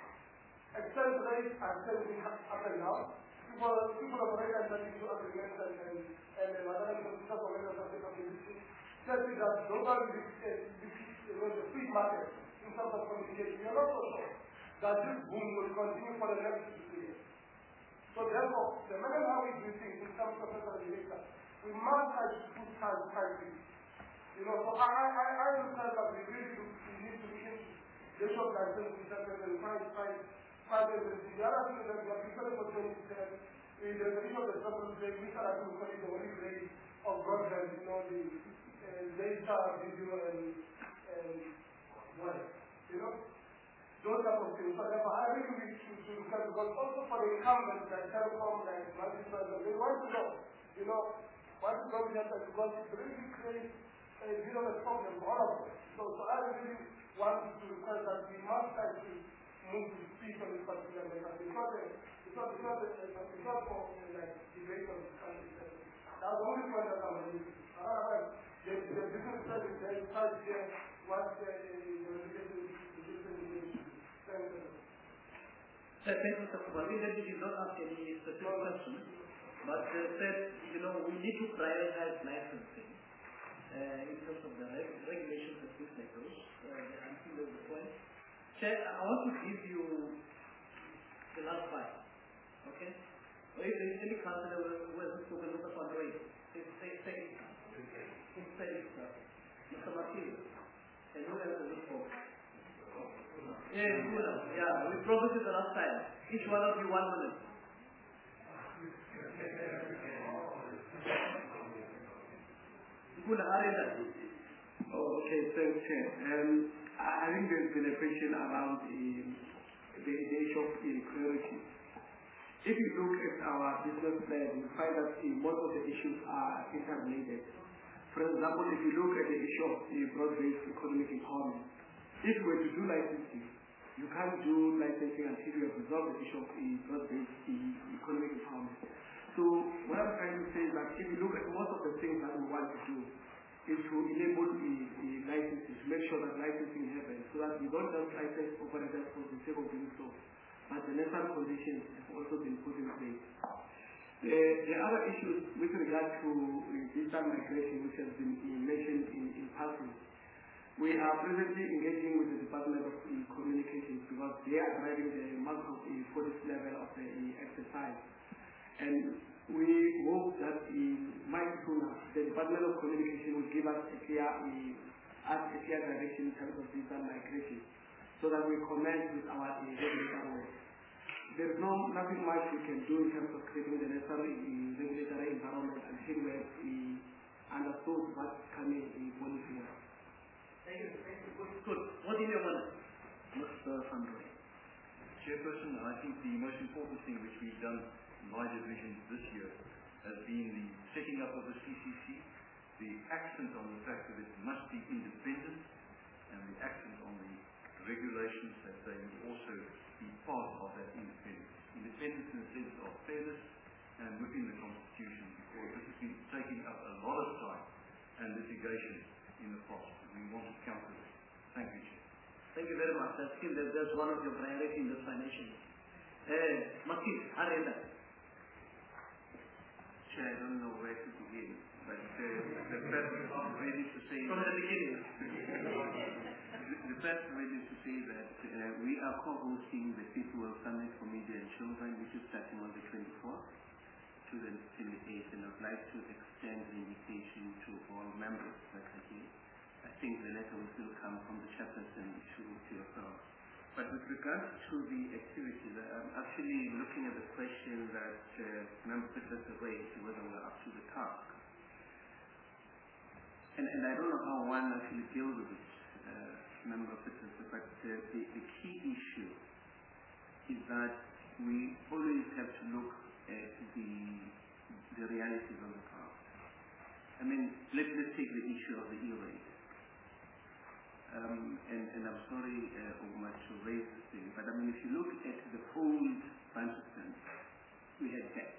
Exchange rates are changing up and down. People operate under these agreements and other because of that is that global the free market in terms of communication. You are not so sure that this boom will continue for the next 2 years. So therefore, the matter how we do things in terms of federal data, we must have to put time. So I understand that we really need to look into the issue of license in terms of the the other thing is that we are preparing for 2010 is the issue of the trouble grade, which are actually calling the only grade of broadband, the data, video, and what, those type of things. So therefore, I think we should look at because also for the incumbents like Telecom, like multi-service, they want to know, what is going to happen because it really creates a bit of a problem for all of us. So I really want to request that we must try to move to speak on this particular matter. It's not for like debate on this country. That's the only point that I'm making. Otherwise, the business service, they start here what the Thank you, Mr. Kumar. He did not ask any specific questions, but said, we need to prioritize licensing in terms of the regulations and things like those. I think that's the point. Chair, I want to give you the last five. Okay? Or if there is any councillor who has spoken look upon rate, say it. Mr. Martinez, and who else will look for? Yeah, we promised it the last time. Each one of you 1 minute. Oh, okay, thanks, Chair. I think there's been a question around the issue of priority. If you look at our business plan, you find that most of the issues are interrelated. For example, if you look at the issue of broad-based economic empowerment, if we were to do licensing, you can't do licensing until you have resolved the issue of broad-based economic empowerment. So what I'm trying to say is that if you look at most of the things that we want to do, is to enable the licensing, to make sure that licensing happens, so that we don't just license operators for the sake of doing so, but the necessary conditions have also been put in place. The other issues with regard to digital migration, which has been mentioned in passing, we are presently engaging with the Department of Communications because they are driving the multiple for this level of the exercise. And we hope that the Department of Communication will give us a clear direction in terms of digital migration so that we commence with our regulatory work. There is nothing much we can do in terms of creating the necessary regulatory environment until we have understood what's coming in policy. Thank you. Good. What in your mind, Mr. Sandro? Chairperson, I think the most important thing which we've done in my division this year has been the setting up of the CCC, the accent on the fact that it must be independent, and the accent on the regulations that they would also be part of that independence. Independence in the sense of fairness and within the Constitution, because this has been taking up a lot of time and litigation in the past. We want to counter this. Thank you, Chair. Thank you very much. I feel that that's one of your priorities in this financial year. Martin, Arenda. Chair, I don't know where to begin, but the first really to say from the beginning. The first really to say that we are co-hosting the Fifth World Summit for Media and Children, which is starting on the 24th to the 28th, and I'd like to extend the invitation to all members that are here. I think the letter will still come from the chairperson to yourself. But with regards to the activities, I'm actually looking at the question that Member Peters raised, whether we're up to the task. And I don't know how one actually deals with it, Member Peters, but the key issue is that we always have to look at the realities of the past. I mean, let's take the issue of the E-rate. And I'm sorry, Omar, to raise this thing, but I mean, if you look at the old Bantustan, we had debt.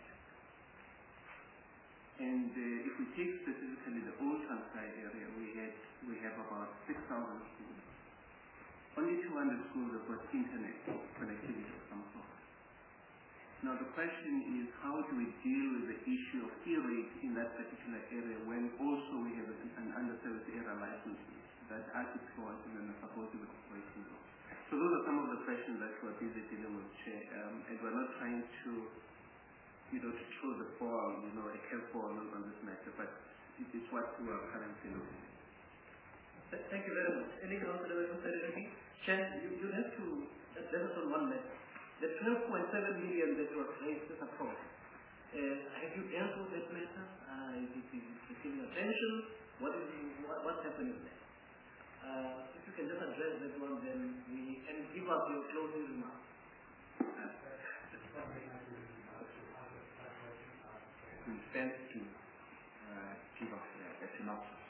And if we take specifically the old Transkai area, we have about 6,000 schools. Only 200 schools have got internet connectivity of some sort. Now the question is, how do we deal with the issue of E-rate in that particular area when also we have an under-service area license that are deployed and then are supposed to be operating those? So those are some of the questions that we're busy dealing with, Chair, and we're not trying to throw the ball, a curveball on this matter, but it's what we are currently looking at. Thank you very much. Any consideration, Chair, you have to address on one matter. The 12.7 million that was raised as a problem, have you dealt with that matter? Is it receiving attention? What's happening there? If you can just address that one, then we can give up your closing remarks. We intend to give us a synopsis.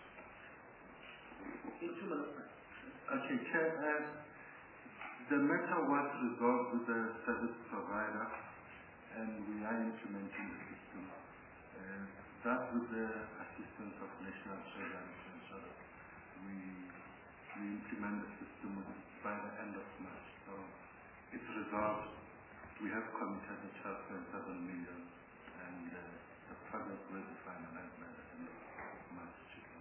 In 2 minutes. Okay, Chair. The matter was resolved with the service provider, and we are implementing the system. That with the assistance of National Treasury, so that we implement the system by the end of March. So it's resolved we have committed the 12.7 million, and the project will be finalized by the end of March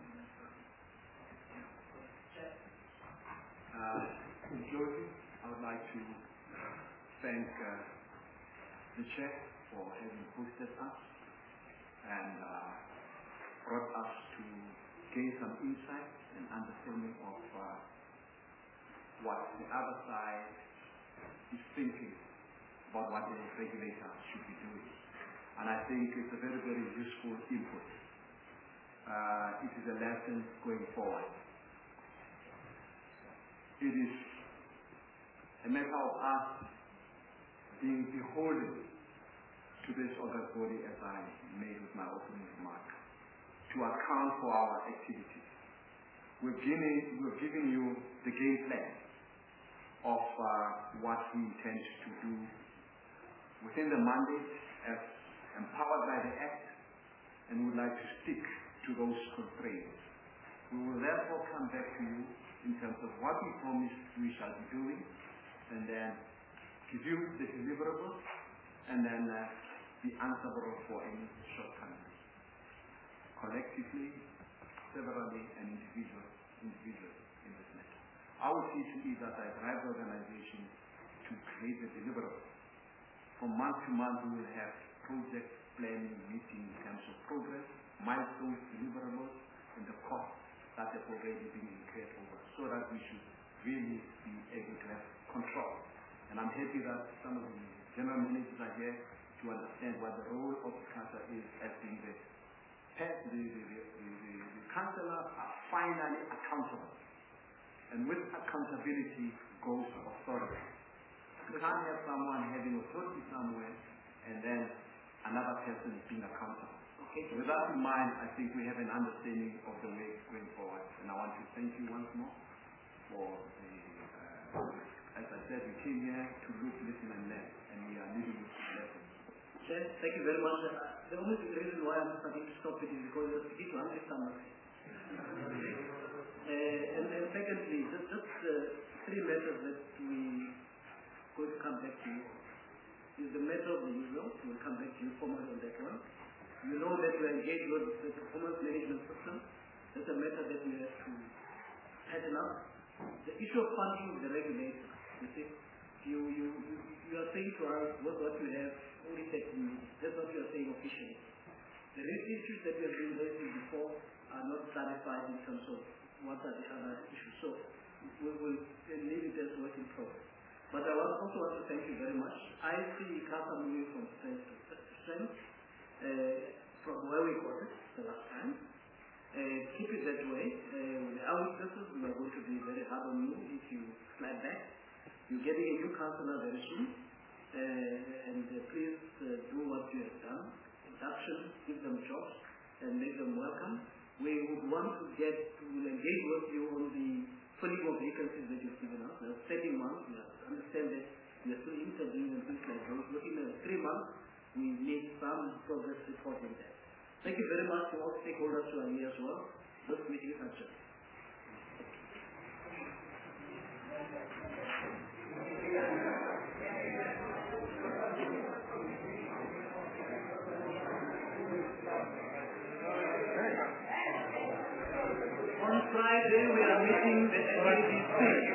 2007. In closing, I would like to thank the Chair for having hosted us and brought us to gain some insight and understanding of what the other side is thinking about what the regulator should be doing. And I think it's a very, very useful input. It is a lesson going forward. It is a matter of us being beholden to this august body, as I made with my opening remark, to account for our activities. We're giving you the game plan of what we intend to do within the mandate as empowered by the Act, and would like to stick to those constraints. We will therefore come back to you in terms of what we promised we shall be doing, and then give you the deliverables, and then be answerable for any shortcomings, collectively, severally, and individually in this matter. Our issue is that I drive the organization to create the deliverables. From month to month, we will have project planning meeting in terms of progress, milestones, deliverables, and the costs that have already been incurred over, so that we should really be able to have control. And I'm happy that some of the general managers are here to understand what the role of the council is as being the councillors are finally accountable. And with accountability goes authority. You can't have someone having authority somewhere and then another person being accountable. Okay. So with that in mind, I think we have an understanding of the way going forward. And I want to thank you once more for the, as I said, we came here to look, listen, and learn. And we are leading with lessons. Chair, thank you very much. The only reason why I'm starting to stop it is because you're speaking to understand. And secondly, just three matters that we going to come back to you. Is the matter of the usual. We'll come back to you formally on that one. You know that we are engaged with the performance management system. That's a matter that we have to tighten up. The issue of funding the regulator. You see, you are saying to us what you have only 13 minutes. That's what you are saying officially. The rest issues that we have been raising before are not clarified in terms of what are the other issues. So we will leave it as work in progress. But I also want to thank you very much. I see CASA moving from strength to strength from where we got it the last time. Keep it that way. With our weaknesses, we are going to be very hard on you if you slide back. You're getting a new councillor very soon. And please do what you have done. Induction, give them jobs, and make them welcome. We would want to engage with you on the filling of vacancies that you've given us. There are 30 months. We understand that we are still interviewing and things like those. Looking at 3 months, we need some progress report in that. Thank you very much to all stakeholders who are here as well. This meeting is adjourned. On Friday, we are meeting the NABC.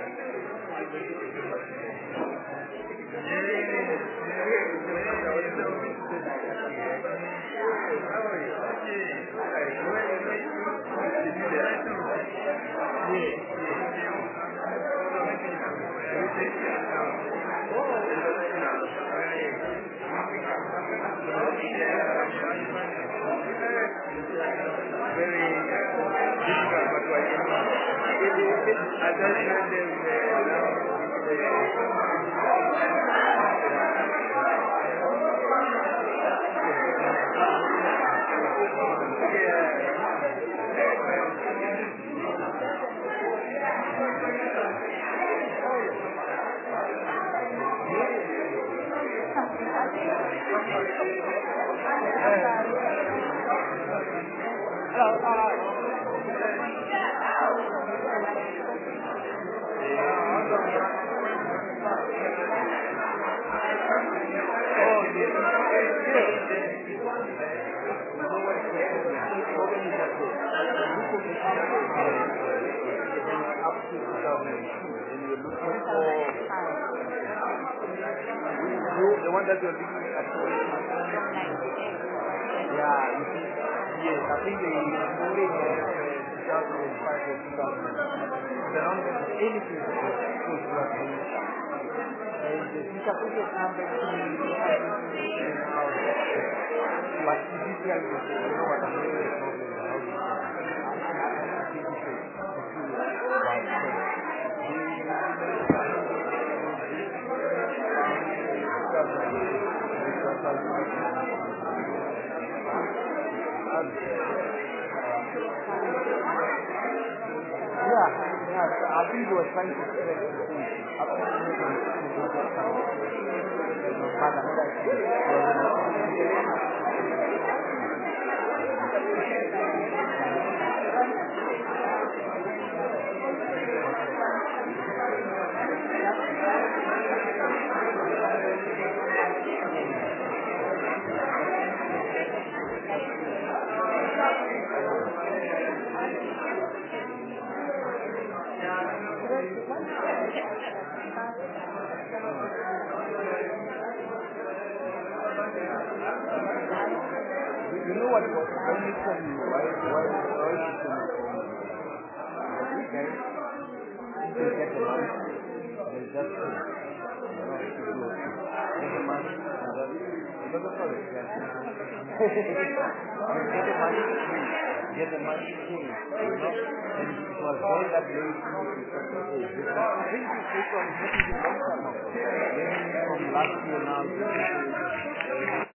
Hello. to 2018, and you're looking for the one that you're looking at. Yeah, you see, yes, I think they only have 2005 or 2000. They don't have anything to do with what they and the teacher could have come back to me, but initially they say, you know what, I'm really problem with how you yeah, I think he was trying to express the thing. You know what was only for me, why you can okay? You get the money, they just get the money, because of it, get the money, you know, and it was all that way I think this one happened a long time ago. Maybe from last year now,